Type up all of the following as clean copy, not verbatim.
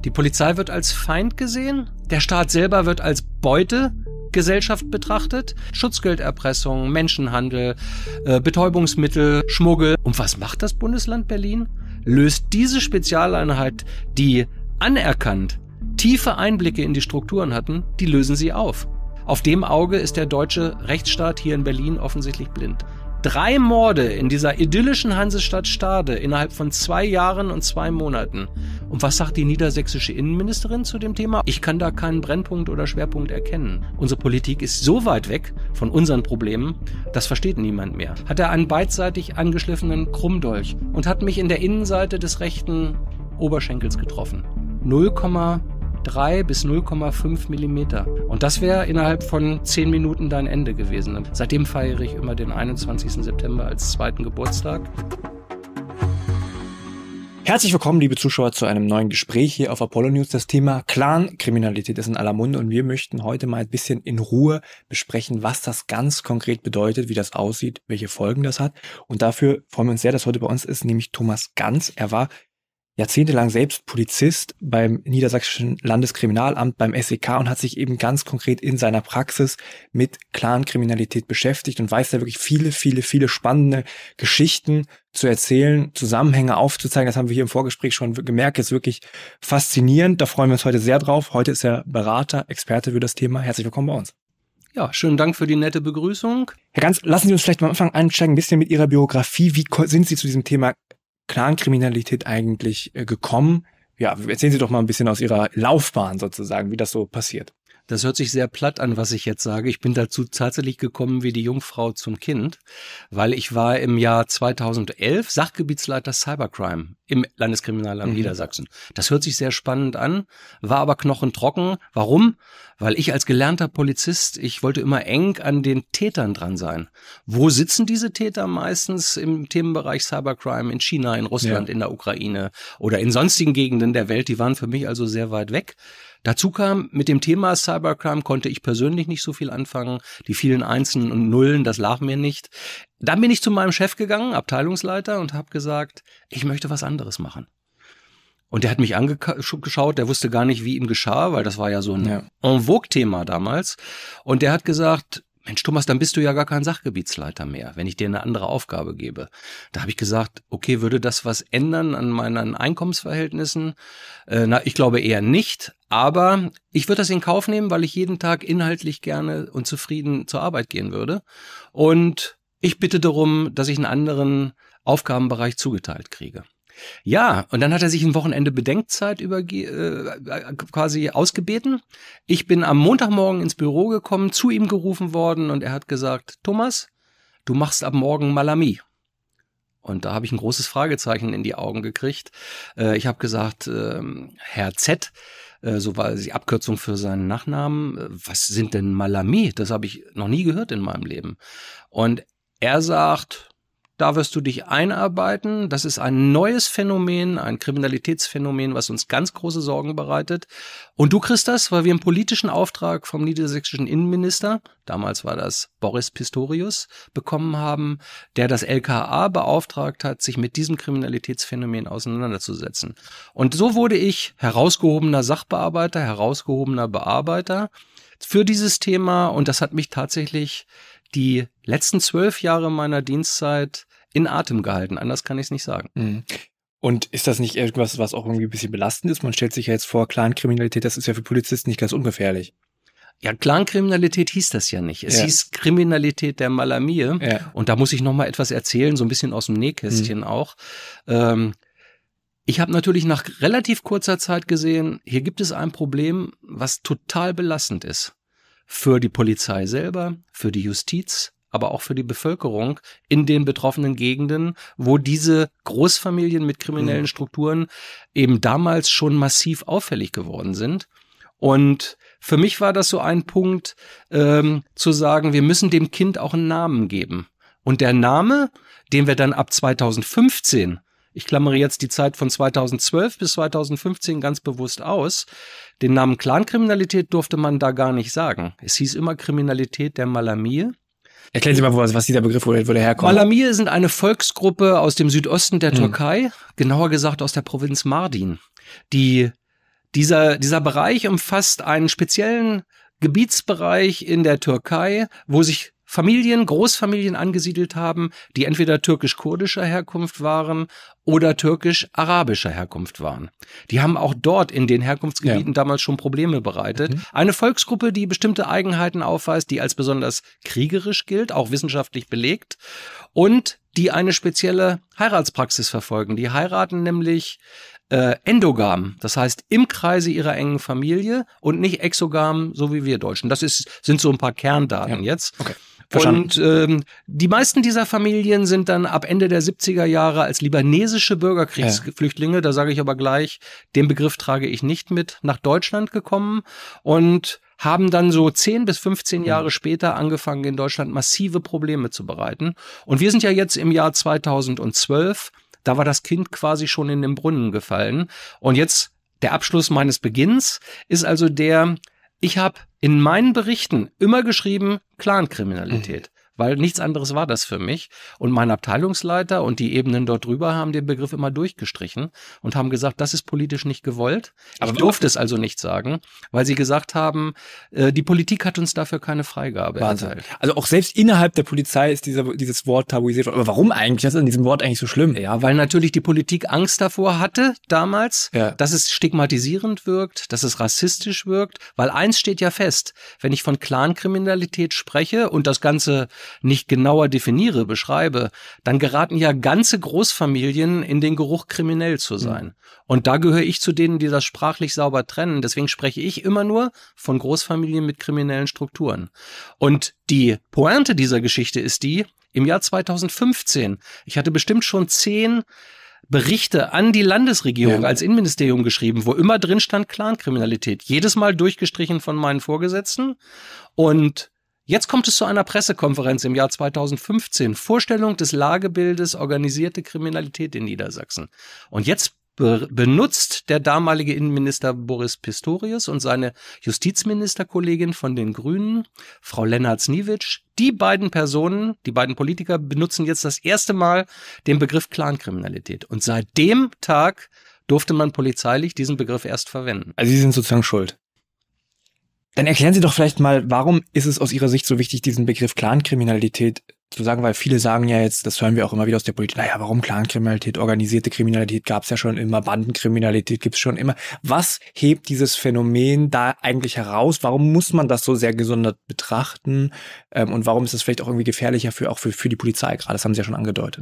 Die Polizei wird als Feind gesehen, der Staat selber wird als Beutegesellschaft betrachtet. Schutzgelderpressung, Menschenhandel, Betäubungsmittel, Schmuggel. Und was macht das Bundesland Berlin? Löst diese Spezialeinheit, die anerkannt tiefe Einblicke in die Strukturen hatten, die lösen sie auf. Auf dem Auge ist der deutsche Rechtsstaat hier in Berlin offensichtlich blind. 3 Morde in dieser idyllischen Hansestadt Stade innerhalb von 2 Jahren und 2 Monaten. Und was sagt die niedersächsische Innenministerin zu dem Thema? Ich kann da keinen Brennpunkt oder Schwerpunkt erkennen. Unsere Politik ist so weit weg von unseren Problemen, das versteht niemand mehr. Hat er einen beidseitig angeschliffenen Krummdolch und hat mich in der Innenseite des rechten Oberschenkels getroffen. 0,3 bis 0,5 Millimeter. Und das wäre innerhalb von 10 Minuten dein Ende gewesen. Seitdem feiere ich immer den 21. September als 2. Geburtstag. Herzlich willkommen, liebe Zuschauer, zu einem neuen Gespräch hier auf Apollo News. Das Thema Clan-Kriminalität ist in aller Munde und wir möchten heute mal ein bisschen in Ruhe besprechen, was das ganz konkret bedeutet, wie das aussieht, welche Folgen das hat. Und dafür freuen wir uns sehr, dass heute bei uns ist, nämlich Thomas Ganz. Er war jahrzehntelang selbst Polizist beim Niedersächsischen Landeskriminalamt, beim SEK und hat sich eben ganz konkret in seiner Praxis mit Clankriminalität beschäftigt und weiß da wirklich viele spannende Geschichten zu erzählen, Zusammenhänge aufzuzeigen. Das haben wir hier im Vorgespräch schon gemerkt. Ist wirklich faszinierend. Da freuen wir uns heute sehr drauf. Heute ist er Berater, Experte für das Thema. Herzlich willkommen bei uns. Ja, schönen Dank für die nette Begrüßung. Herr Ganz, lassen Sie uns vielleicht am Anfang einsteigen, ein bisschen mit Ihrer Biografie. Wie sind Sie zu diesem Thema Clankriminalität eigentlich gekommen? Ja, erzählen Sie doch mal ein bisschen aus Ihrer Laufbahn sozusagen, wie das so passiert. Das hört sich sehr platt an, was ich jetzt sage. Ich bin dazu tatsächlich gekommen wie die Jungfrau zum Kind, weil ich war im Jahr 2011 Sachgebietsleiter Cybercrime im Landeskriminalamt Niedersachsen. Das hört sich sehr spannend an, war aber knochentrocken. Warum? Weil ich als gelernter Polizist, ich wollte immer eng an den Tätern dran sein. Wo sitzen diese Täter meistens im Themenbereich Cybercrime? In China, in Russland, in der Ukraine oder in sonstigen Gegenden der Welt. Die waren für mich also sehr weit weg. Dazu kam, mit dem Thema Cybercrime konnte ich persönlich nicht so viel anfangen. Die vielen Einsen und Nullen, das lag mir nicht. Dann bin ich zu meinem Chef gegangen, Abteilungsleiter, und habe gesagt, ich möchte was anderes machen. Und der hat mich angeschaut, der wusste gar nicht, wie ihm geschah, weil das war ja so ein en vogue-Thema damals. Und der hat gesagt, Mensch, Thomas, dann bist du ja gar kein Sachgebietsleiter mehr, wenn ich dir eine andere Aufgabe gebe. Da habe ich gesagt, okay, würde das was ändern an meinen Einkommensverhältnissen? Ich glaube eher nicht, aber ich würde das in Kauf nehmen, weil ich jeden Tag inhaltlich gerne und zufrieden zur Arbeit gehen würde. Und ich bitte darum, dass ich einen anderen Aufgabenbereich zugeteilt kriege. Ja, und dann hat er sich ein Wochenende Bedenkzeit quasi ausgebeten. Ich bin am Montagmorgen ins Büro gekommen, zu ihm gerufen worden und er hat gesagt, Thomas, du machst ab morgen Malami. Und da habe ich ein großes Fragezeichen in die Augen gekriegt. Ich habe gesagt, Herr Z., so war die Abkürzung für seinen Nachnamen, was sind denn Malami? Das habe ich noch nie gehört in meinem Leben. Und er sagt, da wirst du dich einarbeiten. Das ist ein neues Phänomen, ein Kriminalitätsphänomen, was uns ganz große Sorgen bereitet. Und du kriegst das, weil wir einen politischen Auftrag vom niedersächsischen Innenminister, damals war das Boris Pistorius, bekommen haben, der das LKA beauftragt hat, sich mit diesem Kriminalitätsphänomen auseinanderzusetzen. Und so wurde ich herausgehobener Sachbearbeiter, herausgehobener Bearbeiter für dieses Thema. Und das hat mich tatsächlich die letzten 12 Jahre meiner Dienstzeit in Atem gehalten. Anders kann ich es nicht sagen. Und ist das nicht irgendwas, was auch irgendwie ein bisschen belastend ist? Man stellt sich ja jetzt vor, Clankriminalität, das ist ja für Polizisten nicht ganz ungefährlich. Ja, Clankriminalität hieß das ja nicht. Es hieß Kriminalität der Malamie. Ja. Und da muss ich noch mal etwas erzählen, so ein bisschen aus dem Nähkästchen auch. Ich habe natürlich nach relativ kurzer Zeit gesehen, hier gibt es ein Problem, was total belastend ist. Für die Polizei selber, für die Justiz, aber auch für die Bevölkerung in den betroffenen Gegenden, wo diese Großfamilien mit kriminellen Strukturen eben damals schon massiv auffällig geworden sind. Und für mich war das so ein Punkt, zu sagen, wir müssen dem Kind auch einen Namen geben. Und der Name, den wir dann ab 2015, ich klammere jetzt die Zeit von 2012 bis 2015 ganz bewusst aus, den Namen Clankriminalität durfte man da gar nicht sagen. Es hieß immer Kriminalität der Malamie. Erklären Sie mal, was dieser Begriff, wo der herkommt. Malamie sind eine Volksgruppe aus dem Südosten der Türkei, genauer gesagt aus der Provinz Mardin, die Dieser Bereich umfasst einen speziellen Gebietsbereich in der Türkei, wo sich Großfamilien angesiedelt haben, die entweder türkisch-kurdischer Herkunft waren oder türkisch-arabischer Herkunft waren. Die haben auch dort in den Herkunftsgebieten damals schon Probleme bereitet. Eine Volksgruppe, die bestimmte Eigenheiten aufweist, die als besonders kriegerisch gilt, auch wissenschaftlich belegt, und die eine spezielle Heiratspraxis verfolgen. Die heiraten nämlich endogam, das heißt im Kreise ihrer engen Familie und nicht exogam, so wie wir Deutschen. Das sind so ein paar Kerndaten jetzt. Okay. Und die meisten dieser Familien sind dann ab Ende der 70er Jahre als libanesische Bürgerkriegsflüchtlinge, da sage ich aber gleich, den Begriff trage ich nicht mit, nach Deutschland gekommen und haben dann so 10 bis 15 Jahre später angefangen, in Deutschland massive Probleme zu bereiten. Und wir sind ja jetzt im Jahr 2012, da war das Kind quasi schon in den Brunnen gefallen. Und jetzt der Abschluss meines Beginns ist also ich habe in meinen Berichten immer geschrieben Clankriminalität, weil nichts anderes war das für mich. Und mein Abteilungsleiter und die Ebenen dort drüber haben den Begriff immer durchgestrichen und haben gesagt, das ist politisch nicht gewollt. Aber ich durfte es also nicht sagen, weil sie gesagt haben, die Politik hat uns dafür keine Freigabe erteilt. Also auch selbst innerhalb der Polizei ist dieses Wort tabuisiert worden. Aber warum eigentlich? Was ist an diesem Wort eigentlich so schlimm? Ja, weil natürlich die Politik Angst davor hatte damals, dass es stigmatisierend wirkt, dass es rassistisch wirkt. Weil eins steht ja fest, wenn ich von Clankriminalität spreche und das Ganze nicht genauer definiere, beschreibe, dann geraten ja ganze Großfamilien in den Geruch, kriminell zu sein. Und da gehöre ich zu denen, die das sprachlich sauber trennen. Deswegen spreche ich immer nur von Großfamilien mit kriminellen Strukturen. Und die Pointe dieser Geschichte ist im Jahr 2015, ich hatte bestimmt schon 10 Berichte an die Landesregierung als Innenministerium geschrieben, wo immer drin stand Clankriminalität. Jedes Mal durchgestrichen von meinen Vorgesetzten. Und jetzt kommt es zu einer Pressekonferenz im Jahr 2015. Vorstellung des Lagebildes organisierte Kriminalität in Niedersachsen. Und jetzt benutzt der damalige Innenminister Boris Pistorius und seine Justizministerkollegin von den Grünen, Frau Lenartz-Niewitsch, die beiden Politiker benutzen jetzt das erste Mal den Begriff Clankriminalität. Und seit dem Tag durfte man polizeilich diesen Begriff erst verwenden. Also Sie sind sozusagen schuld. Dann erklären Sie doch vielleicht mal, warum ist es aus Ihrer Sicht so wichtig, diesen Begriff Clankriminalität zu sagen, weil viele sagen ja jetzt, das hören wir auch immer wieder aus der Politik, naja, warum Clankriminalität, organisierte Kriminalität gab es ja schon immer, Bandenkriminalität gibt es schon immer. Was hebt dieses Phänomen da eigentlich heraus? Warum muss man das so sehr gesondert betrachten? Und warum ist es vielleicht auch irgendwie gefährlicher für die Polizei gerade? Das haben Sie ja schon angedeutet.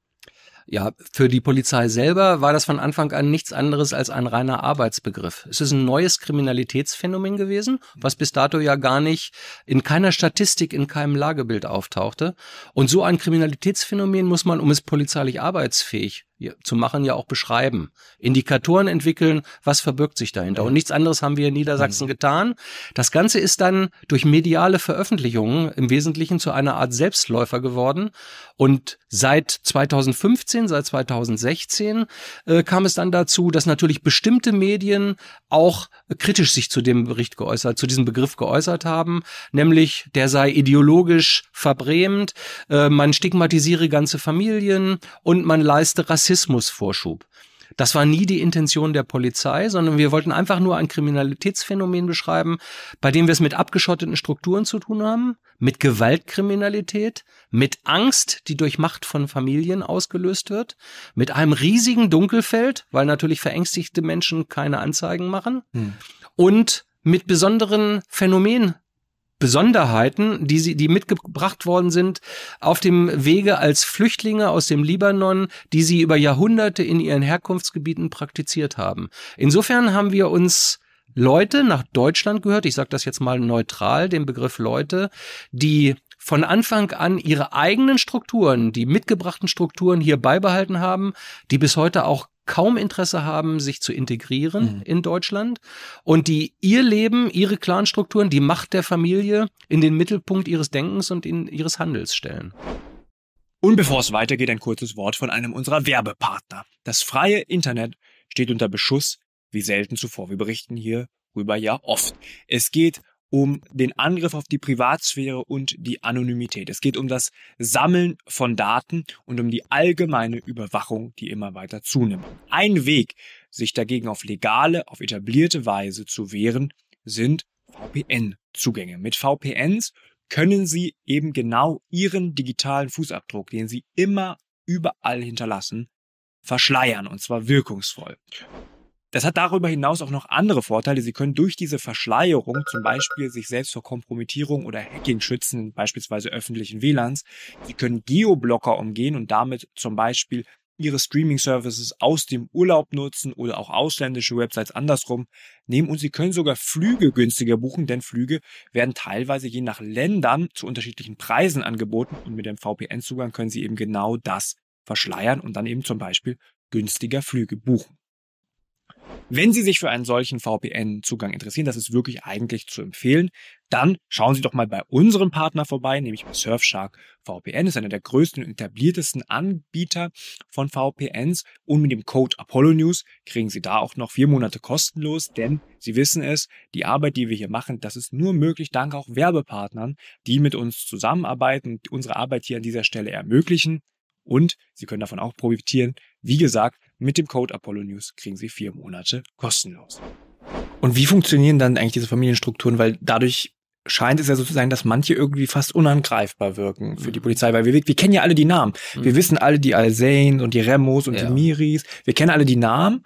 Ja, für die Polizei selber war das von Anfang an nichts anderes als ein reiner Arbeitsbegriff. Es ist ein neues Kriminalitätsphänomen gewesen, was bis dato ja gar nicht in keiner Statistik, in keinem Lagebild auftauchte. Und so ein Kriminalitätsphänomen muss man, um es polizeilich arbeitsfähig zu machen, ja auch beschreiben. Indikatoren entwickeln, was verbirgt sich dahinter. Und nichts anderes haben wir in Niedersachsen getan. Das Ganze ist dann durch mediale Veröffentlichungen im Wesentlichen zu einer Art Selbstläufer geworden. Und seit 2015, seit 2016 kam es dann dazu, dass natürlich bestimmte Medien auch kritisch sich zu dem zu diesem Begriff geäußert haben, nämlich der sei ideologisch verbrämt, man stigmatisiere ganze Familien und man leiste Rassismusvorschub. Das war nie die Intention der Polizei, sondern wir wollten einfach nur ein Kriminalitätsphänomen beschreiben, bei dem wir es mit abgeschotteten Strukturen zu tun haben, mit Gewaltkriminalität, mit Angst, die durch Macht von Familien ausgelöst wird, mit einem riesigen Dunkelfeld, weil natürlich verängstigte Menschen keine Anzeigen machen, und mit besonderen Besonderheiten, die mitgebracht worden sind auf dem Wege als Flüchtlinge aus dem Libanon, die sie über Jahrhunderte in ihren Herkunftsgebieten praktiziert haben. Insofern haben wir uns Leute nach Deutschland gehört, ich sage das jetzt mal neutral, den Begriff Leute, die von Anfang an ihre eigenen Strukturen, die mitgebrachten Strukturen hier beibehalten haben, die bis heute auch kaum Interesse haben, sich zu integrieren in Deutschland und die ihr Leben, ihre Clanstrukturen, die Macht der Familie in den Mittelpunkt ihres Denkens und ihres Handels stellen. Und bevor es weitergeht, ein kurzes Wort von einem unserer Werbepartner. Das freie Internet steht unter Beschuss wie selten zuvor. Wir berichten hierüber ja oft. Es geht um den Angriff auf die Privatsphäre und die Anonymität. Es geht um das Sammeln von Daten und um die allgemeine Überwachung, die immer weiter zunimmt. Ein Weg, sich dagegen auf legale, auf etablierte Weise zu wehren, sind VPN-Zugänge. Mit VPNs können Sie eben genau Ihren digitalen Fußabdruck, den Sie immer überall hinterlassen, verschleiern, und zwar wirkungsvoll. Das hat darüber hinaus auch noch andere Vorteile. Sie können durch diese Verschleierung zum Beispiel sich selbst vor Kompromittierung oder Hacking schützen, beispielsweise öffentlichen WLANs. Sie können Geoblocker umgehen und damit zum Beispiel Ihre Streaming-Services aus dem Urlaub nutzen oder auch ausländische Websites andersrum nehmen. Und Sie können sogar Flüge günstiger buchen, denn Flüge werden teilweise je nach Ländern zu unterschiedlichen Preisen angeboten. Und mit dem VPN-Zugang können Sie eben genau das verschleiern und dann eben zum Beispiel günstiger Flüge buchen. Wenn Sie sich für einen solchen VPN-Zugang interessieren, das ist wirklich eigentlich zu empfehlen, dann schauen Sie doch mal bei unserem Partner vorbei, nämlich bei Surfshark VPN. Das ist einer der größten und etabliertesten Anbieter von VPNs. Und mit dem Code ApolloNews kriegen Sie da auch noch 4 Monate kostenlos, denn Sie wissen es, die Arbeit, die wir hier machen, das ist nur möglich dank auch Werbepartnern, die mit uns zusammenarbeiten und unsere Arbeit hier an dieser Stelle ermöglichen. Und Sie können davon auch profitieren. Wie gesagt, mit dem Code ApolloNews kriegen Sie 4 Monate kostenlos. Und wie funktionieren dann eigentlich diese Familienstrukturen? Weil dadurch scheint es ja so zu sein, dass manche irgendwie fast unangreifbar wirken für die Polizei. Weil wir kennen ja alle die Namen. Wir wissen alle die Al-Zains und die Remos und die Miris. Wir kennen alle die Namen,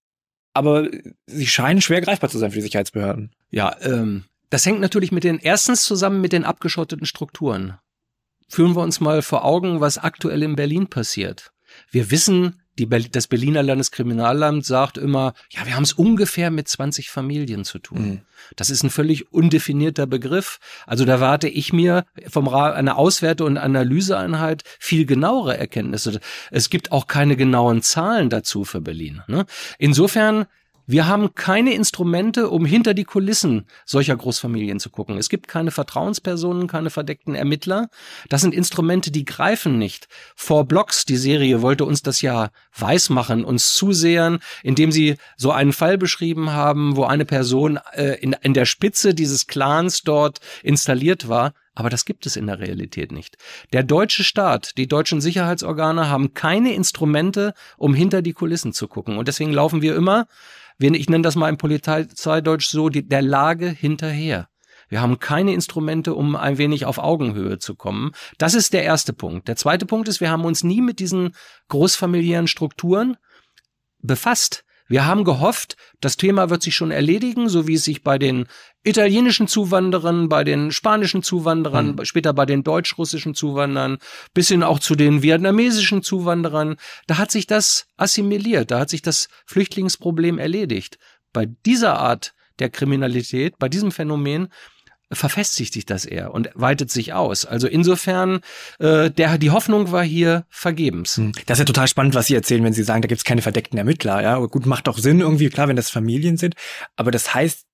aber sie scheinen schwer greifbar zu sein für die Sicherheitsbehörden. Ja, das hängt natürlich erstens zusammen mit den abgeschotteten Strukturen. Führen wir uns mal vor Augen, was aktuell in Berlin passiert. Wir wissen, das Berliner Landeskriminalamt sagt immer, ja, wir haben es ungefähr mit 20 Familien zu tun. Das ist ein völlig undefinierter Begriff. Also da warte ich mir vom einer Auswerte- und Analyseeinheit viel genauere Erkenntnisse. Es gibt auch keine genauen Zahlen dazu für Berlin, ne? Insofern, wir haben keine Instrumente, um hinter die Kulissen solcher Großfamilien zu gucken. Es gibt keine Vertrauenspersonen, keine verdeckten Ermittler. Das sind Instrumente, die greifen nicht. 4 Blocks, die Serie, wollte uns das ja weismachen, uns zusehern, indem sie so einen Fall beschrieben haben, wo eine Person in der Spitze dieses Clans dort installiert war. Aber das gibt es in der Realität nicht. Der deutsche Staat, die deutschen Sicherheitsorgane haben keine Instrumente, um hinter die Kulissen zu gucken. Und deswegen laufen wir immer, ich nenne das mal im Polizeideutsch so, der Lage hinterher. Wir haben keine Instrumente, um ein wenig auf Augenhöhe zu kommen. Das ist der erste Punkt. Der zweite Punkt ist, wir haben uns nie mit diesen großfamiliären Strukturen befasst. Wir haben gehofft, das Thema wird sich schon erledigen, so wie es sich bei den italienischen Zuwanderern, bei den spanischen Zuwanderern, später bei den deutsch-russischen Zuwanderern, bis hin auch zu den vietnamesischen Zuwanderern, da hat sich das assimiliert, da hat sich das Flüchtlingsproblem erledigt. Bei dieser Art der Kriminalität, bei diesem Phänomen, verfestigt sich das eher und weitet sich aus. Also insofern, die Hoffnung war hier vergebens. Das ist ja total spannend, was Sie erzählen, wenn Sie sagen, da gibt es keine verdeckten Ermittler. Ja, gut, macht auch Sinn irgendwie, klar, wenn das Familien sind. Aber das heißt,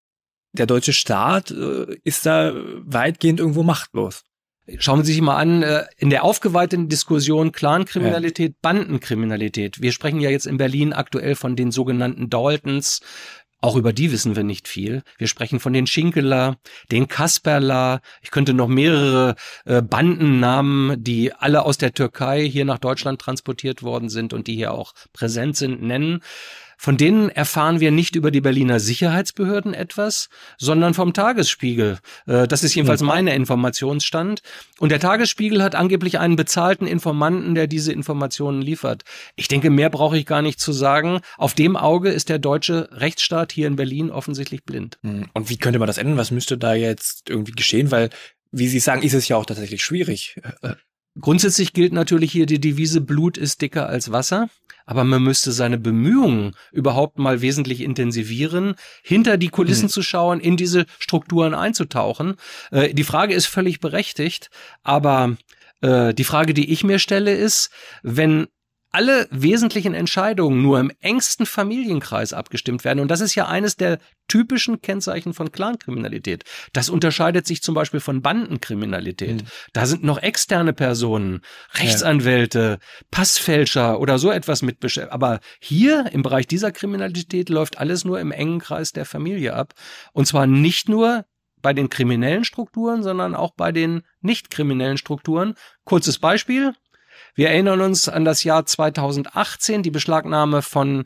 der deutsche Staat ist da weitgehend irgendwo machtlos. Schauen Sie sich mal an, in der aufgeweiteten Diskussion Clankriminalität, Bandenkriminalität. Wir sprechen ja jetzt in Berlin aktuell von den sogenannten Daltons. Auch über die wissen wir nicht viel. Wir sprechen von den Schinkeler, den Kasperler. Ich könnte noch mehrere Bandennamen, die alle aus der Türkei hier nach Deutschland transportiert worden sind und die hier auch präsent sind, nennen. Von denen erfahren wir nicht über die Berliner Sicherheitsbehörden etwas, sondern vom Tagesspiegel. Das ist jedenfalls meine Informationsstand. Und der Tagesspiegel hat angeblich einen bezahlten Informanten, der diese Informationen liefert. Ich denke, mehr brauche ich gar nicht zu sagen. Auf dem Auge ist der deutsche Rechtsstaat hier in Berlin offensichtlich blind. Und wie könnte man das ändern? Was müsste da jetzt irgendwie geschehen? Weil, wie Sie sagen, ist es ja auch tatsächlich schwierig. Grundsätzlich gilt natürlich hier die Devise, Blut ist dicker als Wasser. Aber man müsste seine Bemühungen überhaupt mal wesentlich intensivieren, hinter die Kulissen zu schauen, in diese Strukturen einzutauchen. Die Frage ist völlig berechtigt, aber die Frage, die ich mir stelle, ist, wenn alle wesentlichen Entscheidungen nur im engsten Familienkreis abgestimmt werden. Und das ist ja eines der typischen Kennzeichen von Clankriminalität. Das unterscheidet sich zum Beispiel von Bandenkriminalität. Da sind noch externe Personen, Rechtsanwälte, Passfälscher oder so etwas mit beschäftigt. Aber hier im Bereich dieser Kriminalität läuft alles nur im engen Kreis der Familie ab. Und zwar nicht nur bei den kriminellen Strukturen, sondern auch bei den nicht kriminellen Strukturen. Kurzes Beispiel. Wir erinnern uns an das Jahr 2018, die Beschlagnahme von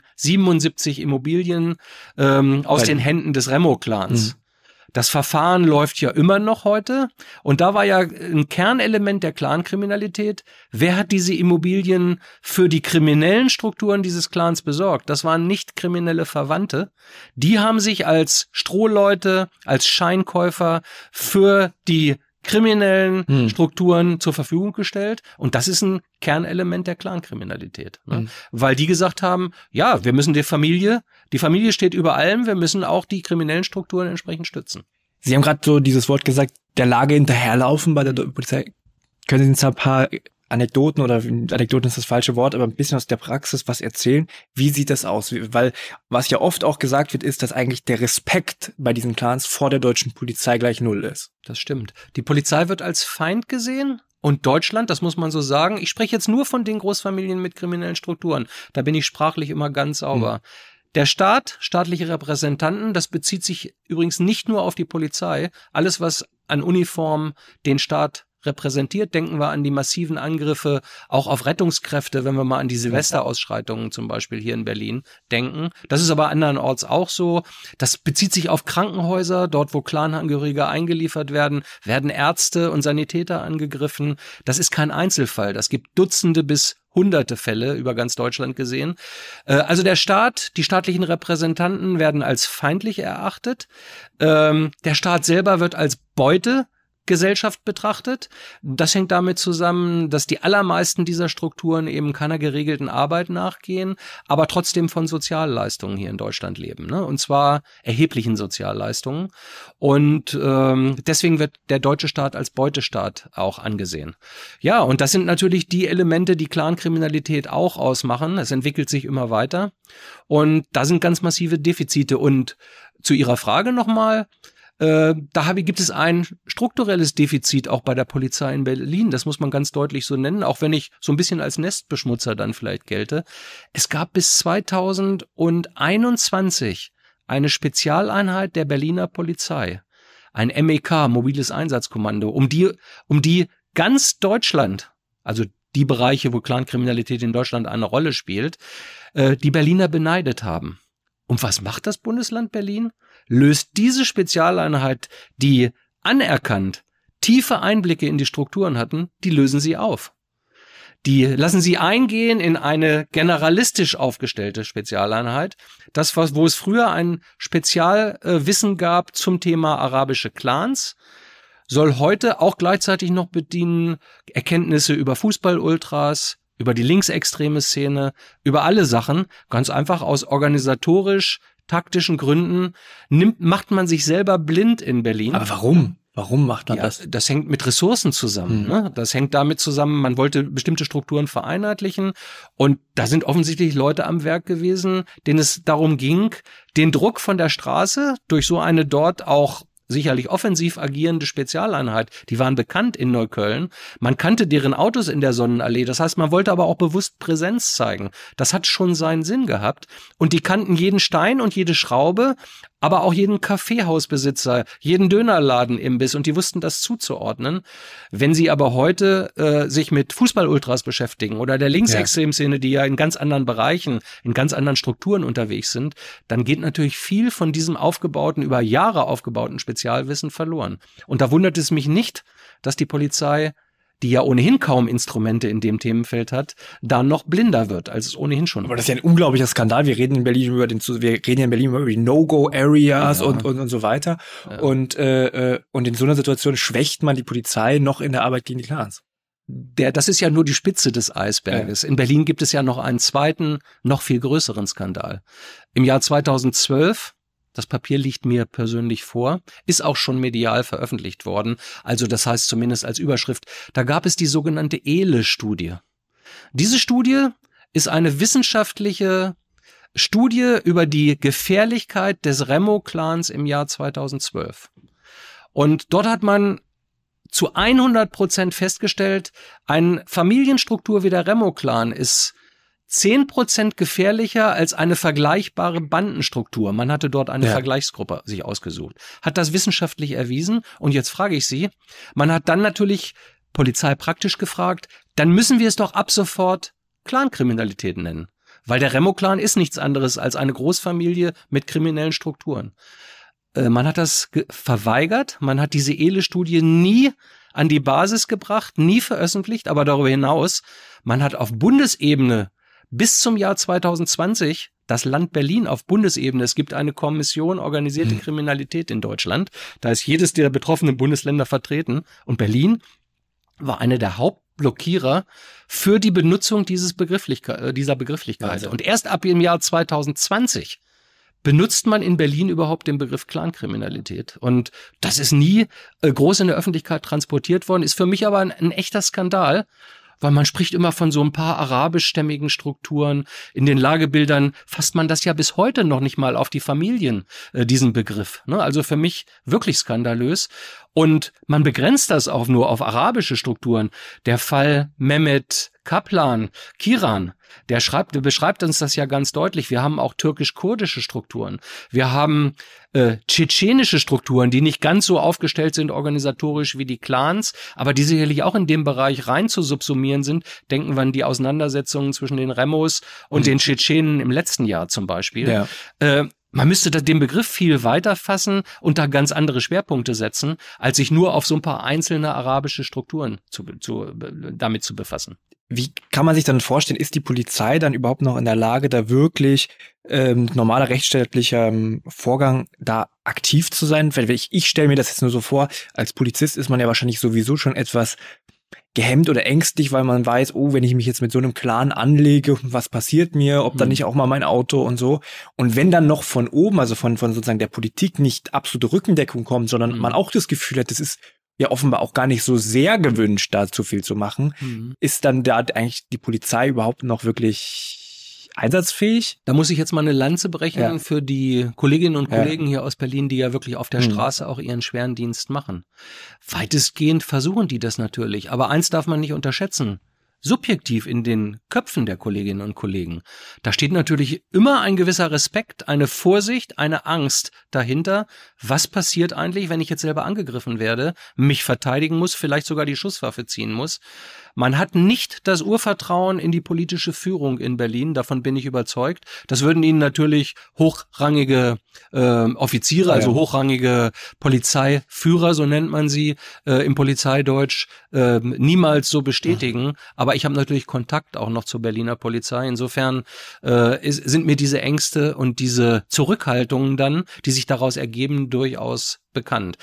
77 Immobilien aus den Händen des Remo-Clans. Das Verfahren läuft ja immer noch heute. Und da war ja ein Kernelement der Clankriminalität. Wer hat diese Immobilien für die kriminellen Strukturen dieses Clans besorgt? Das waren nicht kriminelle Verwandte. Die haben sich als Strohleute, als Scheinkäufer für die kriminellen Strukturen zur Verfügung gestellt. Und das ist ein Kernelement der Clankriminalität. Ne? Weil die gesagt haben, ja, wir müssen die Familie steht über allem, wir müssen auch die kriminellen Strukturen entsprechend stützen. Sie haben gerade so dieses Wort gesagt, der Lage hinterherlaufen bei der Polizei. Können Sie uns ein paar Anekdoten, oder Anekdoten ist das falsche Wort, aber ein bisschen aus der Praxis was erzählen? Wie sieht das aus? Weil was ja oft auch gesagt wird, ist, dass eigentlich der Respekt bei diesen Clans vor der deutschen Polizei gleich null ist. Das stimmt. Die Polizei wird als Feind gesehen. Und Deutschland, das muss man so sagen, ich spreche jetzt nur von den Großfamilien mit kriminellen Strukturen. Da bin ich sprachlich immer ganz sauber. Der Staat, staatliche Repräsentanten, das bezieht sich übrigens nicht nur auf die Polizei. Alles, was an Uniform den Staat repräsentiert, denken wir an die massiven Angriffe auch auf Rettungskräfte, wenn wir mal an die Silvesterausschreitungen zum Beispiel hier in Berlin denken. Das ist aber andernorts auch so. Das bezieht sich auf Krankenhäuser. Dort, wo Clanangehörige eingeliefert werden, werden Ärzte und Sanitäter angegriffen. Das ist kein Einzelfall. Das gibt Dutzende bis Hunderte Fälle über ganz Deutschland gesehen. Also der Staat, die staatlichen Repräsentanten werden als feindlich erachtet. Der Staat selber wird als Beutegesellschaft betrachtet. Das hängt damit zusammen, dass die allermeisten dieser Strukturen eben keiner geregelten Arbeit nachgehen, aber trotzdem von Sozialleistungen hier in Deutschland leben, ne? Und zwar erheblichen Sozialleistungen. Und deswegen wird der deutsche Staat als Beutestaat auch angesehen. Ja, und das sind natürlich die Elemente, die Clankriminalität auch ausmachen. Es entwickelt sich immer weiter. Und da sind ganz massive Defizite. Und zu Ihrer Frage nochmal, gibt es ein strukturelles Defizit auch bei der Polizei in Berlin. Das muss man ganz deutlich so nennen, auch wenn ich so ein bisschen als Nestbeschmutzer dann vielleicht gelte. Es gab bis 2021 eine Spezialeinheit der Berliner Polizei, ein MEK, mobiles Einsatzkommando, um die ganz Deutschland, also die Bereiche, wo Clankriminalität in Deutschland eine Rolle spielt, die Berliner beneidet haben. Und was macht das Bundesland Berlin? Löst diese Spezialeinheit, die anerkannt tiefe Einblicke in die Strukturen hatten, die lösen sie auf. Die lassen sie eingehen in eine generalistisch aufgestellte Spezialeinheit. Das, wo es früher ein Spezialwissen gab zum Thema arabische Clans, soll heute auch gleichzeitig noch bedienen Erkenntnisse über Fußball-Ultras, über die linksextreme Szene, über alle Sachen, ganz einfach aus organisatorisch-taktischen Gründen macht man sich selber blind in Berlin. Aber warum? Warum macht man das? Das hängt mit Ressourcen zusammen. Ne? Das hängt damit zusammen, man wollte bestimmte Strukturen vereinheitlichen und da sind offensichtlich Leute am Werk gewesen, denen es darum ging, den Druck von der Straße durch so eine dort auch sicherlich offensiv agierende Spezialeinheit, die waren bekannt in Neukölln. Man kannte deren Autos in der Sonnenallee. Das heißt, man wollte aber auch bewusst Präsenz zeigen. Das hat schon seinen Sinn gehabt. Und die kannten jeden Stein und jede Schraube, aber auch jeden Kaffeehausbesitzer, jeden Dönerladenimbiss und die wussten das zuzuordnen. Wenn sie aber heute sich mit Fußball-Ultras beschäftigen oder der Linksextremszene, die ja in ganz anderen Bereichen, in ganz anderen Strukturen unterwegs sind, dann geht natürlich viel von diesem über Jahre aufgebauten Spezialwissen verloren. Und da wundert es mich nicht, dass die Polizei, die ja ohnehin kaum Instrumente in dem Themenfeld hat, da noch blinder wird, als es ohnehin schon war. Aber das ist ja ein unglaublicher Skandal. Wir reden in Berlin über die No-Go-Areas und so weiter. Ja. Und in so einer Situation schwächt man die Polizei noch in der Arbeit gegen die Clans. Das ist ja nur die Spitze des Eisberges. Ja. In Berlin gibt es ja noch einen zweiten, noch viel größeren Skandal. Im Jahr 2012, das Papier liegt mir persönlich vor, ist auch schon medial veröffentlicht worden. Also das heißt zumindest als Überschrift, da gab es die sogenannte ELE-Studie. Diese Studie ist eine wissenschaftliche Studie über die Gefährlichkeit des Remo-Clans im Jahr 2012. Und dort hat man zu 100% festgestellt, eine Familienstruktur wie der Remo-Clan ist 10% gefährlicher als eine vergleichbare Bandenstruktur. Man hatte dort eine Vergleichsgruppe sich ausgesucht. Hat das wissenschaftlich erwiesen. Und jetzt frage ich Sie, man hat dann natürlich Polizei praktisch gefragt, dann müssen wir es doch ab sofort Clankriminalität nennen. Weil der Remo-Clan ist nichts anderes als eine Großfamilie mit kriminellen Strukturen. Man hat das verweigert, man hat diese ELE-Studie nie an die Basis gebracht, nie veröffentlicht, aber darüber hinaus, man hat auf Bundesebene bis zum Jahr 2020 das Land Berlin auf Bundesebene, es gibt eine Kommission organisierte Kriminalität in Deutschland, da ist jedes der betroffenen Bundesländer vertreten und Berlin war eine der Hauptblockierer für die Benutzung dieser Begrifflichkeit. Also. Und erst ab dem Jahr 2020 benutzt man in Berlin überhaupt den Begriff Clankriminalität. Und das ist nie groß in der Öffentlichkeit transportiert worden, ist für mich aber ein echter Skandal, weil man spricht immer von so ein paar arabischstämmigen Strukturen. In den Lagebildern fasst man das ja bis heute noch nicht mal auf die Familien, diesen Begriff. Ne? Also für mich wirklich skandalös. Und man begrenzt das auch nur auf arabische Strukturen. Der Fall Mehmet Kaplan, Kiran, der beschreibt uns das ja ganz deutlich. Wir haben auch türkisch-kurdische Strukturen. Wir haben tschetschenische Strukturen, die nicht ganz so aufgestellt sind organisatorisch wie die Clans, aber die sicherlich auch in dem Bereich rein zu subsumieren sind. Denken wir an die Auseinandersetzungen zwischen den Remos und den Tschetschenen im letzten Jahr zum Beispiel. Ja. Man müsste den Begriff viel weiter fassen und da ganz andere Schwerpunkte setzen, als sich nur auf so ein paar einzelne arabische Strukturen damit zu befassen. Wie kann man sich dann vorstellen, ist die Polizei dann überhaupt noch in der Lage, da wirklich normaler rechtsstaatlicher Vorgang da aktiv zu sein? Weil ich stelle mir das jetzt nur so vor, als Polizist ist man ja wahrscheinlich sowieso schon etwas gehemmt oder ängstlich, weil man weiß, oh, wenn ich mich jetzt mit so einem Clan anlege, was passiert mir, ob dann nicht auch mal mein Auto und so. Und wenn dann noch von oben, also von sozusagen der Politik nicht absolute Rückendeckung kommt, sondern man auch das Gefühl hat, das ist ja offenbar auch gar nicht so sehr gewünscht, da zu viel zu machen, ist dann da eigentlich die Polizei überhaupt noch wirklich einsatzfähig? Da muss ich jetzt mal eine Lanze brechen für die Kolleginnen und Kollegen hier aus Berlin, die ja wirklich auf der Straße auch ihren schweren Dienst machen. Weitestgehend versuchen die das natürlich, aber eins darf man nicht unterschätzen. Subjektiv in den Köpfen der Kolleginnen und Kollegen, da steht natürlich immer ein gewisser Respekt, eine Vorsicht, eine Angst dahinter. Was passiert eigentlich, wenn ich jetzt selber angegriffen werde, mich verteidigen muss, vielleicht sogar die Schusswaffe ziehen muss? Man hat nicht das Urvertrauen in die politische Führung in Berlin, davon bin ich überzeugt. Das würden Ihnen natürlich hochrangige Offiziere, also hochrangige Polizeiführer, so nennt man sie im Polizeideutsch, niemals so bestätigen. Aber ich habe natürlich Kontakt auch noch zur Berliner Polizei. Insofern sind mir diese Ängste und diese Zurückhaltungen dann, die sich daraus ergeben, durchaus bekannt.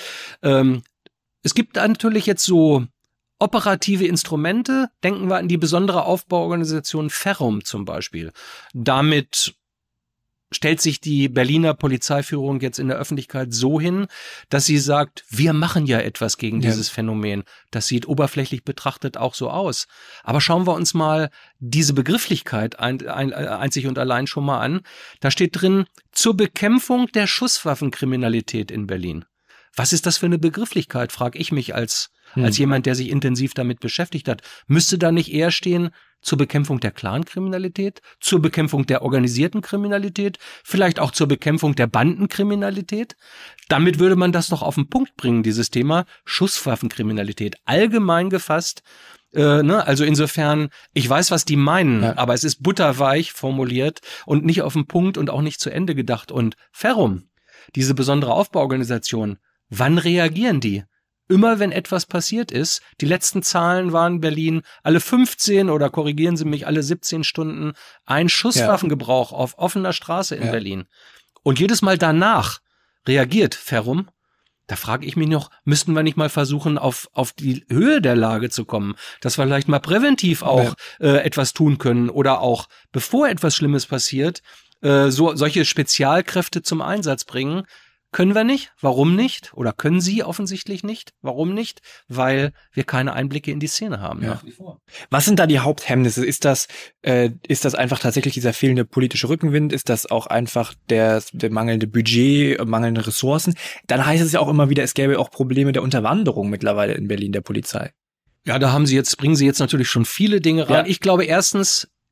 Es gibt natürlich jetzt so operative Instrumente, denken wir an die besondere Aufbauorganisation Ferrum zum Beispiel. Damit stellt sich die Berliner Polizeiführung jetzt in der Öffentlichkeit so hin, dass sie sagt, wir machen ja etwas gegen dieses Phänomen. Das sieht oberflächlich betrachtet auch so aus. Aber schauen wir uns mal diese Begrifflichkeit einzig und allein schon mal an. Da steht drin, zur Bekämpfung der Schusswaffenkriminalität in Berlin. Was ist das für eine Begrifflichkeit, frage ich mich als jemand, der sich intensiv damit beschäftigt hat. Müsste da nicht eher stehen, zur Bekämpfung der Clankriminalität, zur Bekämpfung der organisierten Kriminalität, vielleicht auch zur Bekämpfung der Bandenkriminalität? Damit würde man das doch auf den Punkt bringen, dieses Thema Schusswaffenkriminalität. Allgemein gefasst, also insofern, ich weiß, was die meinen, aber es ist butterweich formuliert und nicht auf den Punkt und auch nicht zu Ende gedacht. Und Ferrum, diese besondere Aufbauorganisation, wann reagieren die? Immer wenn etwas passiert ist, die letzten Zahlen waren Berlin alle 15 oder korrigieren Sie mich, alle 17 Stunden ein Schusswaffengebrauch auf offener Straße in Berlin. Und jedes Mal danach reagiert Ferrum. Da frage ich mich noch, müssten wir nicht mal versuchen, auf die Höhe der Lage zu kommen, dass wir vielleicht mal präventiv auch etwas tun können oder auch, bevor etwas Schlimmes passiert, solche Spezialkräfte zum Einsatz bringen. Können wir nicht? Warum nicht? Oder können Sie offensichtlich nicht? Warum nicht? Weil wir keine Einblicke in die Szene haben. Nach wie vor. Was sind da die Haupthemmnisse? Ist das einfach tatsächlich dieser fehlende politische Rückenwind? Ist das auch einfach der mangelnde Budget, mangelnde Ressourcen? Dann heißt es ja auch immer wieder, es gäbe auch Probleme der Unterwanderung mittlerweile in Berlin der Polizei. Ja, bringen Sie jetzt natürlich schon viele Dinge rein. Ich glaube, erstens,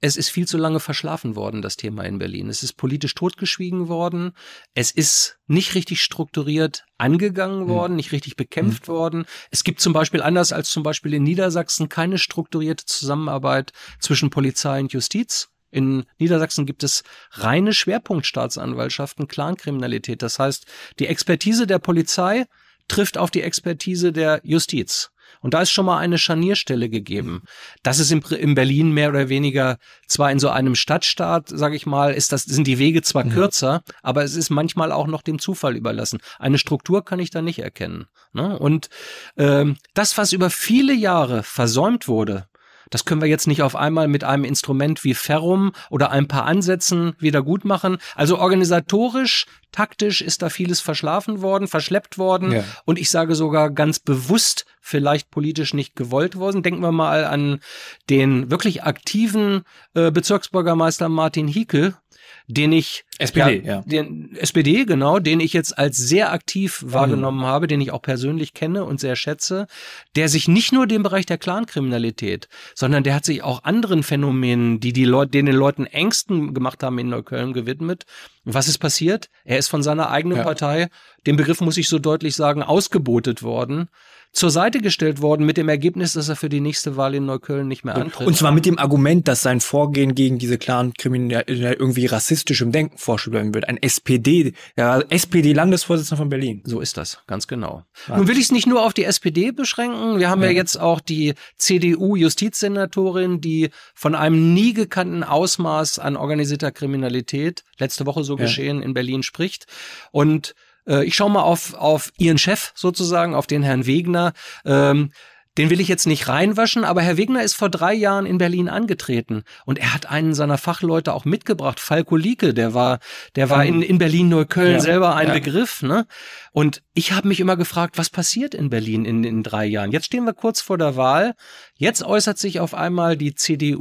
es ist viel zu lange verschlafen worden, das Thema in Berlin. Es ist politisch totgeschwiegen worden. Es ist nicht richtig strukturiert angegangen worden, nicht richtig bekämpft worden. Es gibt zum Beispiel, anders als zum Beispiel in Niedersachsen, keine strukturierte Zusammenarbeit zwischen Polizei und Justiz. In Niedersachsen gibt es reine Schwerpunktstaatsanwaltschaften, Clankriminalität. Das heißt, die Expertise der Polizei trifft auf die Expertise der Justiz. Und da ist schon mal eine Scharnierstelle gegeben. Das ist in Berlin mehr oder weniger, zwar in so einem Stadtstaat, sage ich mal, sind die Wege zwar kürzer, aber es ist manchmal auch noch dem Zufall überlassen. Eine Struktur kann ich da nicht erkennen. Ne? Und das, was über viele Jahre versäumt wurde, das können wir jetzt nicht auf einmal mit einem Instrument wie Ferrum oder ein paar Ansätzen wieder gut machen. Also organisatorisch, taktisch ist da vieles verschlafen worden, verschleppt worden. Ja. Und ich sage sogar ganz bewusst vielleicht politisch nicht gewollt worden. Denken wir mal an den wirklich aktiven Bezirksbürgermeister Martin Hickel, den ich den SPD, genau, den ich jetzt als sehr aktiv wahrgenommen habe, den ich auch persönlich kenne und sehr schätze, der sich nicht nur dem Bereich der Clankriminalität, sondern der hat sich auch anderen Phänomenen, die den Leuten Ängsten gemacht haben in Neukölln, gewidmet. Was ist passiert? Er ist von seiner eigenen Partei, den Begriff muss ich so deutlich sagen, ausgebotet worden, zur Seite gestellt worden mit dem Ergebnis, dass er für die nächste Wahl in Neukölln nicht mehr antritt. Und zwar mit dem Argument, dass sein Vorgehen gegen diese Clankriminalität irgendwie rassistischem Denken vorschreiben wird. Ein SPD-Landesvorsitzender von Berlin. So ist das, ganz genau. Ja. Nun will ich es nicht nur auf die SPD beschränken. Wir haben ja jetzt auch die CDU-Justizsenatorin, die von einem nie gekannten Ausmaß an organisierter Kriminalität, letzte Woche so geschehen, in Berlin spricht. Und ich schaue mal auf ihren Chef sozusagen, auf den Herrn Wegner. Den will ich jetzt nicht reinwaschen, aber Herr Wegner ist vor 3 Jahren in Berlin angetreten und er hat einen seiner Fachleute auch mitgebracht, Falko Lieke, der war in Berlin-Neukölln selber ein Begriff, ne? Und ich habe mich immer gefragt, was passiert in Berlin in 3 Jahren? Jetzt stehen wir kurz vor der Wahl. Jetzt äußert sich auf einmal die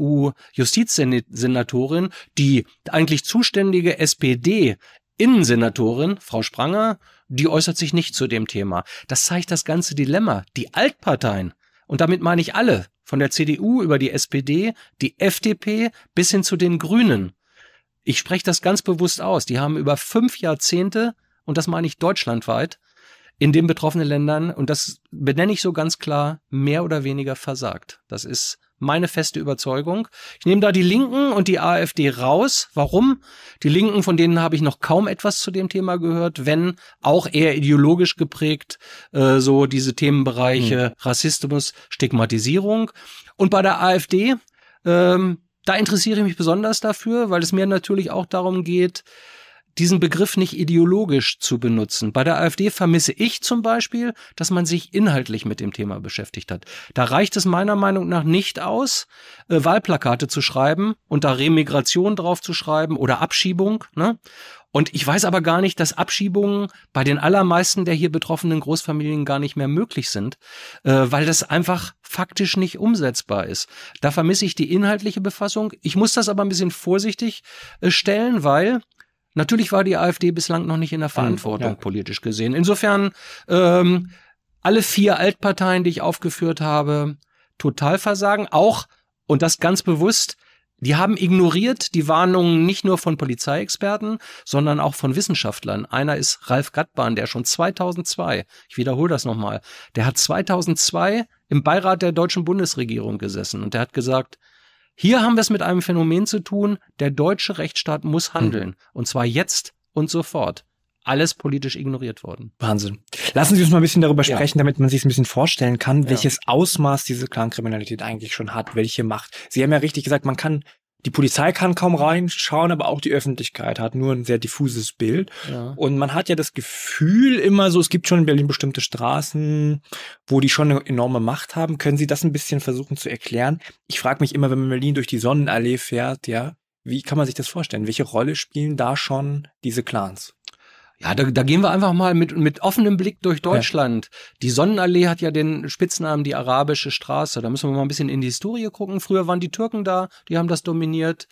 CDU-Justizsenatorin, die eigentlich zuständige SPD Innensenatorin, Frau Spranger, die äußert sich nicht zu dem Thema. Das zeigt das ganze Dilemma. Die Altparteien, und damit meine ich alle, von der CDU über die SPD, die FDP bis hin zu den Grünen. Ich spreche das ganz bewusst aus. Die haben über 5 Jahrzehnte, und das meine ich deutschlandweit, in den betroffenen Ländern, und das benenne ich so ganz klar, mehr oder weniger versagt. Das ist meine feste Überzeugung. Ich nehme da die Linken und die AfD raus. Warum? Die Linken, von denen habe ich noch kaum etwas zu dem Thema gehört, wenn auch eher ideologisch geprägt, so diese Themenbereiche Rassismus, Stigmatisierung. Und bei der AfD, da interessiere ich mich besonders dafür, weil es mir natürlich auch darum geht, diesen Begriff nicht ideologisch zu benutzen. Bei der AfD vermisse ich zum Beispiel, dass man sich inhaltlich mit dem Thema beschäftigt hat. Da reicht es meiner Meinung nach nicht aus, Wahlplakate zu schreiben und da Remigration drauf zu schreiben oder Abschiebung, ne? Und ich weiß aber gar nicht, dass Abschiebungen bei den allermeisten der hier betroffenen Großfamilien gar nicht mehr möglich sind, weil das einfach faktisch nicht umsetzbar ist. Da vermisse ich die inhaltliche Befassung. Ich muss das aber ein bisschen vorsichtig stellen, weil natürlich war die AfD bislang noch nicht in der Verantwortung, politisch gesehen. Insofern, alle 4 Altparteien, die ich aufgeführt habe, total versagen. Auch, und das ganz bewusst, die haben ignoriert die Warnungen nicht nur von Polizeiexperten, sondern auch von Wissenschaftlern. Einer ist Ralf Gattbahn, der schon 2002, ich wiederhole das nochmal, der hat 2002 im Beirat der deutschen Bundesregierung gesessen und der hat gesagt, hier haben wir es mit einem Phänomen zu tun, der deutsche Rechtsstaat muss handeln. Und zwar jetzt und sofort. Alles politisch ignoriert worden. Wahnsinn. Lassen Sie uns mal ein bisschen darüber sprechen, damit man sich ein bisschen vorstellen kann, welches Ausmaß diese Clankriminalität eigentlich schon hat, welche Macht. Sie haben ja richtig gesagt, die Polizei kann kaum reinschauen, aber auch die Öffentlichkeit hat nur ein sehr diffuses Bild. Ja. Und man hat ja das Gefühl immer so, es gibt schon in Berlin bestimmte Straßen, wo die schon eine enorme Macht haben. Können Sie das ein bisschen versuchen zu erklären? Ich frage mich immer, wenn man in Berlin durch die Sonnenallee fährt, wie kann man sich das vorstellen? Welche Rolle spielen da schon diese Clans? Ja, da gehen wir einfach mal mit offenem Blick durch Deutschland. Ja. Die Sonnenallee hat ja den Spitznamen die arabische Straße. Da müssen wir mal ein bisschen in die Historie gucken. Früher waren die Türken da, die haben das dominiert.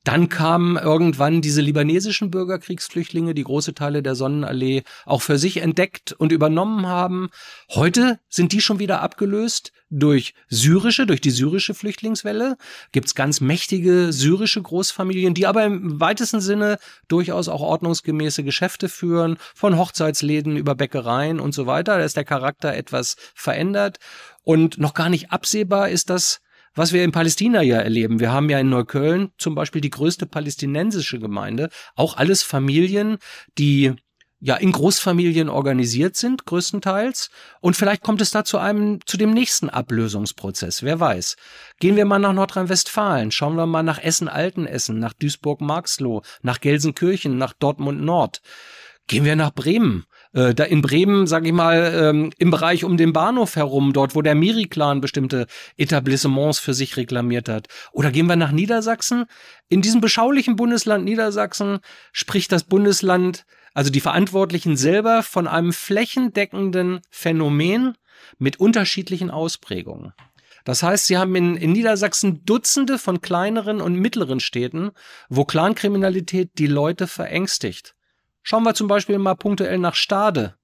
Dann kamen irgendwann diese libanesischen Bürgerkriegsflüchtlinge, die große Teile der Sonnenallee auch für sich entdeckt und übernommen haben. Heute sind die schon wieder abgelöst durch die syrische Flüchtlingswelle. Gibt's ganz mächtige syrische Großfamilien, die aber im weitesten Sinne durchaus auch ordnungsgemäße Geschäfte führen, von Hochzeitsläden über Bäckereien und so weiter. Da ist der Charakter etwas verändert. Und noch gar nicht absehbar ist das, was wir in Palästina ja erleben. Wir haben ja in Neukölln zum Beispiel die größte palästinensische Gemeinde. Auch alles Familien, die ja in Großfamilien organisiert sind, größtenteils. Und vielleicht kommt es da zu dem nächsten Ablösungsprozess. Wer weiß. Gehen wir mal nach Nordrhein-Westfalen. Schauen wir mal nach Essen-Altenessen, nach Duisburg-Marxloh, nach Gelsenkirchen, nach Dortmund-Nord. Gehen wir nach Bremen. Da in Bremen, sage ich mal, im Bereich um den Bahnhof herum, dort, wo der Miri-Clan bestimmte Etablissements für sich reklamiert hat. Oder gehen wir nach Niedersachsen. In diesem beschaulichen Bundesland Niedersachsen spricht das Bundesland, also die Verantwortlichen selber, von einem flächendeckenden Phänomen mit unterschiedlichen Ausprägungen. Das heißt, sie haben in Niedersachsen Dutzende von kleineren und mittleren Städten, wo Clankriminalität die Leute verängstigt. Schauen wir zum Beispiel mal punktuell nach Stade.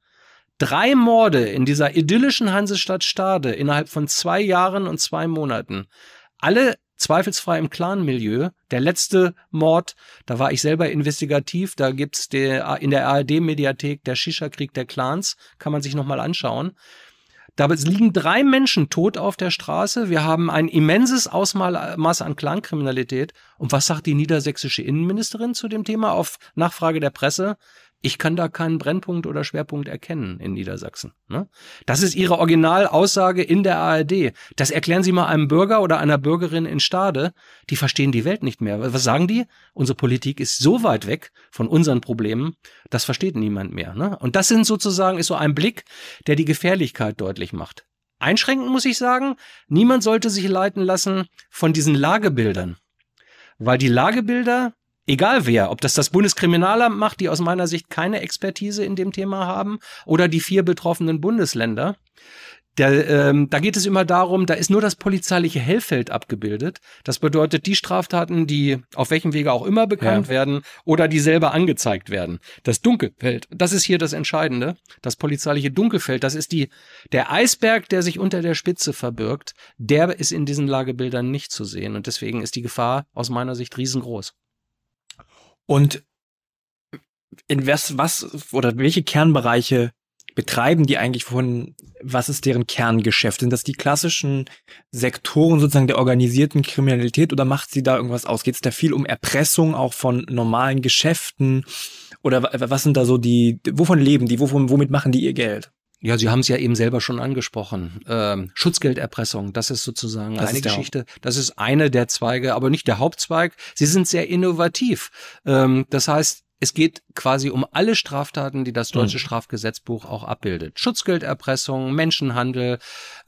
3 Morde in dieser idyllischen Hansestadt Stade innerhalb von 2 Jahren und 2 Monaten. Alle zweifelsfrei im Clan-Milieu. Der letzte Mord, da war ich selber investigativ, da gibt's in der ARD-Mediathek der Shisha-Krieg der Clans, kann man sich nochmal anschauen. Da liegen 3 Menschen tot auf der Straße. Wir haben ein immenses Ausmaß an Clankriminalität. Und was sagt die niedersächsische Innenministerin zu dem Thema auf Nachfrage der Presse? Ich kann da keinen Brennpunkt oder Schwerpunkt erkennen in Niedersachsen. Ne? Das ist ihre Originalaussage in der ARD. Das erklären Sie mal einem Bürger oder einer Bürgerin in Stade. Die verstehen die Welt nicht mehr. Was sagen die? Unsere Politik ist so weit weg von unseren Problemen, das versteht niemand mehr. Ne? Und das ist so ein Blick, der die Gefährlichkeit deutlich macht. Einschränkend muss ich sagen, niemand sollte sich leiten lassen von diesen Lagebildern. Weil die Lagebilder, egal wer, ob das Bundeskriminalamt macht, die aus meiner Sicht keine Expertise in dem Thema haben, oder die 4 betroffenen Bundesländer, da geht es immer darum, da ist nur das polizeiliche Hellfeld abgebildet. Das bedeutet die Straftaten, die auf welchem Wege auch immer bekannt werden oder die selber angezeigt werden. Das Dunkelfeld, das ist hier das Entscheidende. Das polizeiliche Dunkelfeld, das ist der Eisberg, der sich unter der Spitze verbirgt. Der ist in diesen Lagebildern nicht zu sehen. Und deswegen ist die Gefahr aus meiner Sicht riesengroß. Und in welche Kernbereiche betreiben die eigentlich was ist deren Kerngeschäft? Sind das die klassischen Sektoren sozusagen der organisierten Kriminalität oder macht sie da irgendwas aus? Geht es da viel um Erpressung auch von normalen Geschäften? Oder was sind da so wovon leben die? Womit machen die ihr Geld? Ja, Sie haben es ja eben selber schon angesprochen. Schutzgelderpressung, das ist sozusagen eine Geschichte. Das ist eine der Zweige, aber nicht der Hauptzweig. Sie sind sehr innovativ. Das heißt, es geht quasi um alle Straftaten, die das deutsche Strafgesetzbuch auch abbildet. Schutzgelderpressung, Menschenhandel,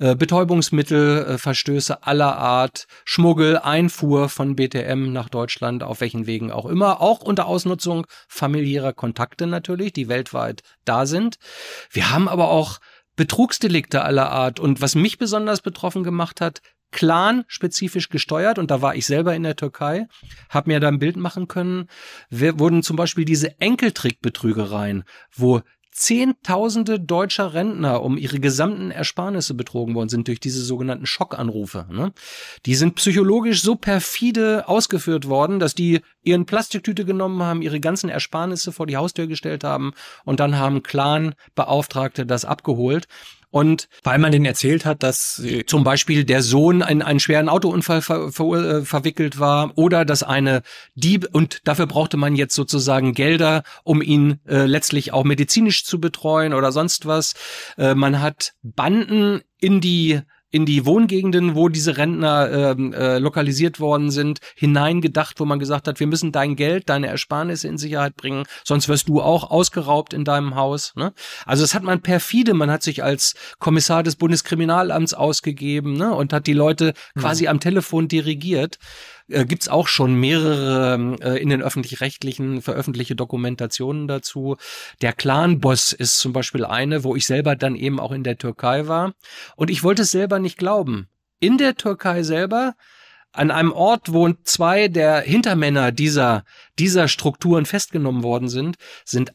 Betäubungsmittelverstöße aller Art, Schmuggel, Einfuhr von BTM nach Deutschland, auf welchen Wegen auch immer, auch unter Ausnutzung familiärer Kontakte natürlich, die weltweit da sind. Wir haben aber auch Betrugsdelikte aller Art. Und was mich besonders betroffen gemacht hat, Clan-spezifisch gesteuert, und da war ich selber in der Türkei, habe mir da ein Bild machen können, wurden zum Beispiel diese Enkeltrickbetrügereien, wo Zehntausende deutscher Rentner um ihre gesamten Ersparnisse betrogen worden sind durch diese sogenannten Schockanrufe. Ne? Die sind psychologisch so perfide ausgeführt worden, dass die ihren Plastiktüte genommen haben, ihre ganzen Ersparnisse vor die Haustür gestellt haben und dann haben Clan-Beauftragte das abgeholt. Und weil man denen erzählt hat, dass zum Beispiel der Sohn in einen schweren Autounfall verwickelt war oder dass eine Dieb, und dafür brauchte man jetzt sozusagen Gelder, um ihn letztlich auch medizinisch zu betreuen oder sonst was. Man hat Banden in die Wohngegenden, wo diese Rentner lokalisiert worden sind, hineingedacht, wo man gesagt hat, wir müssen dein Geld, deine Ersparnisse in Sicherheit bringen, sonst wirst du auch ausgeraubt in deinem Haus. Ne? Also das hat man perfide, man hat sich als Kommissar des Bundeskriminalamts ausgegeben, ne? Und hat die Leute quasi am Telefon dirigiert. Gibt's auch schon mehrere in den öffentlich-rechtlichen veröffentlichte Dokumentationen dazu. Der Clan-Boss ist zum Beispiel eine, wo ich selber dann eben auch in der Türkei war. Und ich wollte es selber nicht glauben. In der Türkei selber an einem Ort, wo 2 der Hintermänner dieser Strukturen festgenommen worden sind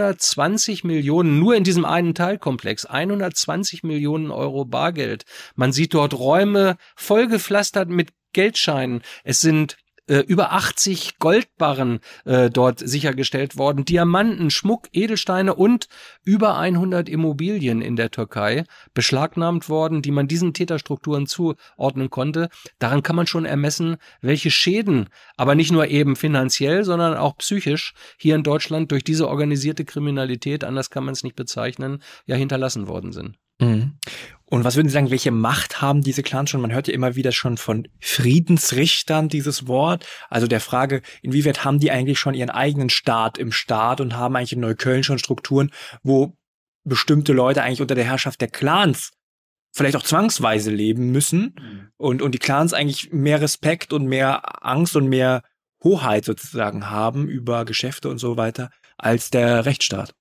120 Millionen, nur in diesem einen Teilkomplex, 120 Millionen Euro Bargeld. Man sieht dort Räume vollgepflastert mit Geldscheinen. Es sind über 80 Goldbarren dort sichergestellt worden, Diamanten, Schmuck, Edelsteine und über 100 Immobilien in der Türkei beschlagnahmt worden, die man diesen Täterstrukturen zuordnen konnte. Daran kann man schon ermessen, welche Schäden, aber nicht nur eben finanziell, sondern auch psychisch hier in Deutschland durch diese organisierte Kriminalität, anders kann man es nicht bezeichnen, ja hinterlassen worden sind. Mhm. Und was würden Sie sagen, welche Macht haben diese Clans schon? Man hört ja immer wieder schon von Friedensrichtern dieses Wort. Also der Frage, inwieweit haben die eigentlich schon ihren eigenen Staat im Staat und haben eigentlich in Neukölln schon Strukturen, wo bestimmte Leute eigentlich unter der Herrschaft der Clans vielleicht auch zwangsweise leben müssen und die Clans eigentlich mehr Respekt und mehr Angst und mehr Hoheit sozusagen haben über Geschäfte und so weiter als der Rechtsstaat.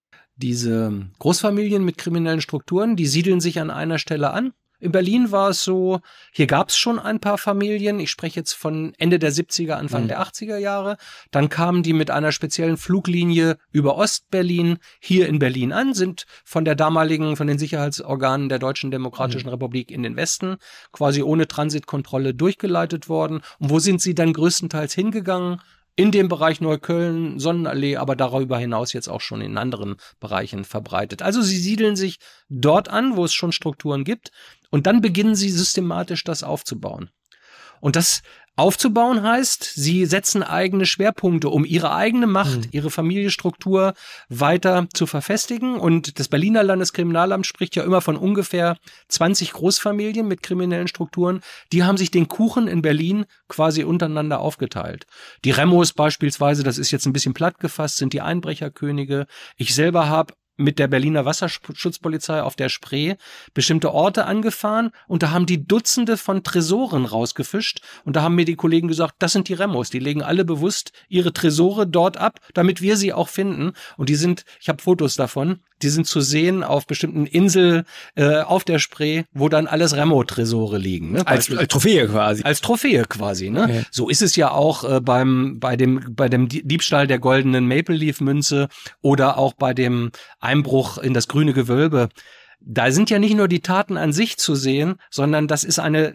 Diese Großfamilien mit kriminellen Strukturen, die siedeln sich an einer Stelle an. In Berlin war es so, hier gab es schon ein paar Familien, ich spreche jetzt von Ende der 70er, Anfang der 80er Jahre. Dann kamen die mit einer speziellen Fluglinie über Ostberlin hier in Berlin an, sind von den Sicherheitsorganen der Deutschen Demokratischen Republik in den Westen quasi ohne Transitkontrolle durchgeleitet worden. Und wo sind sie dann größtenteils hingegangen? In dem Bereich Neukölln, Sonnenallee, aber darüber hinaus jetzt auch schon in anderen Bereichen verbreitet. Also sie siedeln sich dort an, wo es schon Strukturen gibt, und dann beginnen sie systematisch das aufzubauen. Und das aufzubauen heißt, sie setzen eigene Schwerpunkte, um ihre eigene Macht, ihre Familienstruktur weiter zu verfestigen. Und das Berliner Landeskriminalamt spricht ja immer von ungefähr 20 Großfamilien mit kriminellen Strukturen. Die haben sich den Kuchen in Berlin quasi untereinander aufgeteilt. Die Remos beispielsweise, das ist jetzt ein bisschen platt gefasst, sind die Einbrecherkönige. Ich selber habe mit der Berliner Wasserschutzpolizei auf der Spree bestimmte Orte angefahren und da haben die Dutzende von Tresoren rausgefischt und da haben mir die Kollegen gesagt, das sind die Remos, die legen alle bewusst ihre Tresore dort ab, damit wir sie auch finden, und die sind, ich habe Fotos davon, die sind zu sehen auf bestimmten Inseln auf der Spree, wo dann alles Remo-Tresore liegen. Ne? Als Trophäe quasi. Als Trophäe quasi. Ne? Okay. So ist es ja auch bei dem Diebstahl der goldenen Maple Leaf Münze oder auch bei dem Einbruch in das grüne Gewölbe. Da sind ja nicht nur die Taten an sich zu sehen, sondern das ist eine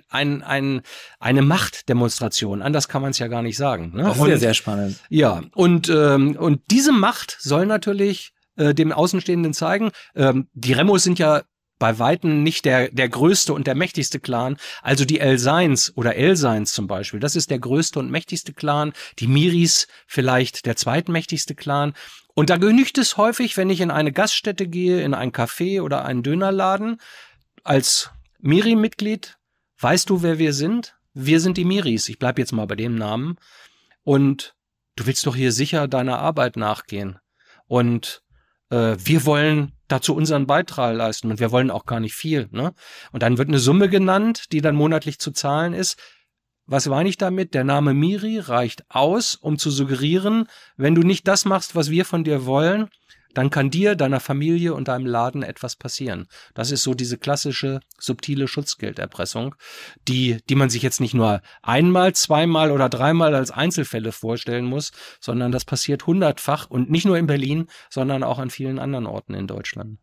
Machtdemonstration. Anders kann man es ja gar nicht sagen. Ne? Das ist ja sehr spannend. Ja, und diese Macht soll natürlich dem Außenstehenden zeigen. Die Remos sind ja bei Weitem nicht der größte und der mächtigste Clan. Also die El-Seins oder El-Seins zum Beispiel, das ist der größte und mächtigste Clan. Die Miris vielleicht der zweitmächtigste Clan. Und da genügt es häufig, wenn ich in eine Gaststätte gehe, in ein Café oder einen Dönerladen, als Miri-Mitglied, weißt du, wer wir sind? Wir sind die Miris. Ich bleib jetzt mal bei dem Namen. Und du willst doch hier sicher deiner Arbeit nachgehen. Und wir wollen dazu unseren Beitrag leisten und wir wollen auch gar nicht viel. Ne? Und dann wird eine Summe genannt, die dann monatlich zu zahlen ist. Was meine ich damit? Der Name Miri reicht aus, um zu suggerieren, wenn du nicht das machst, was wir von dir wollen, dann kann dir, deiner Familie und deinem Laden etwas passieren. Das ist so diese klassische, subtile Schutzgelderpressung, die man sich jetzt nicht nur einmal, zweimal oder dreimal als Einzelfälle vorstellen muss, sondern das passiert 100-fach und nicht nur in Berlin, sondern auch an vielen anderen Orten in Deutschland.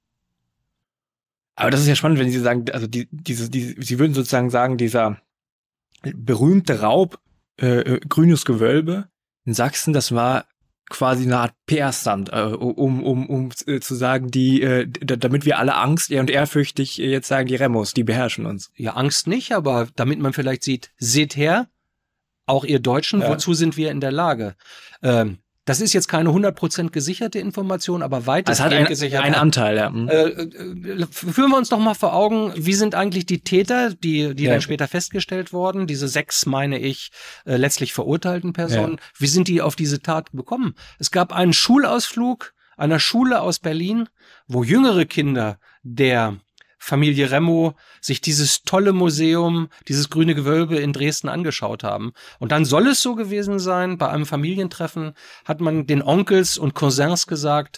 Aber das ist ja spannend, wenn Sie sagen, also Sie würden sozusagen sagen, dieser berühmte Raub, Grünes Gewölbe in Sachsen, das war quasi eine Art PR-Stunt, um zu sagen, damit wir alle Angst und ehrfürchtig jetzt sagen, die Remos, die beherrschen uns. Ja, Angst nicht, aber damit man vielleicht sieht, seht her, auch ihr Deutschen, wozu sind wir in der Lage? Das ist jetzt keine 100% gesicherte Information, aber weitestgehend gesichert. Ein Anteil, ja. Führen wir uns doch mal vor Augen, wie sind eigentlich die Täter, die dann später festgestellt wurden, diese 6, meine ich, letztlich verurteilten Personen, wie sind die auf diese Tat gekommen? Es gab einen Schulausflug einer Schule aus Berlin, wo jüngere Kinder der Familie Remo sich dieses tolle Museum, dieses grüne Gewölbe in Dresden angeschaut haben. Und dann soll es so gewesen sein, bei einem Familientreffen hat man den Onkels und Cousins gesagt,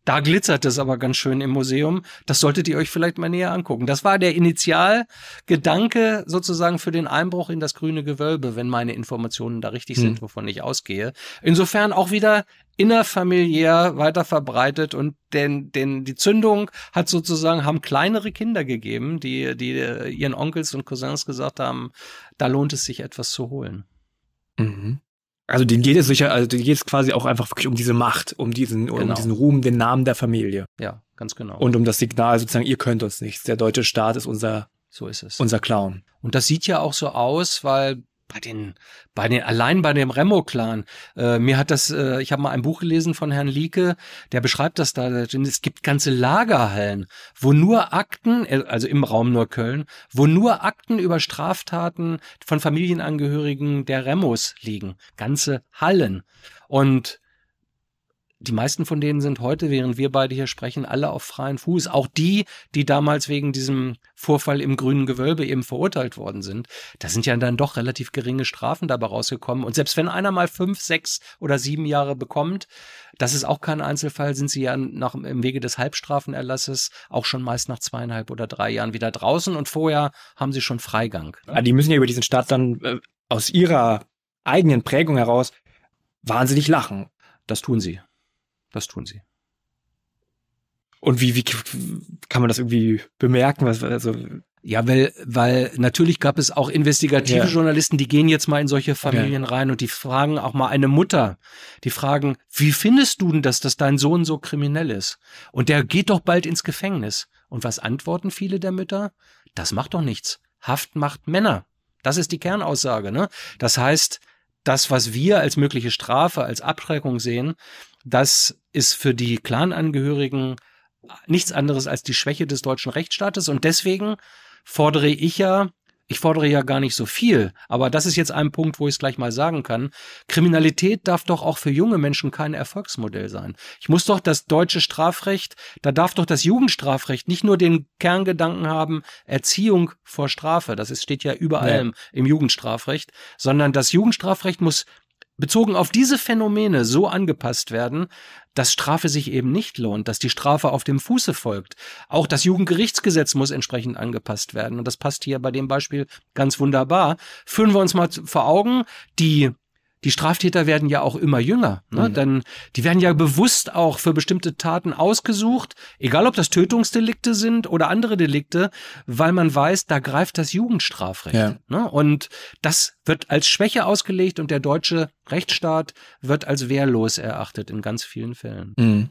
Da glitzert es aber ganz schön im Museum. Das solltet ihr euch vielleicht mal näher angucken. Das war der Initialgedanke sozusagen für den Einbruch in das grüne Gewölbe, wenn meine Informationen da richtig sind, wovon ich ausgehe. Insofern auch wieder innerfamiliär weiter verbreitet und die Zündung haben kleinere Kinder gegeben, die ihren Onkels und Cousins gesagt haben, da lohnt es sich etwas zu holen. Mhm. Also denen geht es quasi auch einfach wirklich um diese Macht, um diesen Ruhm, den Namen der Familie. Ja, ganz genau. Und um das Signal sozusagen, ihr könnt uns nichts. Der deutsche Staat ist unser Clown. Und das sieht ja auch so aus, weil allein bei dem Remo-Clan, ich habe mal ein Buch gelesen von Herrn Lieke, der beschreibt das da, es gibt ganze Lagerhallen, wo nur Akten, also im Raum nur Köln, wo nur Akten über Straftaten von Familienangehörigen der Remos liegen. Ganze Hallen. Und die meisten von denen sind heute, während wir beide hier sprechen, alle auf freien Fuß. Auch die damals wegen diesem Vorfall im grünen Gewölbe eben verurteilt worden sind. Da sind ja dann doch relativ geringe Strafen dabei rausgekommen. Und selbst wenn einer mal 5, 6 oder 7 Jahre bekommt, das ist auch kein Einzelfall, sind sie ja im Wege des Halbstrafenerlasses auch schon meist nach 2,5 oder 3 Jahren wieder draußen. Und vorher haben sie schon Freigang. Die müssen ja über diesen Staat dann aus ihrer eigenen Prägung heraus wahnsinnig lachen. Das tun sie. Das tun sie. Und wie kann man das irgendwie bemerken? Ja, weil natürlich gab es auch investigative Journalisten, die gehen jetzt mal in solche Familien rein und die fragen auch mal eine Mutter, die fragen, wie findest du denn, dass dein Sohn so kriminell ist? Und der geht doch bald ins Gefängnis. Und was antworten viele der Mütter? Das macht doch nichts. Haft macht Männer. Das ist die Kernaussage, ne? Das heißt, das, was wir als mögliche Strafe, als Abschreckung sehen, das ist für die Clanangehörigen nichts anderes als die Schwäche des deutschen Rechtsstaates. Und deswegen fordere ich fordere ja gar nicht so viel, aber das ist jetzt ein Punkt, wo ich es gleich mal sagen kann. Kriminalität darf doch auch für junge Menschen kein Erfolgsmodell sein. Ich muss doch das deutsche Strafrecht, da darf doch das Jugendstrafrecht nicht nur den Kerngedanken haben, Erziehung vor Strafe, steht ja überall im Jugendstrafrecht, sondern das Jugendstrafrecht muss bezogen auf diese Phänomene so angepasst werden, dass Strafe sich eben nicht lohnt, dass die Strafe auf dem Fuße folgt. Auch das Jugendgerichtsgesetz muss entsprechend angepasst werden. Und das passt hier bei dem Beispiel ganz wunderbar. Führen wir uns mal vor Augen, die Straftäter werden ja auch immer jünger, ne? Denn die werden ja bewusst auch für bestimmte Taten ausgesucht, egal ob das Tötungsdelikte sind oder andere Delikte, weil man weiß, da greift das Jugendstrafrecht. Ja. Ne? Und das wird als Schwäche ausgelegt und der deutsche Rechtsstaat wird als wehrlos erachtet in ganz vielen Fällen. Mhm.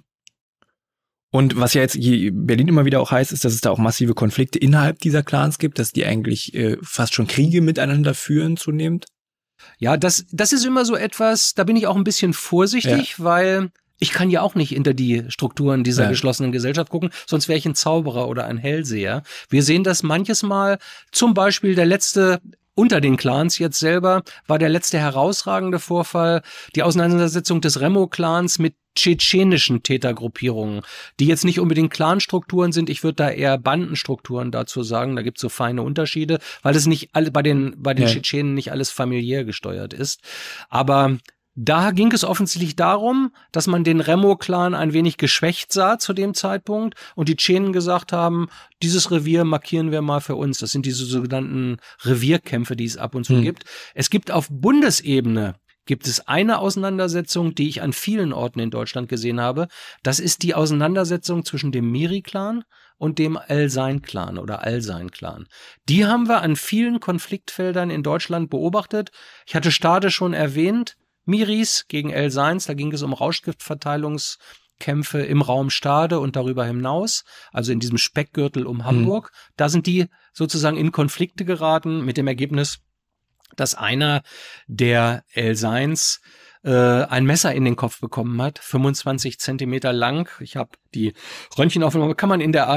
Und was ja jetzt Berlin immer wieder auch heißt, ist, dass es da auch massive Konflikte innerhalb dieser Clans gibt, dass die eigentlich fast schon Kriege miteinander führen zunehmend. Ja, das ist immer so etwas, da bin ich auch ein bisschen vorsichtig, weil ich kann ja auch nicht hinter die Strukturen dieser geschlossenen Gesellschaft gucken, sonst wäre ich ein Zauberer oder ein Hellseher. Wir sehen das manches Mal, zum Beispiel der letzte unter den Clans jetzt selber war der letzte herausragende Vorfall die Auseinandersetzung des Remo-Clans mit tschetschenischen Tätergruppierungen, die jetzt nicht unbedingt Clanstrukturen sind. Ich würde da eher Bandenstrukturen dazu sagen. Da gibt es so feine Unterschiede, weil es nicht alle bei den Tschetschenen nicht alles familiär gesteuert ist. Aber da ging es offensichtlich darum, dass man den Remo-Clan ein wenig geschwächt sah zu dem Zeitpunkt und die Tschenen gesagt haben, dieses Revier markieren wir mal für uns. Das sind diese sogenannten Revierkämpfe, die es ab und zu gibt. Es gibt auf Bundesebene eine Auseinandersetzung, die ich an vielen Orten in Deutschland gesehen habe. Das ist die Auseinandersetzung zwischen dem Miri-Clan und dem El-Sein-Clan oder Al-Sein-Clan. Die haben wir an vielen Konfliktfeldern in Deutschland beobachtet. Ich hatte Stade schon erwähnt, Miris gegen El-Seins, da ging es um Rauschgiftverteilungskämpfe im Raum Stade und darüber hinaus, also in diesem Speckgürtel um Hamburg. Da sind die sozusagen in Konflikte geraten mit dem Ergebnis, dass einer der El-Seins ein Messer in den Kopf bekommen hat, 25 Zentimeter lang. Ich habe die Röntgenaufnahme, kann man in der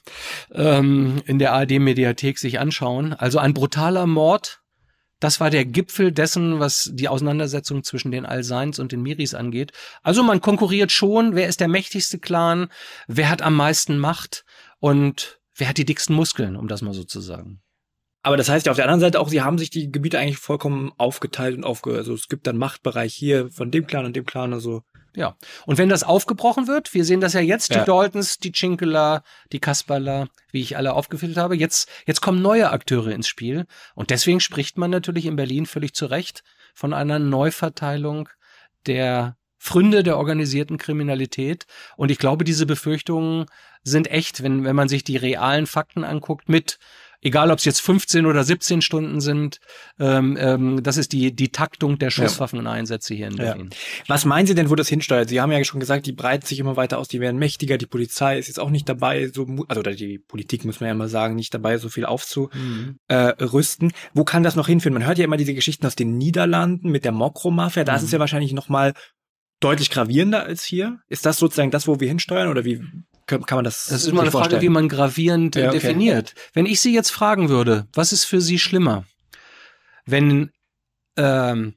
ARD-Mediathek sich anschauen. Also ein brutaler Mord. Das war der Gipfel dessen, was die Auseinandersetzung zwischen den Al-Seins und den Miris angeht. Also man konkurriert schon, wer ist der mächtigste Clan, wer hat am meisten Macht und wer hat die dicksten Muskeln, um das mal so zu sagen. Aber das heißt ja auf der anderen Seite auch, sie haben sich die Gebiete eigentlich vollkommen aufgeteilt und also es gibt dann Machtbereich hier von dem Clan und dem Clan, also. Ja. Und wenn das aufgebrochen wird, wir sehen das ja jetzt, die Daltons, die Cinkela, die Kasperler, wie ich alle aufgeführt habe, jetzt kommen neue Akteure ins Spiel. Und deswegen spricht man natürlich in Berlin völlig zu Recht von einer Neuverteilung der Pfründe der organisierten Kriminalität. Und ich glaube, diese Befürchtungen sind echt, wenn man sich die realen Fakten anguckt, egal ob es jetzt 15 oder 17 Stunden sind, das ist die Taktung der Schusswaffeneinsätze hier in Berlin. Ja. Was meinen Sie denn, wo das hinsteuert? Sie haben ja schon gesagt, die breiten sich immer weiter aus, die werden mächtiger, die Polizei ist jetzt auch nicht dabei, oder die Politik, muss man ja mal sagen, nicht dabei, so viel aufzurüsten. Wo kann das noch hinführen? Man hört ja immer diese Geschichten aus den Niederlanden mit der Mokro-Mafia, da ist es ja wahrscheinlich noch mal deutlich gravierender als hier. Ist das sozusagen das, wo wir hinsteuern, oder wie kann man das? Das ist immer eine Frage, wie man gravierend definiert. Wenn ich Sie jetzt fragen würde, was ist für Sie schlimmer? Wenn 1000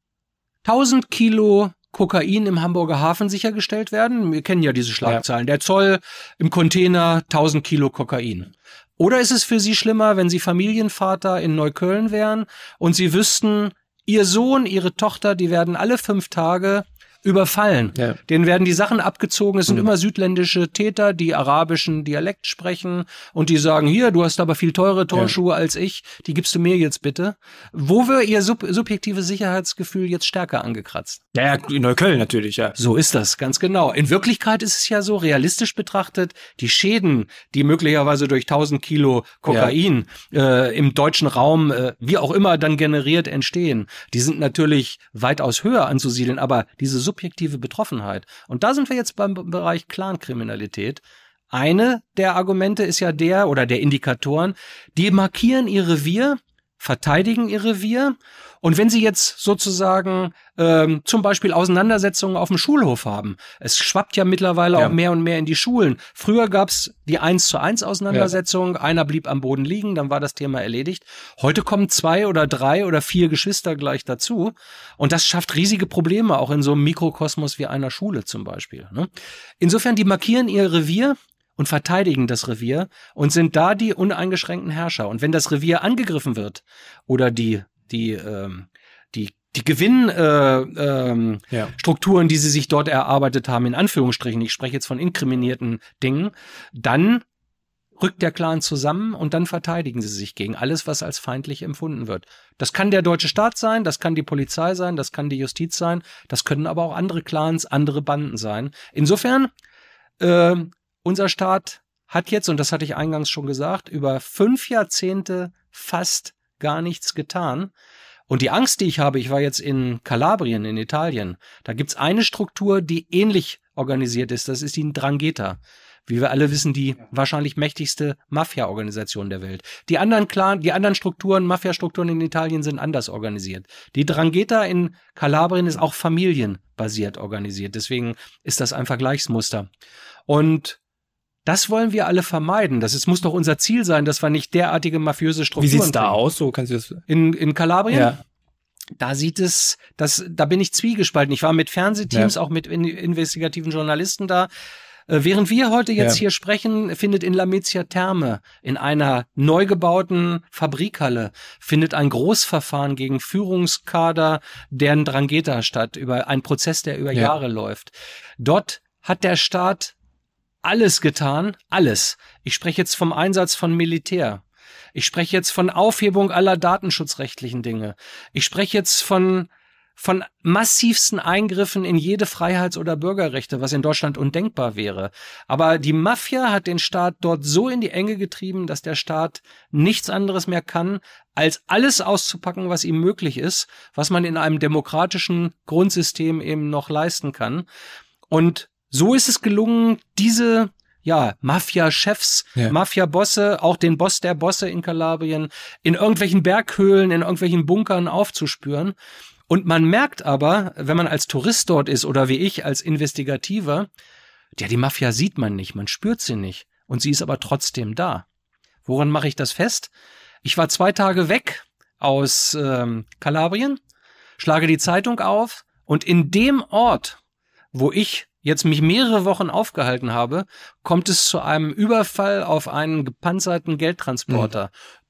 Kilo Kokain im Hamburger Hafen sichergestellt werden, wir kennen ja diese Schlagzeilen, der Zoll im Container 1000 Kilo Kokain. Oder ist es für Sie schlimmer, wenn Sie Familienvater in Neukölln wären und Sie wüssten, Ihr Sohn, Ihre Tochter, die werden alle 5 Tage überfallen. Ja. Denen werden die Sachen abgezogen. Es sind immer südländische Täter, die arabischen Dialekt sprechen und die sagen, hier, du hast aber viel teure Turnschuhe als ich, die gibst du mir jetzt bitte. Wo wird ihr subjektives Sicherheitsgefühl jetzt stärker angekratzt? Ja, in Neukölln natürlich, ja. So ist das, ganz genau. In Wirklichkeit ist es ja so, realistisch betrachtet, die Schäden, die möglicherweise durch 1000 Kilo Kokain im deutschen Raum, wie auch immer dann generiert entstehen, die sind natürlich weitaus höher anzusiedeln, aber diese subjektive Betroffenheit. Und da sind wir jetzt beim Bereich Clankriminalität. Eine der Argumente ist ja der Indikatoren, die markieren ihr Revier, verteidigen ihr Revier. Und wenn sie jetzt sozusagen zum Beispiel Auseinandersetzungen auf dem Schulhof haben, es schwappt ja mittlerweile auch mehr und mehr in die Schulen. Früher gab's die 1:1 Auseinandersetzung, einer blieb am Boden liegen, dann war das Thema erledigt. Heute kommen 2 oder 3 oder 4 Geschwister gleich dazu und das schafft riesige Probleme, auch in so einem Mikrokosmos wie einer Schule zum Beispiel. Ne? Insofern, die markieren ihr Revier und verteidigen das Revier und sind da die uneingeschränkten Herrscher. Und wenn das Revier angegriffen wird oder die Gewinnstrukturen, die sie sich dort erarbeitet haben, in Anführungsstrichen, ich spreche jetzt von inkriminierten Dingen, dann rückt der Clan zusammen und dann verteidigen sie sich gegen alles, was als feindlich empfunden wird. Das kann der deutsche Staat sein, das kann die Polizei sein, das kann die Justiz sein, das können aber auch andere Clans, andere Banden sein. Insofern, unser Staat hat jetzt, und das hatte ich eingangs schon gesagt, über 5 Jahrzehnte fast gar nichts getan. Und die Angst, die ich habe, ich war jetzt in Kalabrien, in Italien, da gibt's eine Struktur, die ähnlich organisiert ist, das ist die 'Ndrangheta. Wie wir alle wissen, die wahrscheinlich mächtigste Mafia-Organisation der Welt. Die anderen Strukturen, Mafia-Strukturen in Italien sind anders organisiert. Die 'Ndrangheta in Kalabrien ist auch familienbasiert organisiert, deswegen ist das ein Vergleichsmuster. Und das wollen wir alle vermeiden. Es muss doch unser Ziel sein, dass wir nicht derartige mafiöse Strukturen. Wie sieht's da aus? So kannst du das in Kalabrien? Ja. Da da bin ich zwiegespalten. Ich war mit Fernsehteams, auch mit investigativen Journalisten da. Während wir heute jetzt hier sprechen, findet in Lamezia Terme, in einer neu gebauten Fabrikhalle, findet ein Großverfahren gegen Führungskader der 'Ndrangheta statt, über einen Prozess, der über Jahre läuft. Dort hat der Staat alles getan, alles. Ich spreche jetzt vom Einsatz von Militär. Ich spreche jetzt von Aufhebung aller datenschutzrechtlichen Dinge. Ich spreche jetzt von massivsten Eingriffen in jede Freiheits- oder Bürgerrechte, was in Deutschland undenkbar wäre. Aber die Mafia hat den Staat dort so in die Enge getrieben, dass der Staat nichts anderes mehr kann, als alles auszupacken, was ihm möglich ist, was man in einem demokratischen Grundsystem eben noch leisten kann. Und so ist es gelungen, diese Mafia-Chefs, Mafia-Bosse, auch den Boss der Bosse in Kalabrien, in irgendwelchen Berghöhlen, in irgendwelchen Bunkern aufzuspüren. Und man merkt aber, wenn man als Tourist dort ist oder wie ich als Investigativer, die Mafia sieht man nicht, man spürt sie nicht. Und sie ist aber trotzdem da. Woran mache ich das fest? Ich war 2 Tage weg aus Kalabrien, schlage die Zeitung auf und in dem Ort, wo ich jetzt mich mehrere Wochen aufgehalten habe, kommt es zu einem Überfall auf einen gepanzerten Geldtransporter.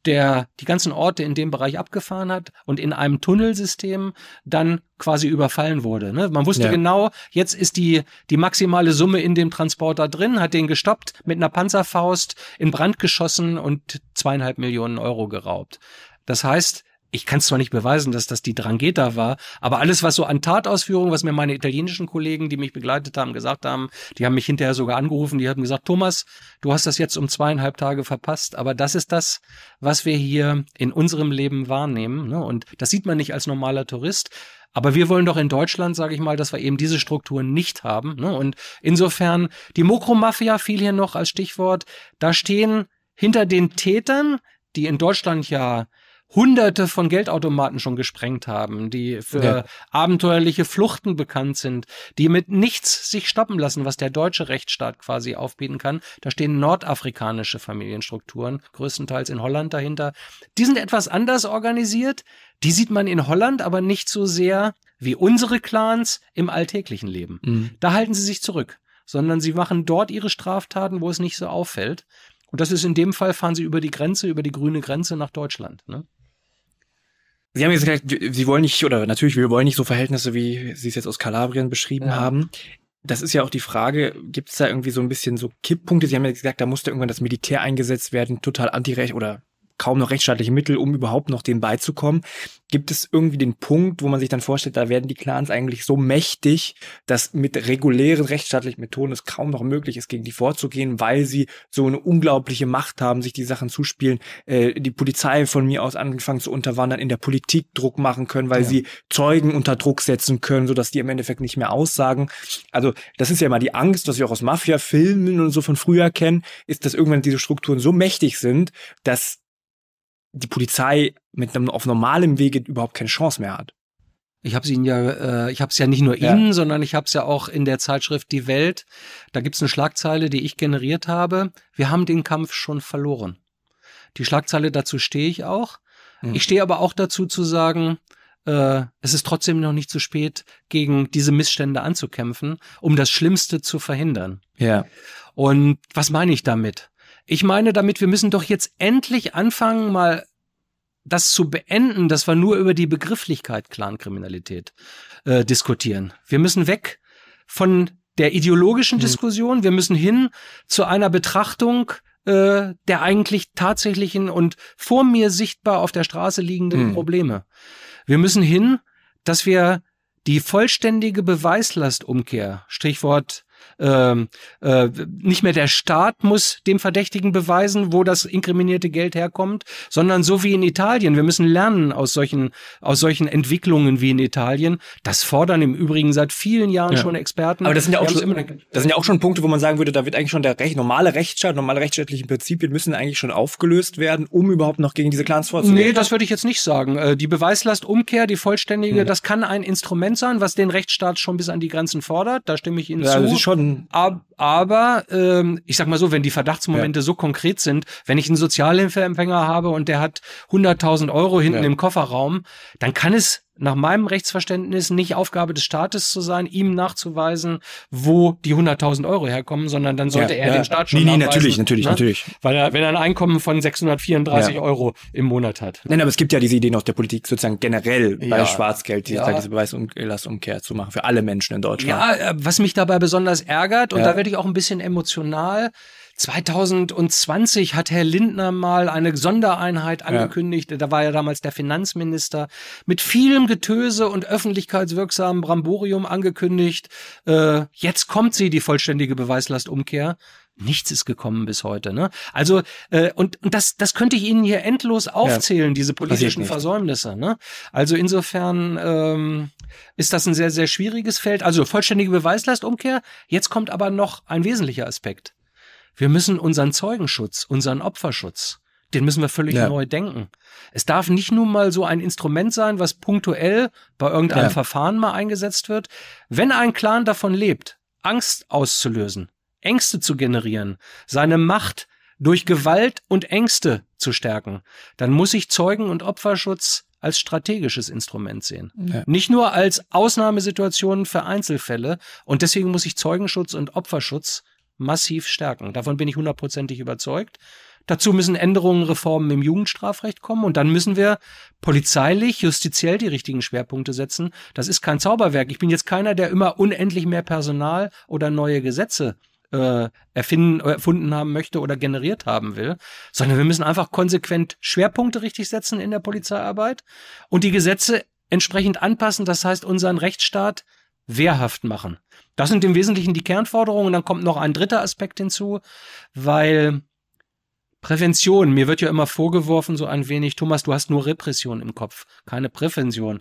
der die ganzen Orte in dem Bereich abgefahren hat und in einem Tunnelsystem dann quasi überfallen wurde. Ne? Man wusste genau, jetzt ist die maximale Summe in dem Transporter drin, hat den gestoppt, mit einer Panzerfaust in Brand geschossen und 2,5 Millionen Euro geraubt. Das heißt, ich kann es zwar nicht beweisen, dass das die Drangheta war, aber alles, was so an Tatausführung, was mir meine italienischen Kollegen, die mich begleitet haben, gesagt haben, die haben mich hinterher sogar angerufen, die haben gesagt, Thomas, du hast das jetzt um 2,5 Tage verpasst, aber das ist das, was wir hier in unserem Leben wahrnehmen, ne? Und das sieht man nicht als normaler Tourist. Aber wir wollen doch in Deutschland, sage ich mal, dass wir eben diese Strukturen nicht haben, ne? Und insofern, die Mokromafia fiel hier noch als Stichwort, da stehen hinter den Tätern, die in Deutschland ja Hunderte von Geldautomaten schon gesprengt haben, die für abenteuerliche Fluchten bekannt sind, die mit nichts sich stoppen lassen, was der deutsche Rechtsstaat quasi aufbieten kann. Da stehen nordafrikanische Familienstrukturen, größtenteils in Holland dahinter. Die sind etwas anders organisiert. Die sieht man in Holland aber nicht so sehr wie unsere Clans im alltäglichen Leben. Mhm. Da halten sie sich zurück, sondern sie machen dort ihre Straftaten, wo es nicht so auffällt. Und das ist in dem Fall, fahren sie über die Grenze, über die grüne Grenze nach Deutschland, ne? Sie haben jetzt gesagt, Sie wollen nicht, oder natürlich, wir wollen nicht so Verhältnisse, wie Sie es jetzt aus Kalabrien beschrieben haben. Das ist ja auch die Frage, gibt es da irgendwie so ein bisschen so Kipppunkte? Sie haben ja gesagt, da musste irgendwann das Militär eingesetzt werden, total antirecht oder kaum noch rechtsstaatliche Mittel, um überhaupt noch dem beizukommen. Gibt es irgendwie den Punkt, wo man sich dann vorstellt, da werden die Clans eigentlich so mächtig, dass mit regulären rechtsstaatlichen Methoden es kaum noch möglich ist, gegen die vorzugehen, weil sie so eine unglaubliche Macht haben, sich die Sachen zuspielen, die Polizei von mir aus angefangen zu unterwandern, in der Politik Druck machen können, weil sie Zeugen unter Druck setzen können, sodass die im Endeffekt nicht mehr aussagen. Also das ist ja immer die Angst, was wir auch aus Mafia-Filmen und so von früher kennen, ist, dass irgendwann diese Strukturen so mächtig sind, dass die Polizei mit einem auf normalem Wege überhaupt keine Chance mehr hat. Ich habe es Ihnen ja, ich habe es ja nicht nur Ihnen, sondern ich habe es ja auch in der Zeitschrift Die Welt. Da gibt es eine Schlagzeile, die ich generiert habe. Wir haben den Kampf schon verloren. Die Schlagzeile, dazu stehe ich auch. Ich stehe aber auch dazu zu sagen, es ist trotzdem noch nicht zu spät, gegen diese Missstände anzukämpfen, um das Schlimmste zu verhindern. Ja. Und was meine ich damit? Ich meine damit, wir müssen doch jetzt endlich anfangen, mal das zu beenden, dass wir nur über die Begrifflichkeit Clankriminalität diskutieren. Wir müssen weg von der ideologischen Diskussion, wir müssen hin zu einer Betrachtung der eigentlich tatsächlichen und vor mir sichtbar auf der Straße liegenden Probleme. Wir müssen hin, dass wir die vollständige Beweislastumkehr, Stichwort nicht mehr der Staat muss dem Verdächtigen beweisen, wo das inkriminierte Geld herkommt, sondern so wie in Italien. Wir müssen lernen aus solchen Entwicklungen wie in Italien. Das fordern im Übrigen seit vielen Jahren schon Experten. Aber das sind ja auch schon Punkte, wo man sagen würde, da wird eigentlich schon der normale Rechtsstaat, normale rechtsstaatliche Prinzipien müssen eigentlich schon aufgelöst werden, um überhaupt noch gegen diese Clans vorzugehen. Nee, das würde ich jetzt nicht sagen. Die Beweislastumkehr, die vollständige, das kann ein Instrument sein, was den Rechtsstaat schon bis an die Grenzen fordert. Da stimme ich Ihnen zu. Das ist schon Aber ich sag mal so, wenn die Verdachtsmomente so konkret sind, wenn ich einen Sozialhilfeempfänger habe und der hat 100.000 Euro hinten im Kofferraum, dann kann es nach meinem Rechtsverständnis nicht Aufgabe des Staates zu sein, ihm nachzuweisen, wo die 100.000 Euro herkommen, sondern dann sollte er den Staat schon nachweisen. Natürlich. Weil wenn er ein Einkommen von 634 Euro im Monat hat. Nein, aber es gibt ja diese Ideen aus der Politik sozusagen generell bei Schwarzgeld, diese Beweislastumkehr zu machen für alle Menschen in Deutschland. Ja, was mich dabei besonders ärgert, und da werde ich auch ein bisschen emotional, 2020 hat Herr Lindner mal eine Sondereinheit angekündigt. Da war ja damals der Finanzminister mit vielem Getöse und öffentlichkeitswirksamem Bramborium angekündigt. Jetzt kommt sie, die vollständige Beweislastumkehr. Nichts ist gekommen bis heute, ne? Also, und das könnte ich Ihnen hier endlos aufzählen, diese politischen Versäumnisse, ne? Also insofern, ist das ein sehr, sehr schwieriges Feld. Also vollständige Beweislastumkehr. Jetzt kommt aber noch ein wesentlicher Aspekt. Wir müssen unseren Zeugenschutz, unseren Opferschutz, den müssen wir völlig neu denken. Es darf nicht nur mal so ein Instrument sein, was punktuell bei irgendeinem Verfahren mal eingesetzt wird. Wenn ein Clan davon lebt, Angst auszulösen, Ängste zu generieren, seine Macht durch Gewalt und Ängste zu stärken, dann muss ich Zeugen- und Opferschutz als strategisches Instrument sehen. Ja. Nicht nur als Ausnahmesituationen für Einzelfälle. Und deswegen muss ich Zeugenschutz und Opferschutz massiv stärken. Davon bin ich 100%ig überzeugt. Dazu müssen Änderungen, Reformen im Jugendstrafrecht kommen und dann müssen wir polizeilich, justiziell die richtigen Schwerpunkte setzen. Das ist kein Zauberwerk. Ich bin jetzt keiner, der immer unendlich mehr Personal oder neue Gesetze erfunden haben möchte oder generiert haben will, sondern wir müssen einfach konsequent Schwerpunkte richtig setzen in der Polizeiarbeit und die Gesetze entsprechend anpassen, das heißt unseren Rechtsstaat wehrhaft machen. Das sind im Wesentlichen die Kernforderungen und dann kommt noch ein dritter Aspekt hinzu, weil Prävention, mir wird ja immer vorgeworfen so ein wenig, Thomas, du hast nur Repression im Kopf, keine Prävention.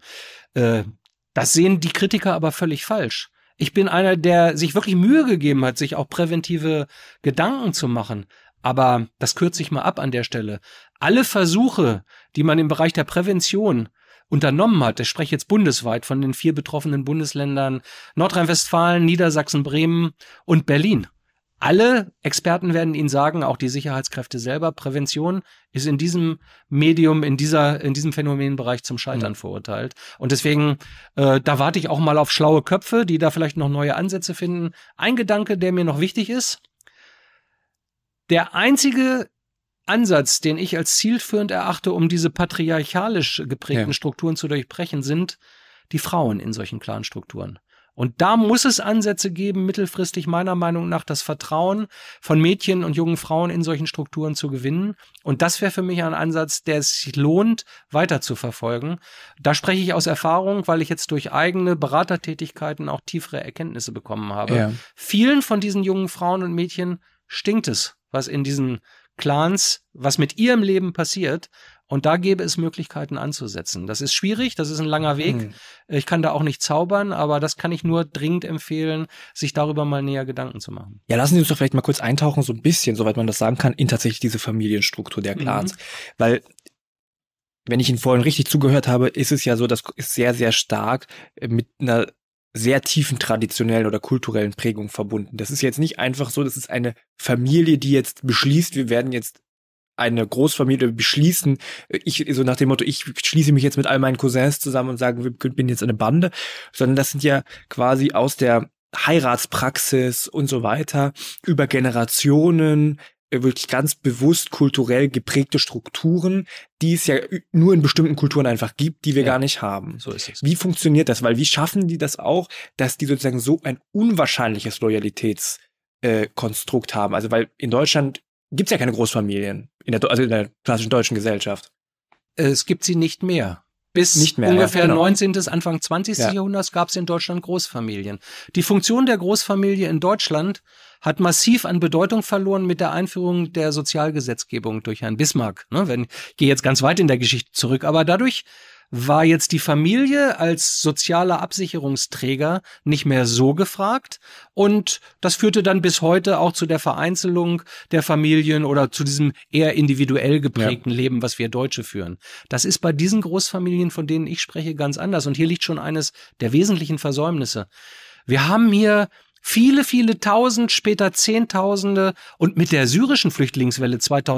Das sehen die Kritiker aber völlig falsch. Ich bin einer, der sich wirklich Mühe gegeben hat, sich auch präventive Gedanken zu machen. Aber das kürze ich mal ab an der Stelle. Alle Versuche, die man im Bereich der Prävention unternommen hat, ich spreche jetzt bundesweit von den 4 betroffenen Bundesländern Nordrhein-Westfalen, Niedersachsen, Bremen und Berlin. Alle Experten werden Ihnen sagen, auch die Sicherheitskräfte selber, Prävention ist in diesem Medium, in diesem Phänomenbereich zum Scheitern verurteilt. Und deswegen, da warte ich auch mal auf schlaue Köpfe, die da vielleicht noch neue Ansätze finden. Ein Gedanke, der mir noch wichtig ist: Der einzige Ansatz, den ich als zielführend erachte, um diese patriarchalisch geprägten Strukturen zu durchbrechen, sind die Frauen in solchen Clanstrukturen. Und da muss es Ansätze geben, mittelfristig meiner Meinung nach das Vertrauen von Mädchen und jungen Frauen in solchen Strukturen zu gewinnen. Und das wäre für mich ein Ansatz, der es sich lohnt, weiter zu verfolgen. Da spreche ich aus Erfahrung, weil ich jetzt durch eigene Beratertätigkeiten auch tiefere Erkenntnisse bekommen habe. Ja. Vielen von diesen jungen Frauen und Mädchen stinkt es, was in diesen Clans, was mit ihrem Leben passiert. Und da gäbe es Möglichkeiten anzusetzen. Das ist schwierig, das ist ein langer Weg. Ich kann da auch nicht zaubern, aber das kann ich nur dringend empfehlen, sich darüber mal näher Gedanken zu machen. Ja, lassen Sie uns doch vielleicht mal kurz eintauchen, so ein bisschen, soweit man das sagen kann, in tatsächlich diese Familienstruktur der Clans. Weil, wenn ich Ihnen vorhin richtig zugehört habe, ist es ja so, das ist sehr, sehr stark mit einer sehr tiefen traditionellen oder kulturellen Prägung verbunden. Das ist jetzt nicht einfach so, das ist eine Familie, die jetzt beschließt, wir werden jetzt eine Großfamilie beschließen, so nach dem Motto, ich schließe mich jetzt mit all meinen Cousins zusammen und sage, wir bin jetzt eine Bande, sondern das sind ja quasi aus der Heiratspraxis und so weiter über Generationen wirklich ganz bewusst kulturell geprägte Strukturen, die es ja nur in bestimmten Kulturen einfach gibt, die wir gar nicht haben. So ist es. Wie funktioniert das? Weil wie schaffen die das auch, dass die sozusagen so ein unwahrscheinliches Loyalitätskonstrukt haben? Also weil in Deutschland gibt's ja keine Großfamilien, in der klassischen deutschen Gesellschaft. Es gibt sie nicht mehr. Bis nicht mehr, ungefähr 19. Anfang 20. Jahrhunderts gab es in Deutschland Großfamilien. Die Funktion der Großfamilie in Deutschland hat massiv an Bedeutung verloren mit der Einführung der Sozialgesetzgebung durch Herrn Bismarck. Ich gehe jetzt ganz weit in der Geschichte zurück, aber dadurch war jetzt die Familie als sozialer Absicherungsträger nicht mehr so gefragt und das führte dann bis heute auch zu der Vereinzelung der Familien oder zu diesem eher individuell geprägten Leben, was wir Deutsche führen. Das ist bei diesen Großfamilien, von denen ich spreche, ganz anders und hier liegt schon eines der wesentlichen Versäumnisse. Wir haben hier viele, viele Tausend, später Zehntausende und mit der syrischen Flüchtlingswelle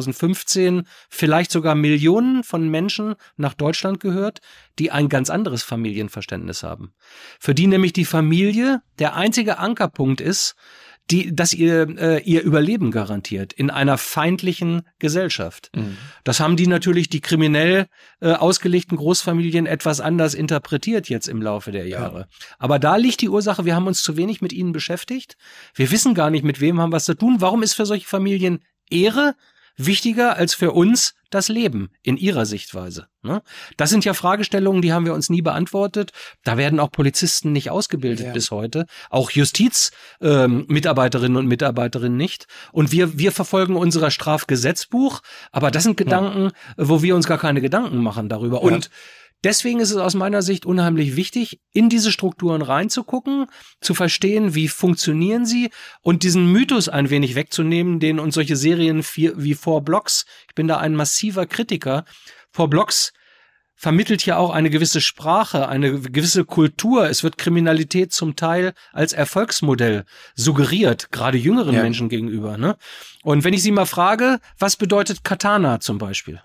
2015 vielleicht sogar Millionen von Menschen nach Deutschland gehört, die ein ganz anderes Familienverständnis haben. Für die nämlich die Familie der einzige Ankerpunkt ist, dass ihr Überleben garantiert in einer feindlichen Gesellschaft. Das haben die natürlich, die kriminell ausgelegten Großfamilien, etwas anders interpretiert jetzt im Laufe der Jahre. Ja. Aber da liegt die Ursache, wir haben uns zu wenig mit ihnen beschäftigt. Wir wissen gar nicht, mit wem haben wir es zu tun. Warum ist für solche Familien Ehre wichtiger als für uns das Leben in ihrer Sichtweise? Das sind ja Fragestellungen, die haben wir uns nie beantwortet. Da werden auch Polizisten nicht ausgebildet bis heute. Auch Justizmitarbeiterinnen und Mitarbeiterinnen nicht. Und wir verfolgen unser Strafgesetzbuch. Aber das sind Gedanken, wo wir uns gar keine Gedanken machen darüber. Ja. Und deswegen ist es aus meiner Sicht unheimlich wichtig, in diese Strukturen reinzugucken, zu verstehen, wie funktionieren sie und diesen Mythos ein wenig wegzunehmen, den uns solche Serien wie 4 Blocks, ich bin da ein massiver Kritiker, 4 Blocks vermittelt ja auch eine gewisse Sprache, eine gewisse Kultur. Es wird Kriminalität zum Teil als Erfolgsmodell suggeriert, gerade jüngeren Menschen gegenüber. Und wenn ich Sie mal frage, was bedeutet Katana zum Beispiel?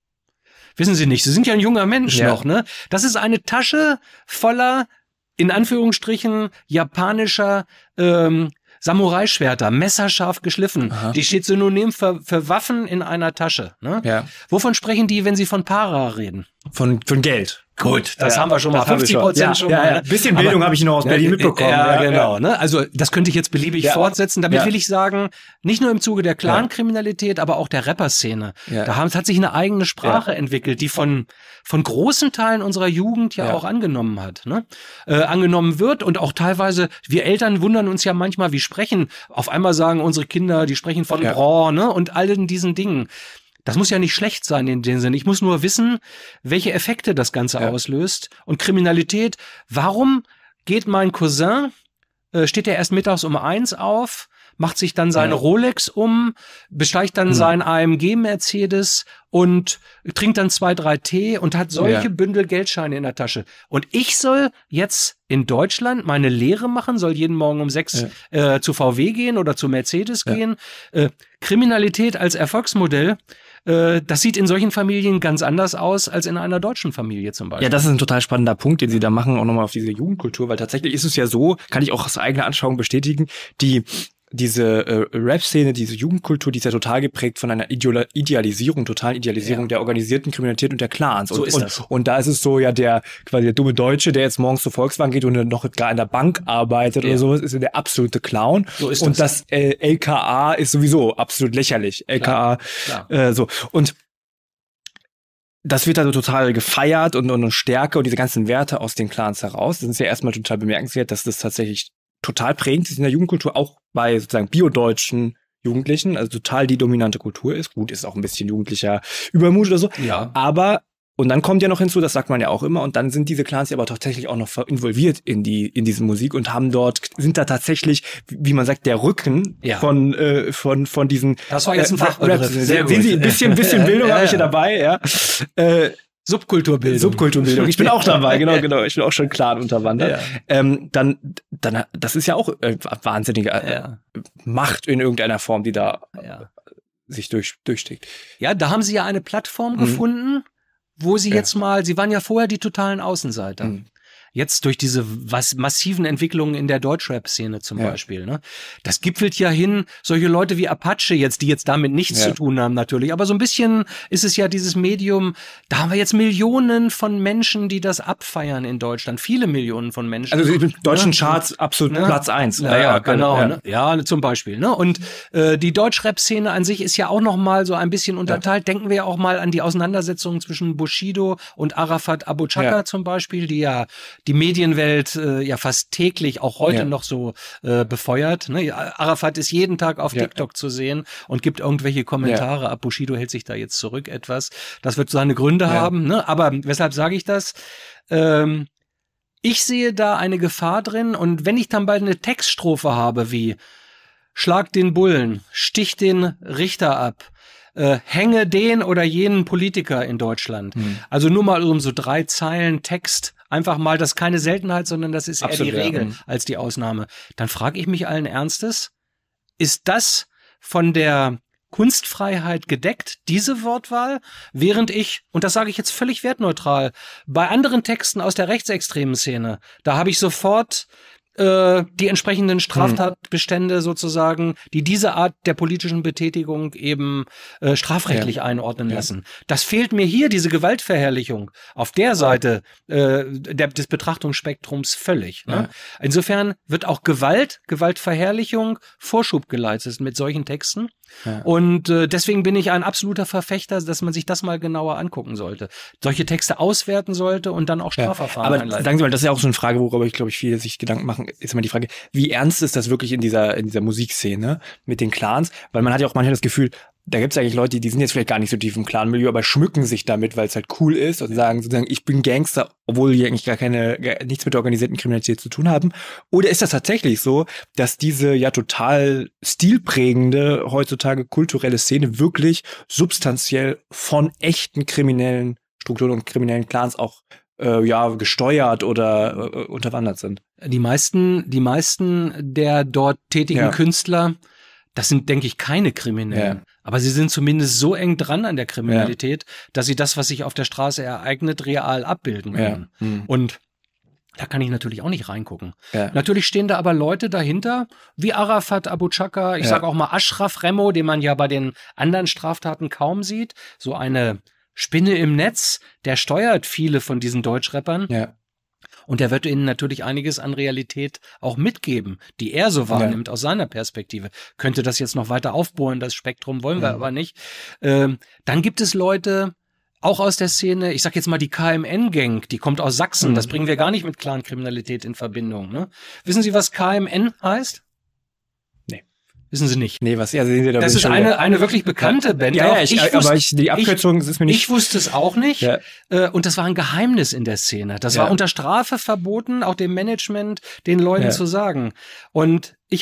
Wissen Sie nicht, Sie sind ja ein junger Mensch noch, Das ist eine Tasche voller, in Anführungsstrichen, japanischer Samurai-Schwerter, messerscharf geschliffen. Aha. Die steht synonym für Waffen in einer Tasche. Ne? Ja. Wovon sprechen die, wenn sie von Para reden? Von Geld. Gut, das haben wir schon mal. Das haben wir 50% schon mal. Ja. Ne? Ein bisschen Bildung habe ich noch aus Berlin mitbekommen. Ja, genau. Ne? Also das könnte ich jetzt beliebig fortsetzen. Damit Ja. will ich sagen, nicht nur im Zuge der Clan-Kriminalität, aber auch der Rapper-Szene. Ja. Da hat sich eine eigene Sprache entwickelt, die von großen Teilen unserer Jugend ja auch angenommen hat. Ne? Angenommen wird und auch teilweise, wir Eltern wundern uns ja manchmal, wie sprechen. Auf einmal sagen unsere Kinder, die sprechen von Bra, ne? Und allen diesen Dingen. Das muss ja nicht schlecht sein in dem Sinne. Ich muss nur wissen, welche Effekte das Ganze auslöst. Und Kriminalität, warum geht mein Cousin, steht er erst mittags um 1 auf, macht sich dann seine Rolex um, besteigt dann sein AMG Mercedes und trinkt dann 2, 3 Tee und hat solche Bündel Geldscheine in der Tasche. Und ich soll jetzt in Deutschland meine Lehre machen, soll jeden Morgen um 6 zu VW gehen oder zu Mercedes gehen. Kriminalität als Erfolgsmodell, das sieht in solchen Familien ganz anders aus als in einer deutschen Familie zum Beispiel. Ja, das ist ein total spannender Punkt, den Sie da machen, auch nochmal auf diese Jugendkultur, weil tatsächlich ist es ja so, kann ich auch aus eigener Anschauung bestätigen, diese Rap-Szene, diese Jugendkultur, die ist ja total geprägt von einer totalen Idealisierung der organisierten Kriminalität und der Clans. So ist das. Und da ist es so, ja, quasi der dumme Deutsche, der jetzt morgens zur Volkswagen geht und dann noch gar in der Bank arbeitet oder sowas, ist der absolute Clown. So ist und das LKA ist sowieso absolut lächerlich. LKA, so. Und das wird also total gefeiert und Stärke und diese ganzen Werte aus den Clans heraus. Das ist ja erstmal total bemerkenswert, dass das tatsächlich total prägend ist in der Jugendkultur, auch bei sozusagen biodeutschen Jugendlichen, also total die dominante Kultur ist. Gut, ist auch ein bisschen jugendlicher Übermut oder so. Ja. Aber, und dann kommt ja noch hinzu, das sagt man ja auch immer, und dann sind diese Clans ja aber tatsächlich auch noch involviert in diese Musik und sind da tatsächlich, wie man sagt, der Rücken von diesen. Das war jetzt ein Fachbegriff. Sehr gut. Sehen Sie, ein bisschen Bildung habe ich hier dabei, ja. Subkulturbildung. Ich bin auch dabei, genau. Ich bin auch schon klar unterwandert. Ja. Dann, das ist ja auch wahnsinnige Macht in irgendeiner Form, die da sich durchsteckt. Ja, da haben Sie ja eine Plattform gefunden, wo Sie jetzt mal, Sie waren ja vorher die totalen Außenseiter. Jetzt durch diese massiven Entwicklungen in der Deutschrap-Szene zum Beispiel. Ne? Das gipfelt ja hin, solche Leute wie Apache jetzt, die jetzt damit nichts zu tun haben natürlich. Aber so ein bisschen ist es ja dieses Medium, da haben wir jetzt Millionen von Menschen, die das abfeiern in Deutschland. Viele Millionen von Menschen. Also in deutschen Charts absolut Platz 1. Ja, genau. Ne? Ja, zum Beispiel. Ne? Und die Deutschrap-Szene an sich ist ja auch noch mal so ein bisschen unterteilt. Denken wir ja auch mal an die Auseinandersetzungen zwischen Bushido und Arafat Abu Chaka zum Beispiel, die ja die Medienwelt ja fast täglich auch heute noch so befeuert. Ne? Arafat ist jeden Tag auf TikTok zu sehen und gibt irgendwelche Kommentare ab. Bushido hält sich da jetzt zurück etwas. Das wird seine Gründe haben. Ne? Aber weshalb sage ich das? Ich sehe da eine Gefahr drin und wenn ich dann bald eine Textstrophe habe wie Schlag den Bullen, stich den Richter ab, hänge den oder jenen Politiker in Deutschland. Also nur mal um so 3 Zeilen Text, einfach mal, das ist keine Seltenheit, sondern das ist absolut eher die Regel als die Ausnahme. Dann frage ich mich allen Ernstes, ist das von der Kunstfreiheit gedeckt, diese Wortwahl, während ich, und das sage ich jetzt völlig wertneutral, bei anderen Texten aus der rechtsextremen Szene, da habe ich sofort die entsprechenden Straftatbestände sozusagen, die diese Art der politischen Betätigung eben strafrechtlich einordnen lassen. Das fehlt mir hier, diese Gewaltverherrlichung, auf der Seite des Betrachtungsspektrums völlig. Ne? Insofern wird auch Gewaltverherrlichung Vorschub geleistet mit solchen Texten. Und deswegen bin ich ein absoluter Verfechter, dass man sich das mal genauer angucken sollte. Solche Texte auswerten sollte und dann auch Strafverfahren einleiten. Aber sagen Sie mal, das ist ja auch so eine Frage, worüber ich glaube ich viele sich Gedanken machen, ist immer die Frage, wie ernst ist das wirklich in dieser Musikszene mit den Clans? Weil man hat ja auch manchmal das Gefühl, da gibt es eigentlich Leute, die sind jetzt vielleicht gar nicht so tief im Clan-Milieu, aber schmücken sich damit, weil es halt cool ist und sagen sozusagen, ich bin Gangster, obwohl die eigentlich gar nichts mit der organisierten Kriminalität zu tun haben. Oder ist das tatsächlich so, dass diese ja total stilprägende heutzutage kulturelle Szene wirklich substanziell von echten kriminellen Strukturen und kriminellen Clans auch gesteuert oder unterwandert sind? Die meisten der dort tätigen Künstler, das sind, denke ich, keine Kriminellen. Aber sie sind zumindest so eng dran an der Kriminalität, dass sie das, was sich auf der Straße ereignet, real abbilden können. Und Da kann ich natürlich auch nicht reingucken. Ja. Natürlich stehen da aber Leute dahinter, wie Arafat Abu Chaka, ich sage auch mal Ashraf Remo, den man ja bei den anderen Straftaten kaum sieht. So eine Spinne im Netz, der steuert viele von diesen Deutschrappern. Ja. Und der wird ihnen natürlich einiges an Realität auch mitgeben, die er so wahrnimmt aus seiner Perspektive. Könnte das jetzt noch weiter aufbohren, das Spektrum wollen wir aber nicht. Dann gibt es Leute, auch aus der Szene, ich sag jetzt mal die KMN-Gang, die kommt aus Sachsen, das bringen wir gar nicht mit Clankriminalität in Verbindung. Ne? Wissen Sie, was KMN heißt? Nee. Wissen Sie nicht? Nee, was sehen Sie da? Das ist eine wirklich bekannte Band. Ja, die Abkürzung ist mir nicht. Ich wusste es auch nicht. Ja. Und das war ein Geheimnis in der Szene. Das war unter Strafe verboten, auch dem Management, den Leuten zu sagen. Und ich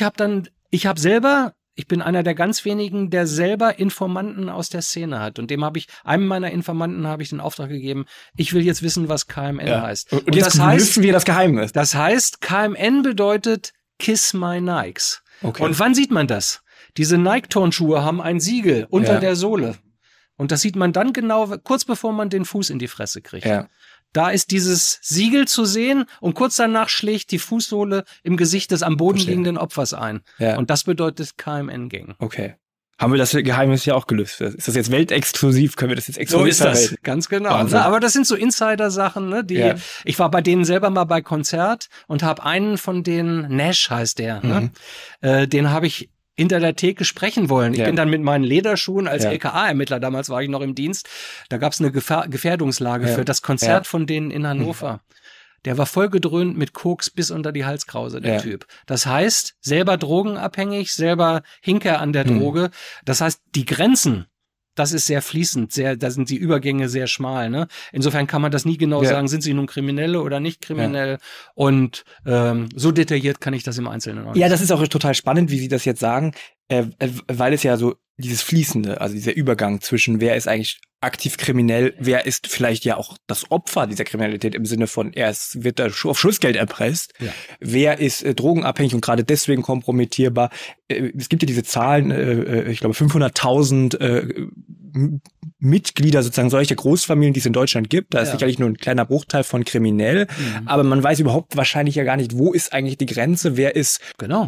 bin einer der ganz wenigen, der selber Informanten aus der Szene hat. Und einem meiner Informanten habe ich den Auftrag gegeben, ich will jetzt wissen, was KMN heißt. Und jetzt wissen wir das Geheimnis. Das heißt, KMN bedeutet Kiss My Nikes. Okay. Und wann sieht man das? Diese Nike-Turnschuhe haben ein Siegel unter der Sohle. Und das sieht man dann genau, kurz bevor man den Fuß in die Fresse kriegt. Ja. Da ist dieses Siegel zu sehen und kurz danach schlägt die Fußsohle im Gesicht des am Boden liegenden Opfers ein. Ja. Und das bedeutet KMN-Gang. Okay. Haben wir das Geheimnis ja auch gelöst? Ist das jetzt weltexklusiv? Können wir das jetzt exklusiv verraten? So ist das, ganz genau. Ne? Aber das sind so Insider-Sachen. Ne? Ich war bei denen selber mal bei Konzert und habe einen von denen, Nash heißt der, ne? Den habe ich hinter der Theke sprechen wollen. Ich bin dann mit meinen Lederschuhen als LKA-Ermittler, damals war ich noch im Dienst, da gab es eine Gefährdungslage für das Konzert von denen in Hannover. Der war voll gedröhnt mit Koks bis unter die Halskrause, der Typ. Das heißt, selber drogenabhängig, selber Hinker an der Droge. Das heißt, die Grenzen, das ist sehr fließend, da sind die Übergänge sehr schmal. Ne? Insofern kann man das nie genau sagen, sind sie nun Kriminelle oder nicht kriminell. Ja. Und so detailliert kann ich das im Einzelnen noch nicht. Ja, das ist auch total spannend, wie Sie das jetzt sagen, weil es ja so dieses Fließende, also dieser Übergang zwischen wer ist eigentlich aktiv kriminell, wer ist vielleicht ja auch das Opfer dieser Kriminalität im Sinne von, wird da auf Schutzgeld erpresst, wer ist drogenabhängig und gerade deswegen kompromittierbar. Es gibt ja diese Zahlen, ich glaube 500.000 Mitglieder sozusagen solcher Großfamilien, die es in Deutschland gibt. Da ist sicherlich nur ein kleiner Bruchteil von kriminell, aber man weiß überhaupt wahrscheinlich ja gar nicht, wo ist eigentlich die Grenze, wer ist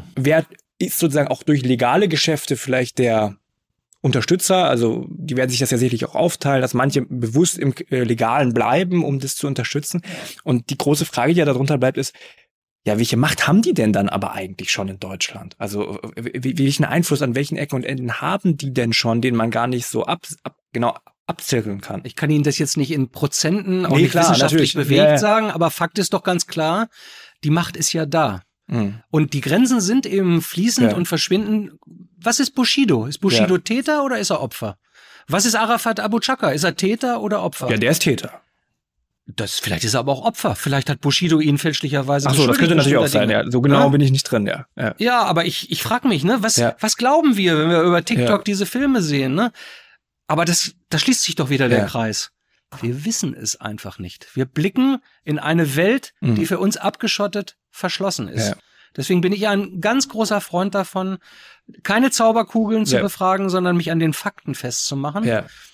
sozusagen auch durch legale Geschäfte vielleicht der Unterstützer, also die werden sich das ja sicherlich auch aufteilen, dass manche bewusst im Legalen bleiben, um das zu unterstützen. Und die große Frage, die ja darunter bleibt, ist, welche Macht haben die denn dann aber eigentlich schon in Deutschland? Also welchen Einfluss an welchen Ecken und Enden haben die denn schon, den man gar nicht so genau abzirkeln kann? Ich kann Ihnen das jetzt nicht in Prozenten, auch nicht wissenschaftlich bewegt sagen, aber Fakt ist doch ganz klar, die Macht ist ja da. Und die Grenzen sind eben fließend und verschwinden. Was ist Bushido? Ist Bushido Täter oder ist er Opfer? Was ist Arafat Abu Chaka? Ist er Täter oder Opfer? Ja, der ist Täter. Vielleicht ist er aber auch Opfer. Vielleicht hat Bushido ihn fälschlicherweise beschuldigt. Ach so, das könnte natürlich auch sein, so genau bin ich nicht drin, Ja, aber ich frage mich, ne, was glauben wir, wenn wir über TikTok diese Filme sehen, ne? Aber da schließt sich doch wieder der Kreis. Wir wissen es einfach nicht. Wir blicken in eine Welt, die für uns abgeschottet verschlossen ist. Ja. Deswegen bin ich ein ganz großer Freund davon, keine Zauberkugeln zu befragen, sondern mich an den Fakten festzumachen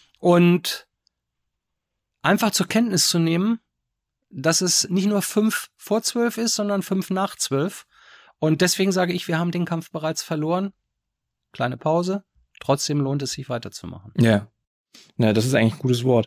und einfach zur Kenntnis zu nehmen, dass es nicht nur 5 vor 12 ist, sondern 5 nach 12. Und deswegen sage ich, wir haben den Kampf bereits verloren. Kleine Pause. Trotzdem lohnt es sich weiterzumachen. Ja, das ist eigentlich ein gutes Wort.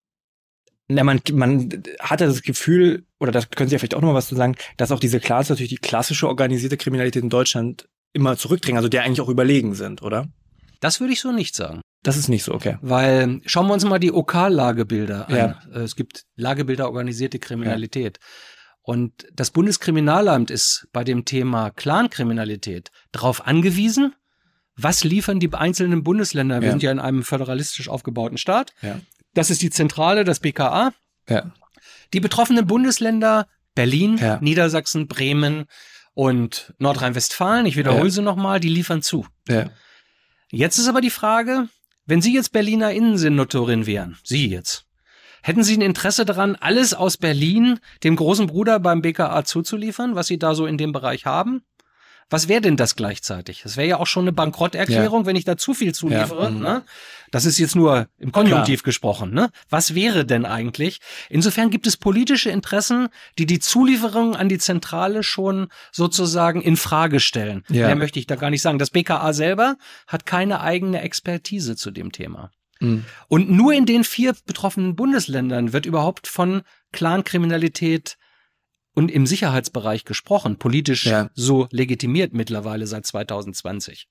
Man hat ja das Gefühl, oder das können Sie ja vielleicht auch noch mal was zu sagen, dass auch diese Clans natürlich die klassische organisierte Kriminalität in Deutschland immer zurückdrängen, also der eigentlich auch überlegen sind, oder? Das würde ich so nicht sagen. Das ist nicht so, okay. Weil, schauen wir uns mal die OK-Lagebilder an. Es gibt Lagebilder organisierte Kriminalität. Und das Bundeskriminalamt ist bei dem Thema Clankriminalität darauf angewiesen, was liefern die einzelnen Bundesländer? Wir sind ja in einem föderalistisch aufgebauten Staat. Ja. Das ist die Zentrale, das BKA. Ja. Die betroffenen Bundesländer Berlin, Niedersachsen, Bremen und Nordrhein-Westfalen, ich wiederhole sie nochmal, die liefern zu. Ja. Jetzt ist aber die Frage, wenn Sie jetzt Berliner Innensenatorin wären, Sie jetzt, hätten Sie ein Interesse daran, alles aus Berlin dem großen Bruder beim BKA zuzuliefern, was Sie da so in dem Bereich haben? Was wäre denn das gleichzeitig? Das wäre ja auch schon eine Bankrotterklärung, wenn ich da zu viel zuliefere. Ne? Das ist jetzt nur im Konjunktiv gesprochen, ne? Was wäre denn eigentlich? Insofern gibt es politische Interessen, die Zulieferung an die Zentrale schon sozusagen in Frage stellen. Ja. Mehr möchte ich da gar nicht sagen. Das BKA selber hat keine eigene Expertise zu dem Thema. Und nur in den 4 betroffenen Bundesländern wird überhaupt von Clankriminalität und im Sicherheitsbereich gesprochen, politisch so legitimiert mittlerweile seit 2020.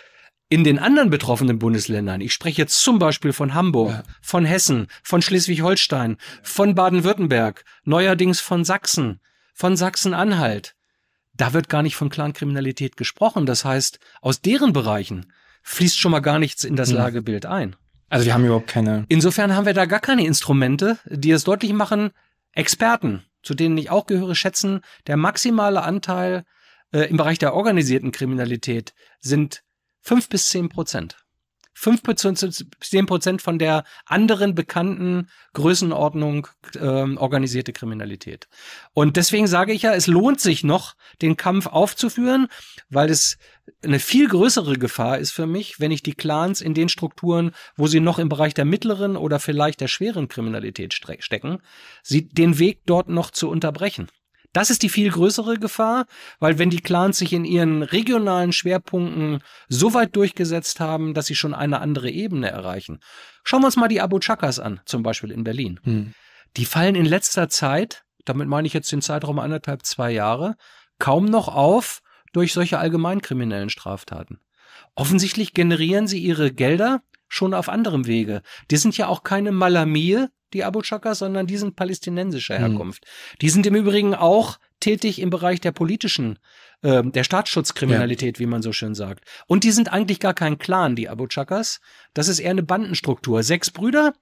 In den anderen betroffenen Bundesländern, ich spreche jetzt zum Beispiel von Hamburg, von Hessen, von Schleswig-Holstein, von Baden-Württemberg, neuerdings von Sachsen, von Sachsen-Anhalt, da wird gar nicht von Clankriminalität gesprochen. Das heißt, aus deren Bereichen fließt schon mal gar nichts in das Lagebild ein. Also wir haben überhaupt keine... Insofern haben wir da gar keine Instrumente, die es deutlich machen. Experten, zu denen ich auch gehöre, schätzen, der maximale Anteil im Bereich der organisierten Kriminalität sind 5 bis 10%. 5 bis 10% von der anderen bekannten Größenordnung organisierte Kriminalität. Und deswegen sage ich ja, es lohnt sich noch, den Kampf aufzuführen, weil es eine viel größere Gefahr ist für mich, wenn ich die Clans in den Strukturen, wo sie noch im Bereich der mittleren oder vielleicht der schweren Kriminalität stecken, den Weg dort noch zu unterbrechen. Das ist die viel größere Gefahr, weil wenn die Clans sich in ihren regionalen Schwerpunkten so weit durchgesetzt haben, dass sie schon eine andere Ebene erreichen. Schauen wir uns mal die Abu Chakas an, zum Beispiel in Berlin. Die fallen in letzter Zeit, damit meine ich jetzt den Zeitraum 1,5, 2 Jahre, kaum noch auf durch solche allgemeinkriminellen Straftaten. Offensichtlich generieren sie ihre Gelder schon auf anderem Wege. Die sind ja auch keine Malamie, die Abu Chakas, sondern die sind palästinensischer Herkunft. Die sind im Übrigen auch tätig im Bereich der politischen, der Staatsschutzkriminalität, wie man so schön sagt. Und die sind eigentlich gar kein Clan, die Abu Chakas. Das ist eher eine Bandenstruktur. 6 Brüder,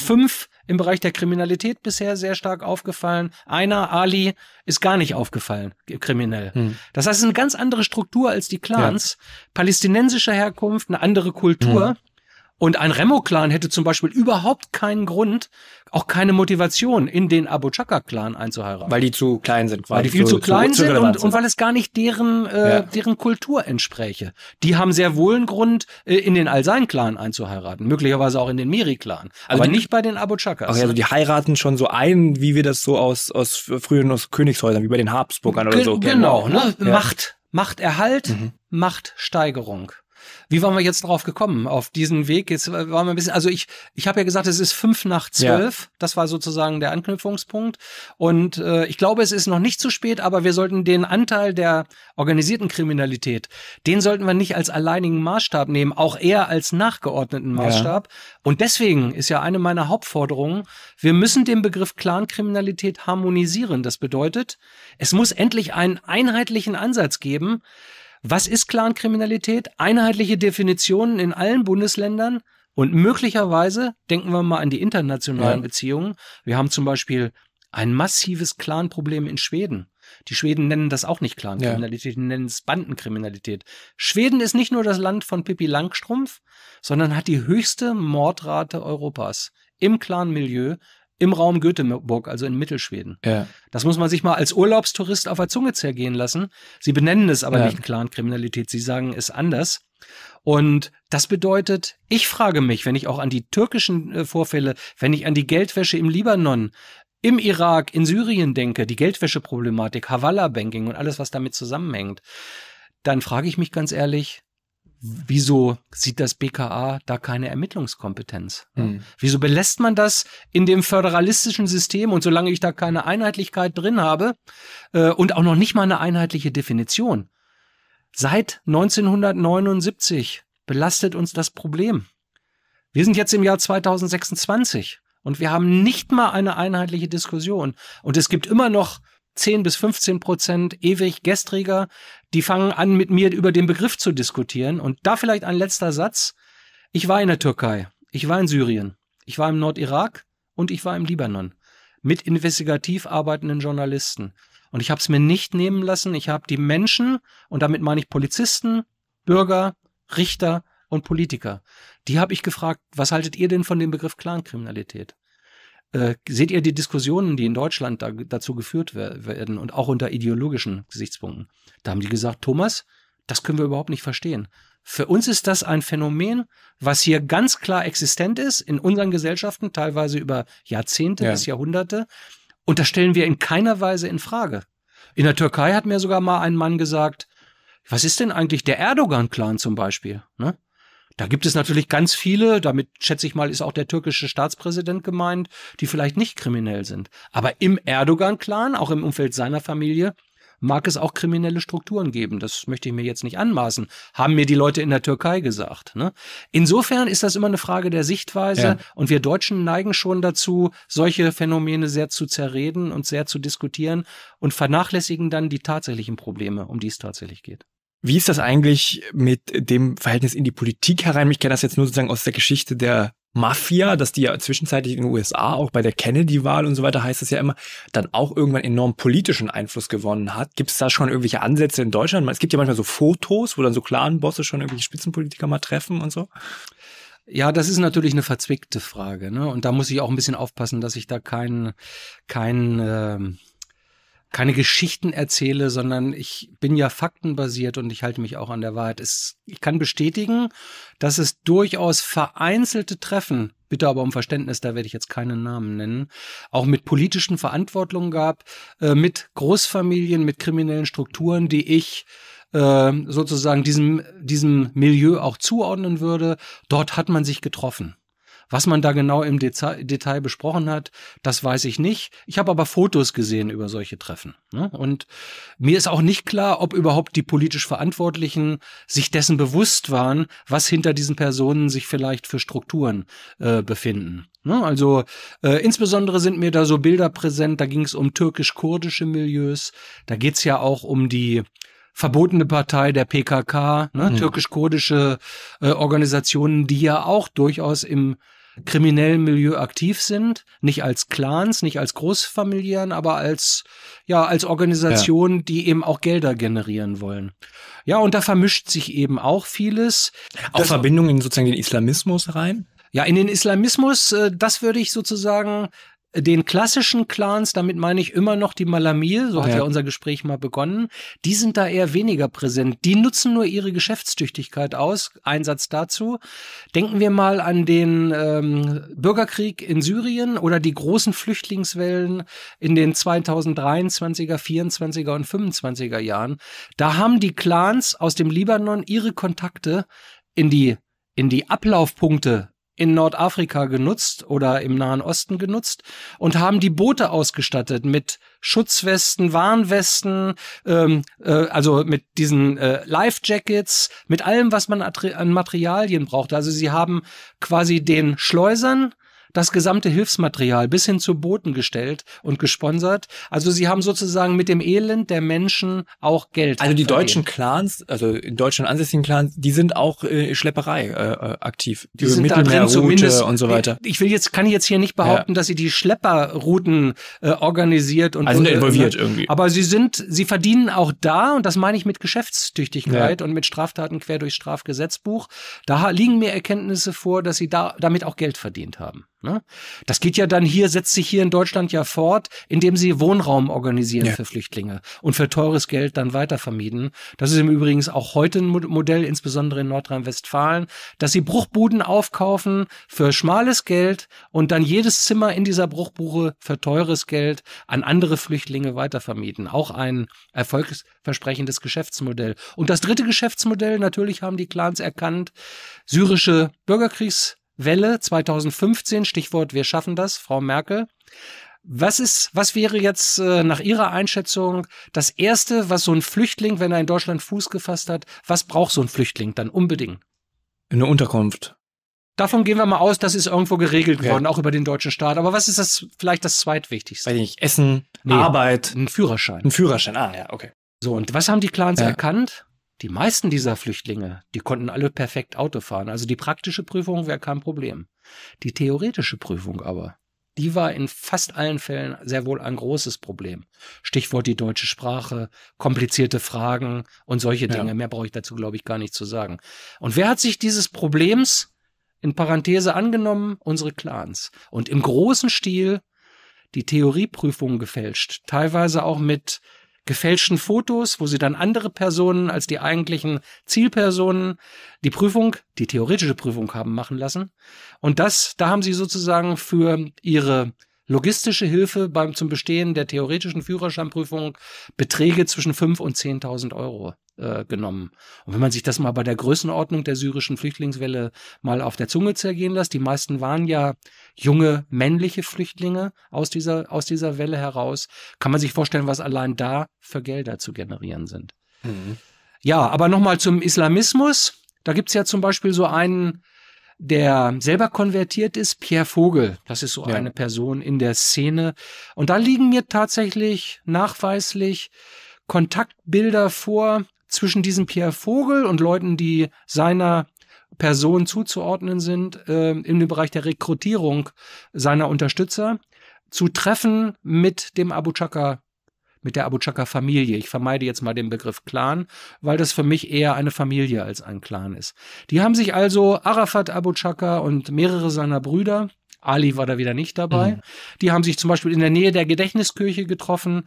5 im Bereich der Kriminalität bisher sehr stark aufgefallen. Einer, Ali, ist gar nicht aufgefallen, kriminell. Das heißt, es ist eine ganz andere Struktur als die Clans. Palästinensischer Herkunft, eine andere Kultur. Und ein Remo-Clan hätte zum Beispiel überhaupt keinen Grund, auch keine Motivation, in den Abu Chaka-Clan einzuheiraten. Weil die zu klein sind. Weil die viel zu klein sind und weil es gar nicht deren Kultur entspräche. Die haben sehr wohl einen Grund, in den Al-Sain-Clan einzuheiraten. Möglicherweise auch in den Miri-Clan. Also aber nicht bei den Abu Chakas. Okay, also die heiraten schon so ein, wie wir das so aus früheren aus Königshäusern, wie bei den Habsburgern oder so kennen. Genau, ne? Machterhalt, Machtsteigerung. Wie waren wir jetzt drauf gekommen, auf diesen Weg? Jetzt waren wir ein bisschen, also ich habe ja gesagt, es ist 11:55. Ja. Das war sozusagen der Anknüpfungspunkt. Und ich glaube, es ist noch nicht zu spät, aber wir sollten den Anteil der organisierten Kriminalität, den sollten wir nicht als alleinigen Maßstab nehmen, auch eher als nachgeordneten Maßstab. Ja. Und deswegen ist ja eine meiner Hauptforderungen, wir müssen den Begriff Clankriminalität harmonisieren. Das bedeutet, es muss endlich einen einheitlichen Ansatz geben. Was ist Clankriminalität? Einheitliche Definitionen in allen Bundesländern und möglicherweise, denken wir mal an die internationalen Beziehungen, wir haben zum Beispiel ein massives Clanproblem in Schweden. Die Schweden nennen das auch nicht Clankriminalität, die nennen es Bandenkriminalität. Schweden ist nicht nur das Land von Pippi Langstrumpf, sondern hat die höchste Mordrate Europas im Clanmilieu, im Raum Göteborg, also in Mittelschweden. Ja. Das muss man sich mal als Urlaubstourist auf der Zunge zergehen lassen. Sie benennen es aber nicht Clankriminalität, sie sagen es anders. Und das bedeutet, ich frage mich, wenn ich auch an die türkischen Vorfälle, wenn ich an die Geldwäsche im Libanon, im Irak, in Syrien denke, die Geldwäscheproblematik, Hawala-Banking und alles, was damit zusammenhängt, dann frage ich mich ganz ehrlich, wieso sieht das BKA da keine Ermittlungskompetenz? Wieso belässt man das in dem föderalistischen System? Und solange ich da keine Einheitlichkeit drin habe und auch noch nicht mal eine einheitliche Definition, seit 1979 belastet uns das Problem. Wir sind jetzt im Jahr 2026 und wir haben nicht mal eine einheitliche Diskussion. Und es gibt immer noch 10-15% ewig Gestriger, die fangen an, mit mir über den Begriff zu diskutieren. Und da vielleicht ein letzter Satz. Ich war in der Türkei, ich war in Syrien, ich war im Nordirak und ich war im Libanon mit investigativ arbeitenden Journalisten. Und ich habe es mir nicht nehmen lassen. Ich habe die Menschen, und damit meine ich Polizisten, Bürger, Richter und Politiker, die habe ich gefragt, was haltet ihr denn von dem Begriff Clankriminalität? Seht ihr die Diskussionen, die in Deutschland dazu geführt werden und auch unter ideologischen Gesichtspunkten? Da haben die gesagt, Thomas, das können wir überhaupt nicht verstehen. Für uns ist das ein Phänomen, was hier ganz klar existent ist, in unseren Gesellschaften, teilweise über Jahrzehnte bis Jahrhunderte. Und das stellen wir in keiner Weise in Frage. In der Türkei hat mir sogar mal ein Mann gesagt, was ist denn eigentlich der Erdogan-Clan zum Beispiel? Ne? Da gibt es natürlich ganz viele, damit schätze ich mal, ist auch der türkische Staatspräsident gemeint, die vielleicht nicht kriminell sind. Aber im Erdogan-Clan, auch im Umfeld seiner Familie, mag es auch kriminelle Strukturen geben. Das möchte ich mir jetzt nicht anmaßen. Haben mir die Leute in der Türkei gesagt. Ne? Insofern ist das immer eine Frage der Sichtweise. Und wir Deutschen neigen schon dazu, solche Phänomene sehr zu zerreden und sehr zu diskutieren und vernachlässigen dann die tatsächlichen Probleme, um die es tatsächlich geht. Wie ist das eigentlich mit dem Verhältnis in die Politik herein? Ich kenne das jetzt nur sozusagen aus der Geschichte der Mafia, dass die ja zwischenzeitlich in den USA, auch bei der Kennedy-Wahl und so weiter, heißt es ja immer, dann auch irgendwann enorm politischen Einfluss gewonnen hat. Gibt es da schon irgendwelche Ansätze in Deutschland? Es gibt ja manchmal so Fotos, wo dann so Clan-Bosse schon irgendwelche Spitzenpolitiker mal treffen und so. Ja, das ist natürlich eine verzwickte Frage, ne? Und da muss ich auch ein bisschen aufpassen, dass ich da keine Geschichten erzähle, sondern ich bin ja faktenbasiert und ich halte mich auch an der Wahrheit. Ich kann bestätigen, dass es durchaus vereinzelte Treffen, bitte aber um Verständnis, da werde ich jetzt keinen Namen nennen, auch mit politischen Verantwortungen gab, mit Großfamilien, mit kriminellen Strukturen, die ich sozusagen diesem Milieu auch zuordnen würde. Dort hat man sich getroffen. Was man da genau im Detail besprochen hat, das weiß ich nicht. Ich habe aber Fotos gesehen über solche Treffen. Ne? Und mir ist auch nicht klar, ob überhaupt die politisch Verantwortlichen sich dessen bewusst waren, was hinter diesen Personen sich vielleicht für Strukturen befinden. Ne? Also insbesondere sind mir da so Bilder präsent, da ging es um türkisch-kurdische Milieus, da geht's ja auch um die verbotene Partei der PKK, ne? Türkisch-kurdische Organisationen, die ja auch durchaus im kriminellen Milieu aktiv sind, nicht als Clans, nicht als Großfamilien, aber als Organisationen, die eben auch Gelder generieren wollen. Ja, und da vermischt sich eben auch vieles. Auch Verbindungen in sozusagen den Islamismus rein? Ja, in den Islamismus, das würde ich sozusagen den klassischen Clans, damit meine ich immer noch die Malamir, so hat ja unser Gespräch mal begonnen, die sind da eher weniger präsent. Die nutzen nur ihre Geschäftstüchtigkeit aus. Einsatz dazu. Denken wir mal an den Bürgerkrieg in Syrien oder die großen Flüchtlingswellen in den 2023er, 24er und 25er Jahren. Da haben die Clans aus dem Libanon ihre Kontakte in die Ablaufpunkte in Nordafrika genutzt oder im Nahen Osten genutzt und haben die Boote ausgestattet mit Schutzwesten, Warnwesten, also mit diesen Life-Jackets, mit allem, was man an Materialien brauchte. Also sie haben quasi den Schleusern das gesamte Hilfsmaterial bis hin zu Booten gestellt und gesponsert. Also sie haben sozusagen mit dem Elend der Menschen auch Geld Also die verdient. deutschen Clans, also in Deutschland ansässigen Clans, die sind auch Schlepperei aktiv. Die sind da drin zumindest und so weiter. Kann ich jetzt hier nicht behaupten, dass sie die Schlepperrouten organisiert und also sind involviert irgendwie. Aber sie verdienen auch da, und das meine ich mit Geschäftstüchtigkeit und mit Straftaten quer durchs Strafgesetzbuch. Da liegen mir Erkenntnisse vor, dass sie damit auch Geld verdient haben. Ne? Das geht ja dann setzt sich hier in Deutschland ja fort, indem sie Wohnraum organisieren für Flüchtlinge und für teures Geld dann weitervermieten. Das ist im Übrigen auch heute ein Modell, insbesondere in Nordrhein-Westfalen, dass sie Bruchbuden aufkaufen für schmales Geld und dann jedes Zimmer in dieser Bruchbude für teures Geld an andere Flüchtlinge weitervermieten. Auch ein erfolgsversprechendes Geschäftsmodell. Und das dritte Geschäftsmodell, natürlich haben die Clans erkannt, syrische Bürgerkriegswelle 2015, Stichwort wir schaffen das, Frau Merkel. Was wäre jetzt nach Ihrer Einschätzung das Erste, was so ein Flüchtling, wenn er in Deutschland Fuß gefasst hat, was braucht so ein Flüchtling dann unbedingt? Eine Unterkunft. Davon gehen wir mal aus, das ist irgendwo geregelt worden, auch über den deutschen Staat. Aber was ist vielleicht das Zweitwichtigste? Weiß ich nicht, Essen, Arbeit. Ein Führerschein. Ein Führerschein, ja, okay. So, und was haben die Clans erkannt? Die meisten dieser Flüchtlinge, die konnten alle perfekt Auto fahren. Also die praktische Prüfung wäre kein Problem. Die theoretische Prüfung aber, die war in fast allen Fällen sehr wohl ein großes Problem. Stichwort die deutsche Sprache, komplizierte Fragen und solche Dinge. Mehr brauche ich dazu, glaube ich, gar nicht zu sagen. Und wer hat sich dieses Problems in Parenthese angenommen? Unsere Clans. Und im großen Stil die Theorieprüfungen gefälscht. Teilweise auch mit gefälschten Fotos, wo sie dann andere Personen als die eigentlichen Zielpersonen die theoretische Prüfung haben machen lassen. Und da haben sie sozusagen für ihre logistische Hilfe zum Bestehen der theoretischen Führerscheinprüfung Beträge zwischen 5.000 und 10.000 Euro genommen. Und wenn man sich das mal bei der Größenordnung der syrischen Flüchtlingswelle mal auf der Zunge zergehen lässt, die meisten waren ja junge männliche Flüchtlinge aus dieser Welle heraus, kann man sich vorstellen, was allein da für Gelder zu generieren sind. Mhm. Ja, aber nochmal zum Islamismus. Da gibt's ja zum Beispiel so einen, der selber konvertiert ist, Pierre Vogel. Das ist so eine Person in der Szene. Und da liegen mir tatsächlich nachweislich Kontaktbilder vor zwischen diesem Pierre Vogel und Leuten, die seiner Person zuzuordnen sind, im Bereich der Rekrutierung seiner Unterstützer, zu treffen mit der Abu Chaka-Familie. Ich vermeide jetzt mal den Begriff Clan, weil das für mich eher eine Familie als ein Clan ist. Die haben sich also, Arafat Abu Chaka und mehrere seiner Brüder, Ali war da wieder nicht dabei, die haben sich zum Beispiel in der Nähe der Gedächtniskirche getroffen,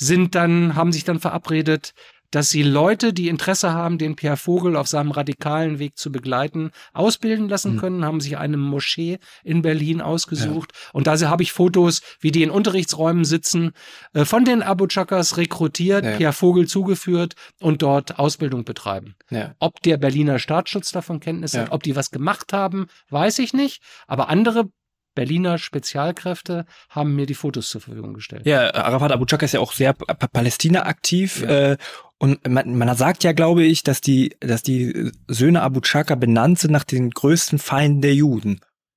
haben sich dann verabredet, dass sie Leute, die Interesse haben, den Pierre Vogel auf seinem radikalen Weg zu begleiten, ausbilden lassen können, haben sich eine Moschee in Berlin ausgesucht. Ja. Und da habe ich Fotos, wie die in Unterrichtsräumen sitzen, von den Abu Chakas rekrutiert, Pierre Vogel zugeführt und dort Ausbildung betreiben. Ja. Ob der Berliner Staatsschutz davon Kenntnis hat, ob die was gemacht haben, weiß ich nicht. Aber andere Berliner Spezialkräfte haben mir die Fotos zur Verfügung gestellt. Ja, Arafat Abu Chaka ist ja auch sehr Palästina aktiv. Ja. Und man sagt ja, glaube ich, dass die Söhne Abu Chaka benannt sind nach den größten Feinden der Juden.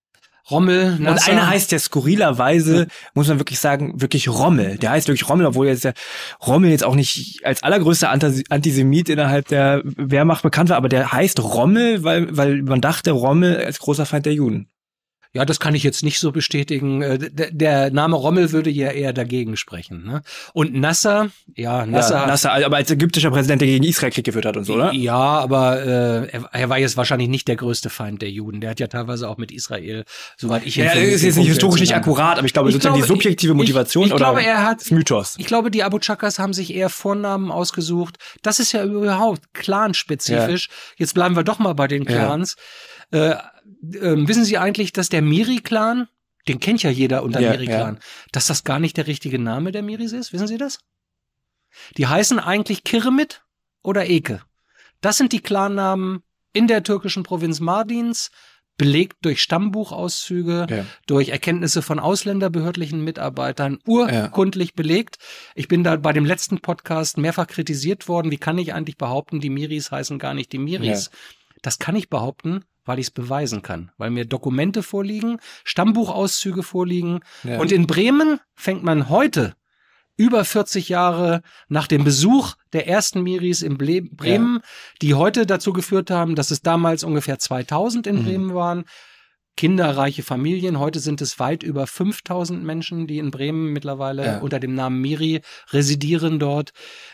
Rommel, Nasser. Und einer heißt ja skurrilerweise, muss man wirklich sagen, wirklich Rommel. Der heißt wirklich Rommel, obwohl jetzt der Rommel jetzt auch nicht als allergrößter Antisemit innerhalb der Wehrmacht bekannt war, aber der heißt Rommel, weil man dachte, Rommel als großer Feind der Juden. Ja, das kann ich jetzt nicht so bestätigen. Der Name Rommel würde ja eher dagegen sprechen. Ne? Und Nasser, Nasser, aber als ägyptischer Präsident, der gegen Israel Krieg geführt hat und so, oder? Ja, aber er war jetzt wahrscheinlich nicht der größte Feind der Juden. Der hat ja teilweise auch mit Israel, soweit ich informiert bin. Ist jetzt nicht historisch nicht akkurat, aber ich glaube, sozusagen die subjektive Motivation ist Mythos. Ich glaube, die Abu Chakas haben sich eher Vornamen ausgesucht. Das ist ja überhaupt clanspezifisch. Ja. Jetzt bleiben wir doch mal bei den Clans. Ja. Wissen Sie eigentlich, dass der Miri-Clan, den kennt ja jeder unter Miri-Clan, dass das gar nicht der richtige Name der Miris ist? Wissen Sie das? Die heißen eigentlich Kiremit oder Eke. Das sind die Clannamen in der türkischen Provinz Mardins, belegt durch Stammbuchauszüge, durch Erkenntnisse von ausländerbehördlichen Mitarbeitern, urkundlich belegt. Ich bin da bei dem letzten Podcast mehrfach kritisiert worden. Wie kann ich eigentlich behaupten, die Miris heißen gar nicht die Miris? Ja. Das kann ich behaupten, weil ich es beweisen kann, weil mir Dokumente vorliegen, Stammbuchauszüge vorliegen. Ja. Und in Bremen fängt man heute, über 40 Jahre nach dem Besuch der ersten Miris in Bremen, die heute dazu geführt haben, dass es damals ungefähr 2000 in Bremen waren, kinderreiche Familien. Heute sind es weit über 5.000 Menschen, die in Bremen mittlerweile unter dem Namen Miri residieren dort.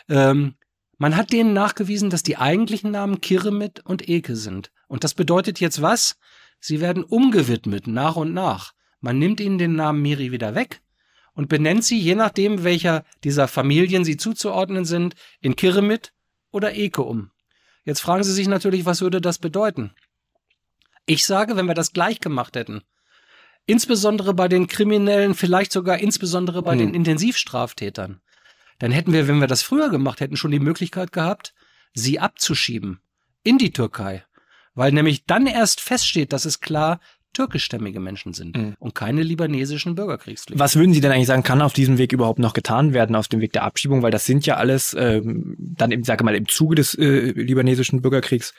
Man hat denen nachgewiesen, dass die eigentlichen Namen Kiremit und Eke sind. Und das bedeutet jetzt was? Sie werden umgewidmet nach und nach. Man nimmt ihnen den Namen Miri wieder weg und benennt sie, je nachdem, welcher dieser Familien sie zuzuordnen sind, in Kiremit oder Eke um. Jetzt fragen Sie sich natürlich, was würde das bedeuten? Ich sage, wenn wir das gleich gemacht hätten, insbesondere bei den Kriminellen, vielleicht sogar insbesondere bei den Intensivstraftätern, dann hätten wir, wenn wir das früher gemacht hätten, schon die Möglichkeit gehabt, sie abzuschieben in die Türkei. Weil nämlich dann erst feststeht, dass es klar türkischstämmige Menschen sind und keine libanesischen Bürgerkriegsflüchtlinge. Was würden Sie denn eigentlich sagen, kann auf diesem Weg überhaupt noch getan werden, auf dem Weg der Abschiebung? Weil das sind ja alles dann eben, sage mal, im Zuge des libanesischen Bürgerkriegs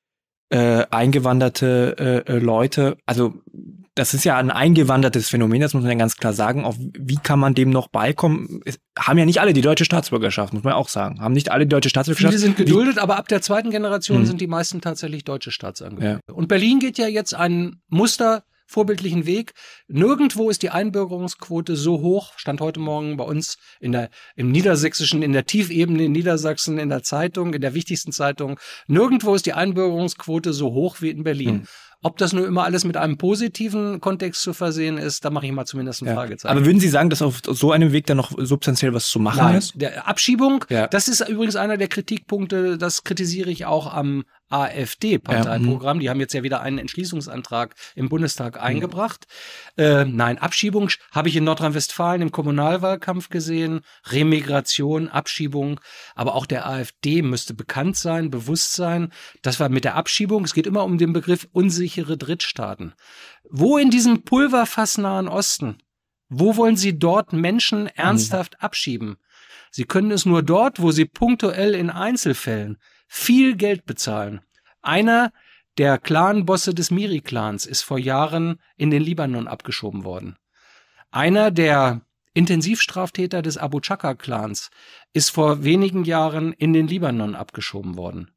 eingewanderte Leute. Also das ist ja ein eingewandertes Phänomen, das muss man ja ganz klar sagen. Auch wie kann man dem noch beikommen? Haben ja nicht alle die deutsche Staatsbürgerschaft, muss man auch sagen. Haben nicht alle die deutsche Staatsbürgerschaft. Viele sind geduldet, aber ab der zweiten Generation sind die meisten tatsächlich deutsche Staatsangehörige. Ja. Und Berlin geht ja jetzt einen vorbildlichen Weg. Nirgendwo ist die Einbürgerungsquote so hoch, stand heute Morgen bei uns im Niedersächsischen, in der Tiefebene in Niedersachsen, in der Zeitung, in der wichtigsten Zeitung. Nirgendwo ist die Einbürgerungsquote so hoch wie in Berlin. Ob das nur immer alles mit einem positiven Kontext zu versehen ist, da mache ich mal zumindest ein Fragezeichen. Aber würden Sie sagen, dass auf so einem Weg dann noch substanziell was zu machen ist? Der Abschiebung, das ist übrigens einer der Kritikpunkte, das kritisiere ich auch am AfD-Parteiprogramm. Die haben jetzt ja wieder einen Entschließungsantrag im Bundestag eingebracht. Nein, Abschiebung habe ich in Nordrhein-Westfalen im Kommunalwahlkampf gesehen. Remigration, Abschiebung. Aber auch der AfD müsste bekannt sein, bewusst sein. Das war mit der Abschiebung. Es geht immer um den Begriff unsichere Drittstaaten. Wo in diesem Pulverfass Nahen Osten, wo wollen Sie dort Menschen ernsthaft abschieben? Sie können es nur dort, wo Sie punktuell in Einzelfällen viel Geld bezahlen. Einer der Clanbosse des Miri-Clans ist vor Jahren in den Libanon abgeschoben worden. Einer der Intensivstraftäter des Abu Chaka-Clans ist vor wenigen Jahren in den Libanon abgeschoben worden.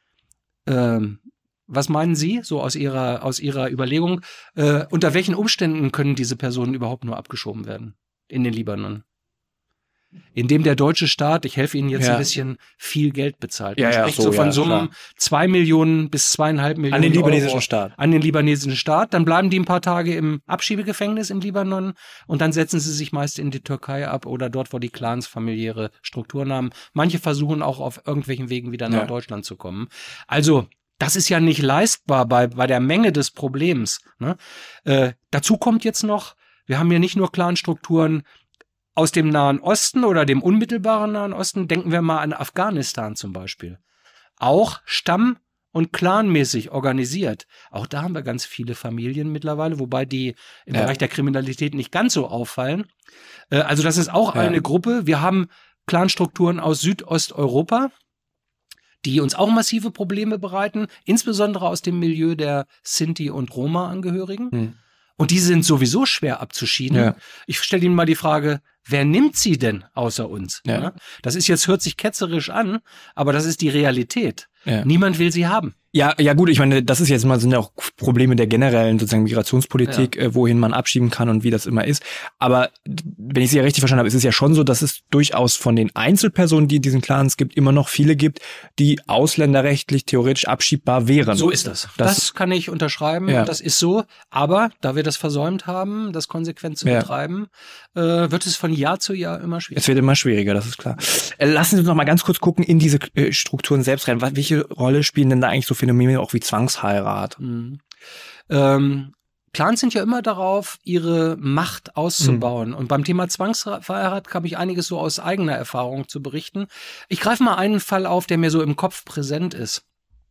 Was meinen Sie, so aus Ihrer Überlegung, unter welchen Umständen können diese Personen überhaupt nur abgeschoben werden in den Libanon? Indem der deutsche Staat, ich helfe Ihnen jetzt ein bisschen, viel Geld bezahlt. Man spricht so von Summen 2 Millionen bis 2,5 Millionen an den libanesischen Euro Staat. An den libanesischen Staat. Dann bleiben die ein paar Tage im Abschiebegefängnis im Libanon und dann setzen sie sich meist in die Türkei ab oder dort, wo die Clans familiäre Strukturen haben. Manche versuchen auch auf irgendwelchen Wegen wieder nach Deutschland zu kommen. Also, das ist ja nicht leistbar bei der Menge des Problems. Ne? Dazu kommt jetzt noch, wir haben ja nicht nur Clanstrukturen aus dem Nahen Osten oder dem unmittelbaren Nahen Osten, denken wir mal an Afghanistan zum Beispiel. Auch Stamm- und clanmäßig organisiert. Auch da haben wir ganz viele Familien mittlerweile, wobei die im Bereich der Kriminalität nicht ganz so auffallen. Also das ist auch eine Gruppe. Wir haben Clanstrukturen aus Südosteuropa, die uns auch massive Probleme bereiten, insbesondere aus dem Milieu der Sinti- und Roma-Angehörigen. Und die sind sowieso schwer abzuschieden. Ja. Ich stelle Ihnen mal die Frage, wer nimmt sie denn außer uns? Ja. Das ist jetzt, hört sich ketzerisch an, aber das ist die Realität. Ja. Niemand will sie haben. Ja, gut, ich meine, das ist jetzt mal, sind ja auch Probleme der generellen sozusagen Migrationspolitik, wohin man abschieben kann und wie das immer ist. Aber wenn ich Sie ja richtig verstanden habe, ist es ja schon so, dass es durchaus von den Einzelpersonen, die in diesen Clans gibt, immer noch viele gibt, die ausländerrechtlich theoretisch abschiebbar wären. So ist das. Das kann ich unterschreiben. Ja. Das ist so. Aber da wir das versäumt haben, das konsequent zu betreiben, wird es von Jahr zu Jahr immer schwieriger. Es wird immer schwieriger, das ist klar. Lassen Sie uns noch mal ganz kurz gucken in diese Strukturen selbst rein. Welche Rolle spielen denn da eigentlich so Phänomene auch wie Zwangsheirat? Clans sind ja immer darauf, ihre Macht auszubauen. Und beim Thema Zwangsheirat habe ich einiges so aus eigener Erfahrung zu berichten. Ich greife mal einen Fall auf, der mir so im Kopf präsent ist.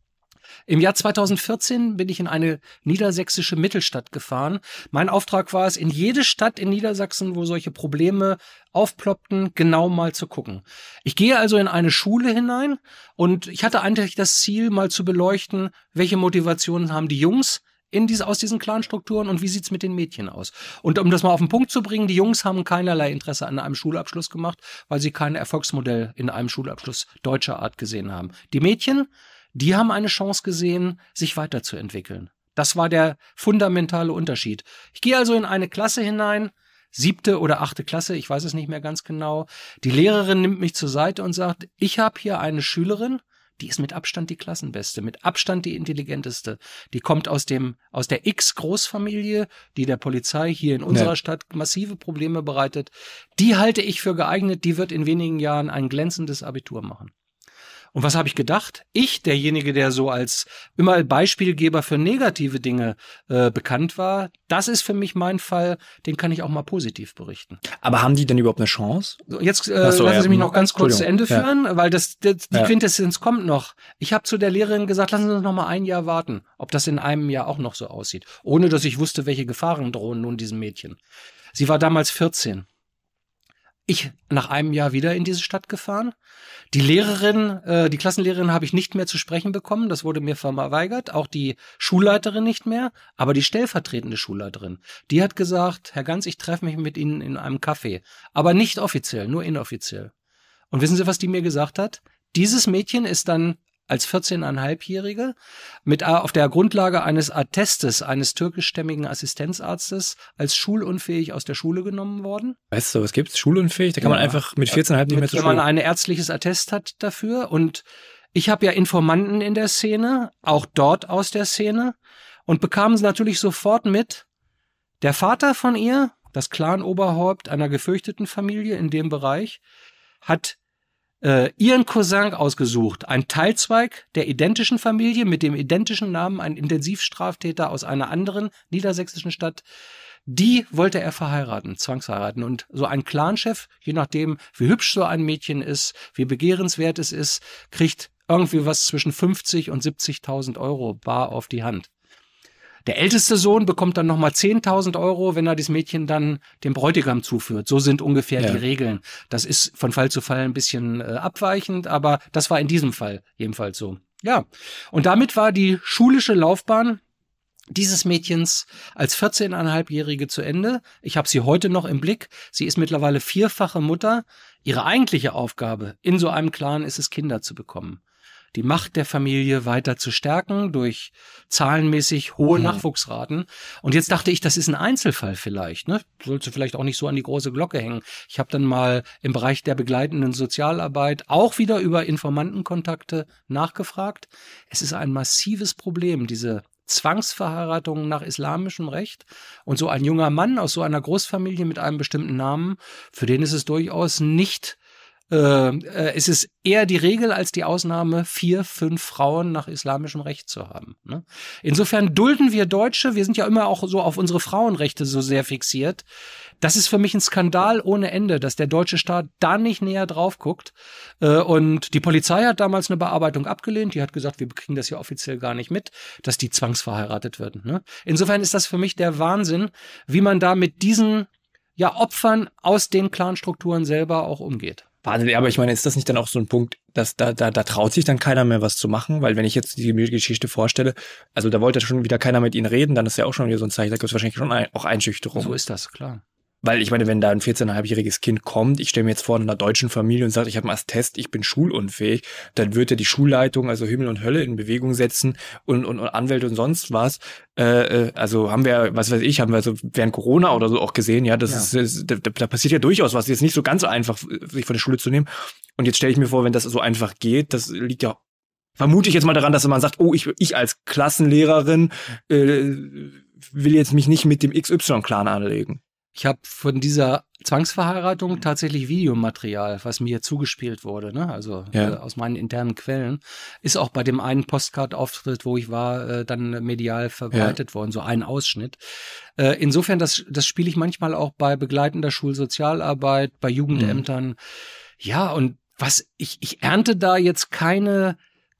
Im Jahr 2014 bin ich in eine niedersächsische Mittelstadt gefahren. Mein Auftrag war es, in jede Stadt in Niedersachsen, wo solche Probleme aufploppten, genau mal zu gucken. Ich gehe also in eine Schule hinein und ich hatte eigentlich das Ziel, mal zu beleuchten, welche Motivationen haben die Jungs aus diesen Clanstrukturen und wie sieht's mit den Mädchen aus? Und um das mal auf den Punkt zu bringen, die Jungs haben keinerlei Interesse an einem Schulabschluss gemacht, weil sie kein Erfolgsmodell in einem Schulabschluss deutscher Art gesehen haben. Die Mädchen, die haben eine Chance gesehen, sich weiterzuentwickeln. Das war der fundamentale Unterschied. Ich gehe also in eine Klasse hinein, 7. oder 8. Klasse, ich weiß es nicht mehr ganz genau. Die Lehrerin nimmt mich zur Seite und sagt, ich habe hier eine Schülerin, die ist mit Abstand die Klassenbeste, mit Abstand die intelligenteste. Die kommt aus der X-Großfamilie, die der Polizei hier in unserer Stadt massive Probleme bereitet. Die halte ich für geeignet, die wird in wenigen Jahren ein glänzendes Abitur machen. Und was habe ich gedacht? Ich, derjenige, der so als immer Beispielgeber für negative Dinge bekannt war, das ist für mich mein Fall, den kann ich auch mal positiv berichten. Aber haben die denn überhaupt eine Chance? Jetzt lassen Sie mich noch ganz kurz zu Ende führen, weil die Quintessenz kommt noch. Ich habe zu der Lehrerin gesagt, lassen Sie uns noch mal ein Jahr warten, ob das in einem Jahr auch noch so aussieht. Ohne, dass ich wusste, welche Gefahren drohen nun diesem Mädchen. Sie war damals 14. Ich nach einem Jahr wieder in diese Stadt gefahren. Die Klassenlehrerin habe ich nicht mehr zu sprechen bekommen. Das wurde mir verweigert. Auch die Schulleiterin nicht mehr. Aber die stellvertretende Schulleiterin, die hat gesagt, Herr Ganz, ich treffe mich mit Ihnen in einem Café. Aber nicht offiziell, nur inoffiziell. Und wissen Sie, was die mir gesagt hat? Dieses Mädchen ist dann als 14,5-Jährige auf der Grundlage eines Attestes eines türkischstämmigen Assistenzarztes als schulunfähig aus der Schule genommen worden. Weißt du, was gibt's? Schulunfähig? Da kann man einfach mit 14,5 nicht mehr zur Schule. Wenn man ein ärztliches Attest hat dafür. Und ich habe ja Informanten in der Szene, auch dort aus der Szene. und bekamen natürlich sofort mit, der Vater von ihr, das Clan-Oberhaupt einer gefürchteten Familie in dem Bereich, hat ihren Cousin ausgesucht, ein Teilzweig der identischen Familie mit dem identischen Namen, ein Intensivstraftäter aus einer anderen niedersächsischen Stadt. Die wollte er verheiraten, zwangsheiraten. Und so ein Clanchef, je nachdem, wie hübsch so ein Mädchen ist, wie begehrenswert es ist, kriegt irgendwie was zwischen 50 und 70.000 Euro bar auf die Hand. Der älteste Sohn bekommt dann nochmal 10.000 Euro, wenn er das Mädchen dann dem Bräutigam zuführt. So sind ungefähr die Regeln. Das ist von Fall zu Fall ein bisschen abweichend, aber das war in diesem Fall jedenfalls so. Ja, und damit war die schulische Laufbahn dieses Mädchens als 14,5-Jährige zu Ende. Ich habe sie heute noch im Blick. Sie ist mittlerweile 4-fache Mutter. Ihre eigentliche Aufgabe in so einem Clan ist es, Kinder zu bekommen. Die Macht der Familie weiter zu stärken durch zahlenmäßig hohe Nachwuchsraten. Und jetzt dachte ich, das ist ein Einzelfall vielleicht, ne? Sollte vielleicht auch nicht so an die große Glocke hängen. Ich habe dann mal im Bereich der begleitenden Sozialarbeit auch wieder über Informantenkontakte nachgefragt. Es ist ein massives Problem, diese Zwangsverheiratungen nach islamischem Recht. Und so ein junger Mann aus so einer Großfamilie mit einem bestimmten Namen, für den ist es durchaus nicht es ist eher die Regel als die Ausnahme, 4, 5 Frauen nach islamischem Recht zu haben. Ne? Insofern dulden wir Deutsche, wir sind ja immer auch so auf unsere Frauenrechte so sehr fixiert. Das ist für mich ein Skandal ohne Ende, dass der deutsche Staat da nicht näher drauf guckt. Und die Polizei hat damals eine Bearbeitung abgelehnt. Die hat gesagt, wir kriegen das ja offiziell gar nicht mit, dass die zwangsverheiratet werden. Ne? Insofern ist das für mich der Wahnsinn, wie man da mit diesen Opfern aus den Clanstrukturen selber auch umgeht. Wahnsinn, aber ich meine, ist das nicht dann auch so ein Punkt, dass da traut sich dann keiner mehr was zu machen? Weil wenn ich jetzt die Geschichte vorstelle, also da wollte schon wieder keiner mit ihnen reden, dann ist ja auch schon wieder so ein Zeichen, da gibt es wahrscheinlich schon auch Einschüchterung. So ist das, klar. Weil ich meine, wenn da ein 14,5-jähriges Kind kommt, ich stelle mir jetzt vor, in einer deutschen Familie und sagt, ich habe einen Attest, ich bin schulunfähig, dann wird ja die Schulleitung, also Himmel und Hölle, in Bewegung setzen und Anwälte und sonst was. Also haben wir, was weiß ich, haben wir so während Corona oder so auch gesehen, ja, da passiert ja durchaus was. Jetzt nicht so ganz so einfach, sich von der Schule zu nehmen. Und jetzt stelle ich mir vor, wenn das so einfach geht, das liegt ja, vermute ich jetzt mal daran, dass man sagt, oh, ich als Klassenlehrerin will jetzt mich nicht mit dem XY-Clan anlegen. Ich habe von dieser Zwangsverheiratung tatsächlich Videomaterial, was mir zugespielt wurde, ne? Also aus meinen internen Quellen, ist auch bei dem einen Postcard-Auftritt, wo ich war, dann medial verbreitet worden, so ein Ausschnitt. Insofern, das spiele ich manchmal auch bei begleitender Schulsozialarbeit, bei Jugendämtern. Ja, und was ich ernte da jetzt keine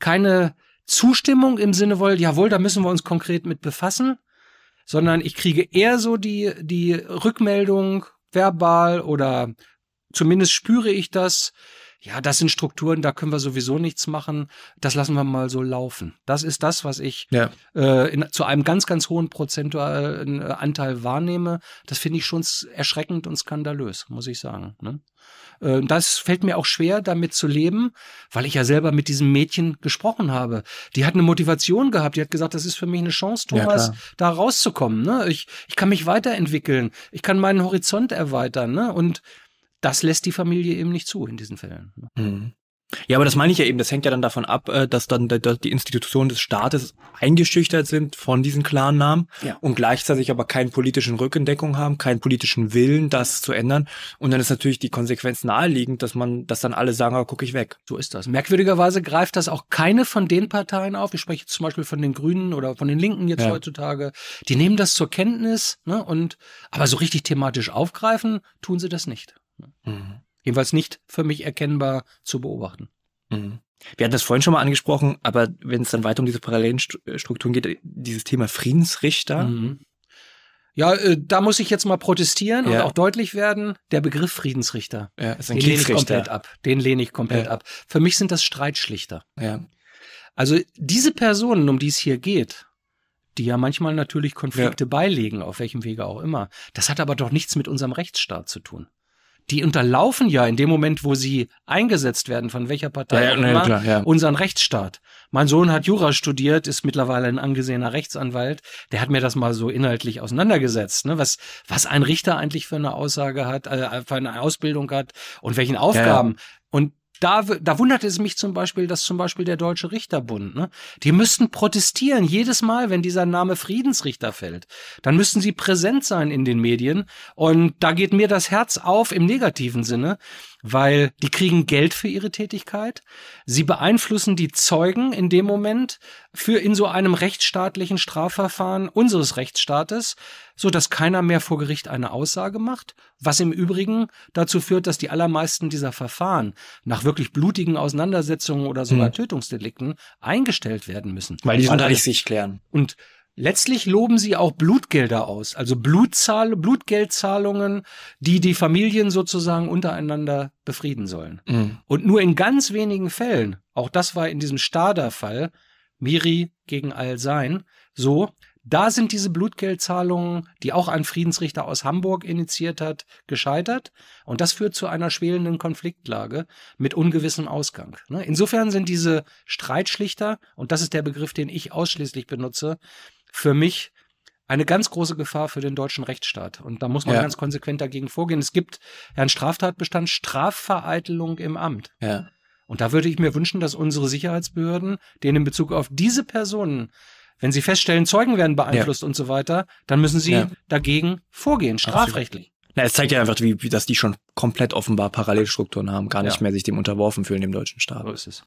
Zustimmung im Sinne von, jawohl, da müssen wir uns konkret mit befassen, sondern ich kriege eher so die Rückmeldung verbal oder zumindest spüre ich das. Ja, das sind Strukturen, da können wir sowieso nichts machen. Das lassen wir mal so laufen. Das ist das, was ich zu einem ganz, ganz hohen prozentualen Anteil wahrnehme. Das finde ich schon erschreckend und skandalös, muss ich sagen. Ne? Das fällt mir auch schwer, damit zu leben, weil ich ja selber mit diesem Mädchen gesprochen habe. Die hat eine Motivation gehabt. Die hat gesagt, das ist für mich eine Chance, Thomas, da rauszukommen. Ne? Ich kann mich weiterentwickeln. Ich kann meinen Horizont erweitern. Ne? Und das lässt die Familie eben nicht zu in diesen Fällen. Mhm. Ja, aber das meine ich ja eben, das hängt ja dann davon ab, dass dann die Institutionen des Staates eingeschüchtert sind von diesen Clan-Namen und gleichzeitig aber keine politischen Rückendeckung haben, keinen politischen Willen, das zu ändern. Und dann ist natürlich die Konsequenz naheliegend, dass dann alle sagen, guck ich weg. So ist das. Merkwürdigerweise greift das auch keine von den Parteien auf. Ich spreche jetzt zum Beispiel von den Grünen oder von den Linken jetzt heutzutage. Die nehmen das zur Kenntnis, ne? Aber so richtig thematisch aufgreifen, tun sie das nicht. Mhm. Jedenfalls nicht für mich erkennbar zu beobachten. Mhm. Wir hatten das vorhin schon mal angesprochen, aber wenn es dann weiter um diese parallelen Strukturen geht, dieses Thema Friedensrichter. Mhm. Ja, da muss ich jetzt mal protestieren und auch deutlich werden. Der Begriff Friedensrichter, ist ein den lehne ich komplett ab. Den lehne ich komplett ab. Für mich sind das Streitschlichter. Ja. Also diese Personen, um die es hier geht, die ja manchmal natürlich Konflikte beilegen, auf welchem Wege auch immer, das hat aber doch nichts mit unserem Rechtsstaat zu tun. Die unterlaufen ja in dem Moment, wo sie eingesetzt werden, von welcher Partei unseren Rechtsstaat. Mein Sohn hat Jura studiert, ist mittlerweile ein angesehener Rechtsanwalt. Der hat mir das mal so inhaltlich auseinandergesetzt, ne? Was ein Richter eigentlich für eine Aussage hat, für eine Ausbildung hat und welchen Aufgaben. Und da wunderte es mich zum Beispiel, dass zum Beispiel der Deutsche Richterbund, ne, die müssten protestieren jedes Mal, wenn dieser Name Friedensrichter fällt. Dann müssten sie präsent sein in den Medien. Und da geht mir das Herz auf im negativen Sinne, weil die kriegen Geld für ihre Tätigkeit. Sie beeinflussen die Zeugen in dem Moment in so einem rechtsstaatlichen Strafverfahren unseres Rechtsstaates, so dass keiner mehr vor Gericht eine Aussage macht, was im Übrigen dazu führt, dass die allermeisten dieser Verfahren nach wirklich blutigen Auseinandersetzungen oder sogar Tötungsdelikten eingestellt werden müssen. Weil die unter sich klären. Und letztlich loben sie auch Blutgelder aus, also Blutgeldzahlungen, die Familien sozusagen untereinander befrieden sollen. Und nur in ganz wenigen Fällen, auch das war in diesem Stadler-Fall, Miri gegen Al-Sein, so, da sind diese Blutgeldzahlungen, die auch ein Friedensrichter aus Hamburg initiiert hat, gescheitert. Und das führt zu einer schwelenden Konfliktlage mit ungewissem Ausgang. Insofern sind diese Streitschlichter, und das ist der Begriff, den ich ausschließlich benutze, für mich eine ganz große Gefahr für den deutschen Rechtsstaat. Und da muss man ganz konsequent dagegen vorgehen. Es gibt einen Straftatbestand Strafvereitelung im Amt. Ja. Und da würde ich mir wünschen, dass unsere Sicherheitsbehörden, denen in Bezug auf diese Personen, wenn sie feststellen, Zeugen werden beeinflusst und so weiter, dann müssen sie dagegen vorgehen, strafrechtlich. Na, es zeigt ja einfach, wie dass die schon komplett offenbar Parallelstrukturen haben, gar nicht mehr sich dem unterworfen fühlen, dem deutschen Staat. So ist es.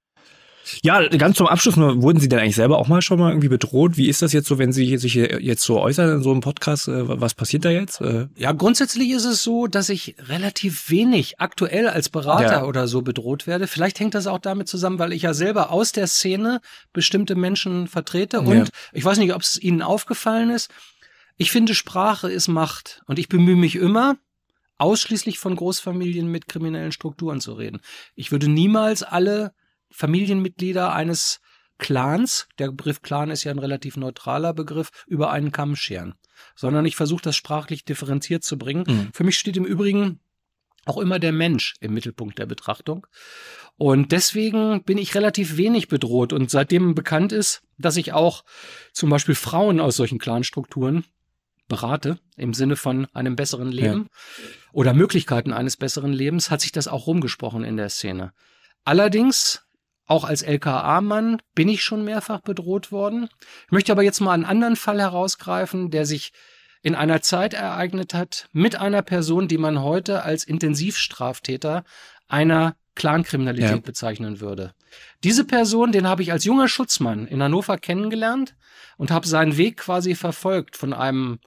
Ja, ganz zum Abschluss nur, wurden Sie denn eigentlich selber auch schon mal irgendwie bedroht? Wie ist das jetzt so, wenn Sie sich jetzt so äußern in so einem Podcast? Was passiert da jetzt? Ja, grundsätzlich ist es so, dass ich relativ wenig aktuell als Berater oder so bedroht werde. Vielleicht hängt das auch damit zusammen, weil ich ja selber aus der Szene bestimmte Menschen vertrete. Und ich weiß nicht, ob es Ihnen aufgefallen ist. Ich finde, Sprache ist Macht. Und ich bemühe mich immer, ausschließlich von Großfamilien mit kriminellen Strukturen zu reden. Ich würde niemals alle Familienmitglieder eines Clans, der Begriff Clan ist ja ein relativ neutraler Begriff, über einen Kamm scheren, sondern ich versuche das sprachlich differenziert zu bringen. Für mich steht im Übrigen auch immer der Mensch im Mittelpunkt der Betrachtung und deswegen bin ich relativ wenig bedroht und seitdem bekannt ist, dass ich auch zum Beispiel Frauen aus solchen Clanstrukturen berate, im Sinne von einem besseren Leben oder Möglichkeiten eines besseren Lebens, hat sich das auch rumgesprochen in der Szene. Allerdings auch als LKA-Mann bin ich schon mehrfach bedroht worden. Ich möchte aber jetzt mal einen anderen Fall herausgreifen, der sich in einer Zeit ereignet hat mit einer Person, die man heute als Intensivstraftäter einer Clankriminalität bezeichnen würde. Diese Person, den habe ich als junger Schutzmann in Hannover kennengelernt und habe seinen Weg quasi verfolgt von einem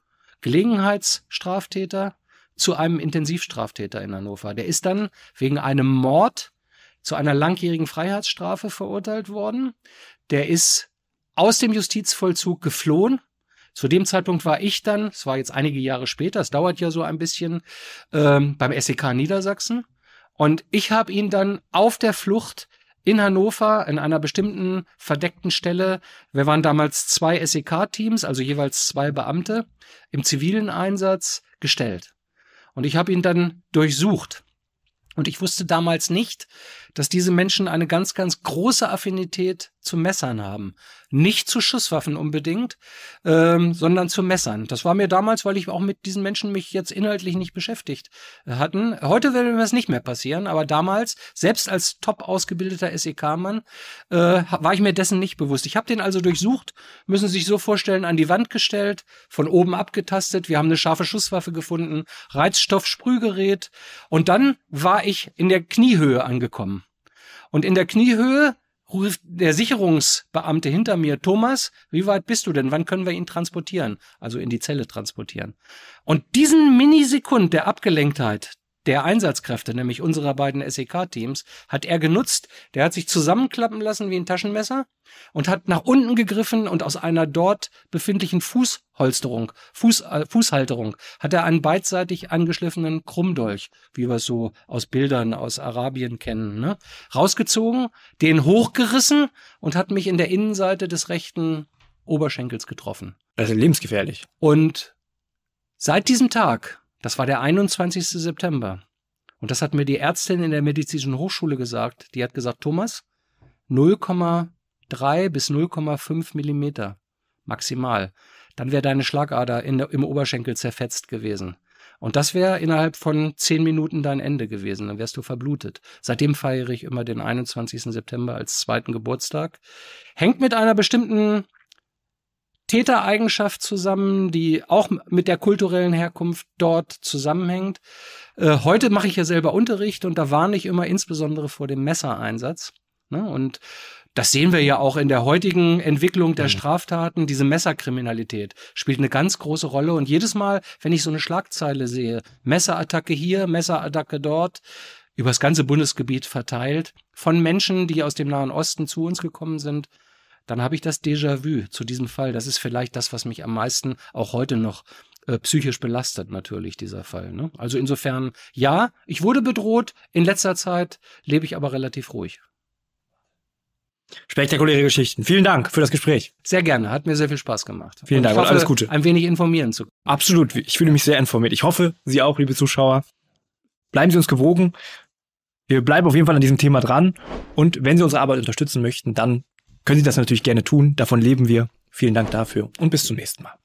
Gelegenheitsstraftäter zu einem Intensivstraftäter in Hannover. Der ist dann wegen einem Mord zu einer langjährigen Freiheitsstrafe verurteilt worden. Der ist aus dem Justizvollzug geflohen. Zu dem Zeitpunkt war ich dann, es war jetzt einige Jahre später, es dauert ja so ein bisschen, beim SEK Niedersachsen. Und ich habe ihn dann auf der Flucht in Hannover in einer bestimmten verdeckten Stelle, wir waren damals 2 SEK-Teams, also jeweils 2 Beamte, im zivilen Einsatz gestellt. Und ich habe ihn dann durchsucht. Und ich wusste damals nicht, dass diese Menschen eine ganz, ganz große Affinität zu Messern haben. Nicht zu Schusswaffen unbedingt, sondern zu Messern. Das war mir damals, weil ich auch mit diesen Menschen mich jetzt inhaltlich nicht beschäftigt hatten. Heute würde mir das nicht mehr passieren, aber damals, selbst als top ausgebildeter SEK-Mann, war ich mir dessen nicht bewusst. Ich habe den also durchsucht, müssen Sie sich so vorstellen, an die Wand gestellt, von oben abgetastet. Wir haben eine scharfe Schusswaffe gefunden, Reizstoffsprühgerät und dann war ich in der Kniehöhe angekommen. Und in der Kniehöhe ruft der Sicherungsbeamte hinter mir, Thomas, wie weit bist du denn? Wann können wir ihn transportieren? Also in die Zelle transportieren. Und diesen Minisekund der Abgelenktheit der Einsatzkräfte, nämlich unserer beiden SEK-Teams, hat er genutzt. Der hat sich zusammenklappen lassen wie ein Taschenmesser und hat nach unten gegriffen und aus einer dort befindlichen Fußhalterung hat er einen beidseitig angeschliffenen Krummdolch, wie wir es so aus Bildern aus Arabien kennen, ne? Rausgezogen, den hochgerissen und hat mich in der Innenseite des rechten Oberschenkels getroffen. Das ist lebensgefährlich. Und seit diesem Tag, das war der 21. September. Und das hat mir die Ärztin in der Medizinischen Hochschule gesagt. Die hat gesagt, Thomas, 0,3 bis 0,5 Millimeter maximal. Dann wäre deine Schlagader im Oberschenkel zerfetzt gewesen. Und das wäre innerhalb von 10 Minuten dein Ende gewesen, dann wärst du verblutet. Seitdem feiere ich immer den 21. September als 2. Geburtstag. Hängt mit einer bestimmten Tätereigenschaft zusammen, die auch mit der kulturellen Herkunft dort zusammenhängt. Heute mache ich ja selber Unterricht und da warne ich immer insbesondere vor dem Messereinsatz. Ne? Und das sehen wir ja auch in der heutigen Entwicklung der Straftaten. Diese Messerkriminalität spielt eine ganz große Rolle. Und jedes Mal, wenn ich so eine Schlagzeile sehe, Messerattacke hier, Messerattacke dort, über das ganze Bundesgebiet verteilt, von Menschen, die aus dem Nahen Osten zu uns gekommen sind, dann habe ich das Déjà-vu zu diesem Fall. Das ist vielleicht das, was mich am meisten auch heute noch psychisch belastet, natürlich, dieser Fall. Ne? Also insofern, ja, ich wurde bedroht. In letzter Zeit lebe ich aber relativ ruhig. Spektakuläre Geschichten. Vielen Dank für das Gespräch. Sehr gerne. Hat mir sehr viel Spaß gemacht. Vielen Dank und alles Gute. Ein wenig informieren zu können. Absolut. Ich fühle mich sehr informiert. Ich hoffe, Sie auch, liebe Zuschauer. Bleiben Sie uns gewogen. Wir bleiben auf jeden Fall an diesem Thema dran. Und wenn Sie unsere Arbeit unterstützen möchten, dann können Sie das natürlich gerne tun. Davon leben wir. Vielen Dank dafür und bis zum nächsten Mal.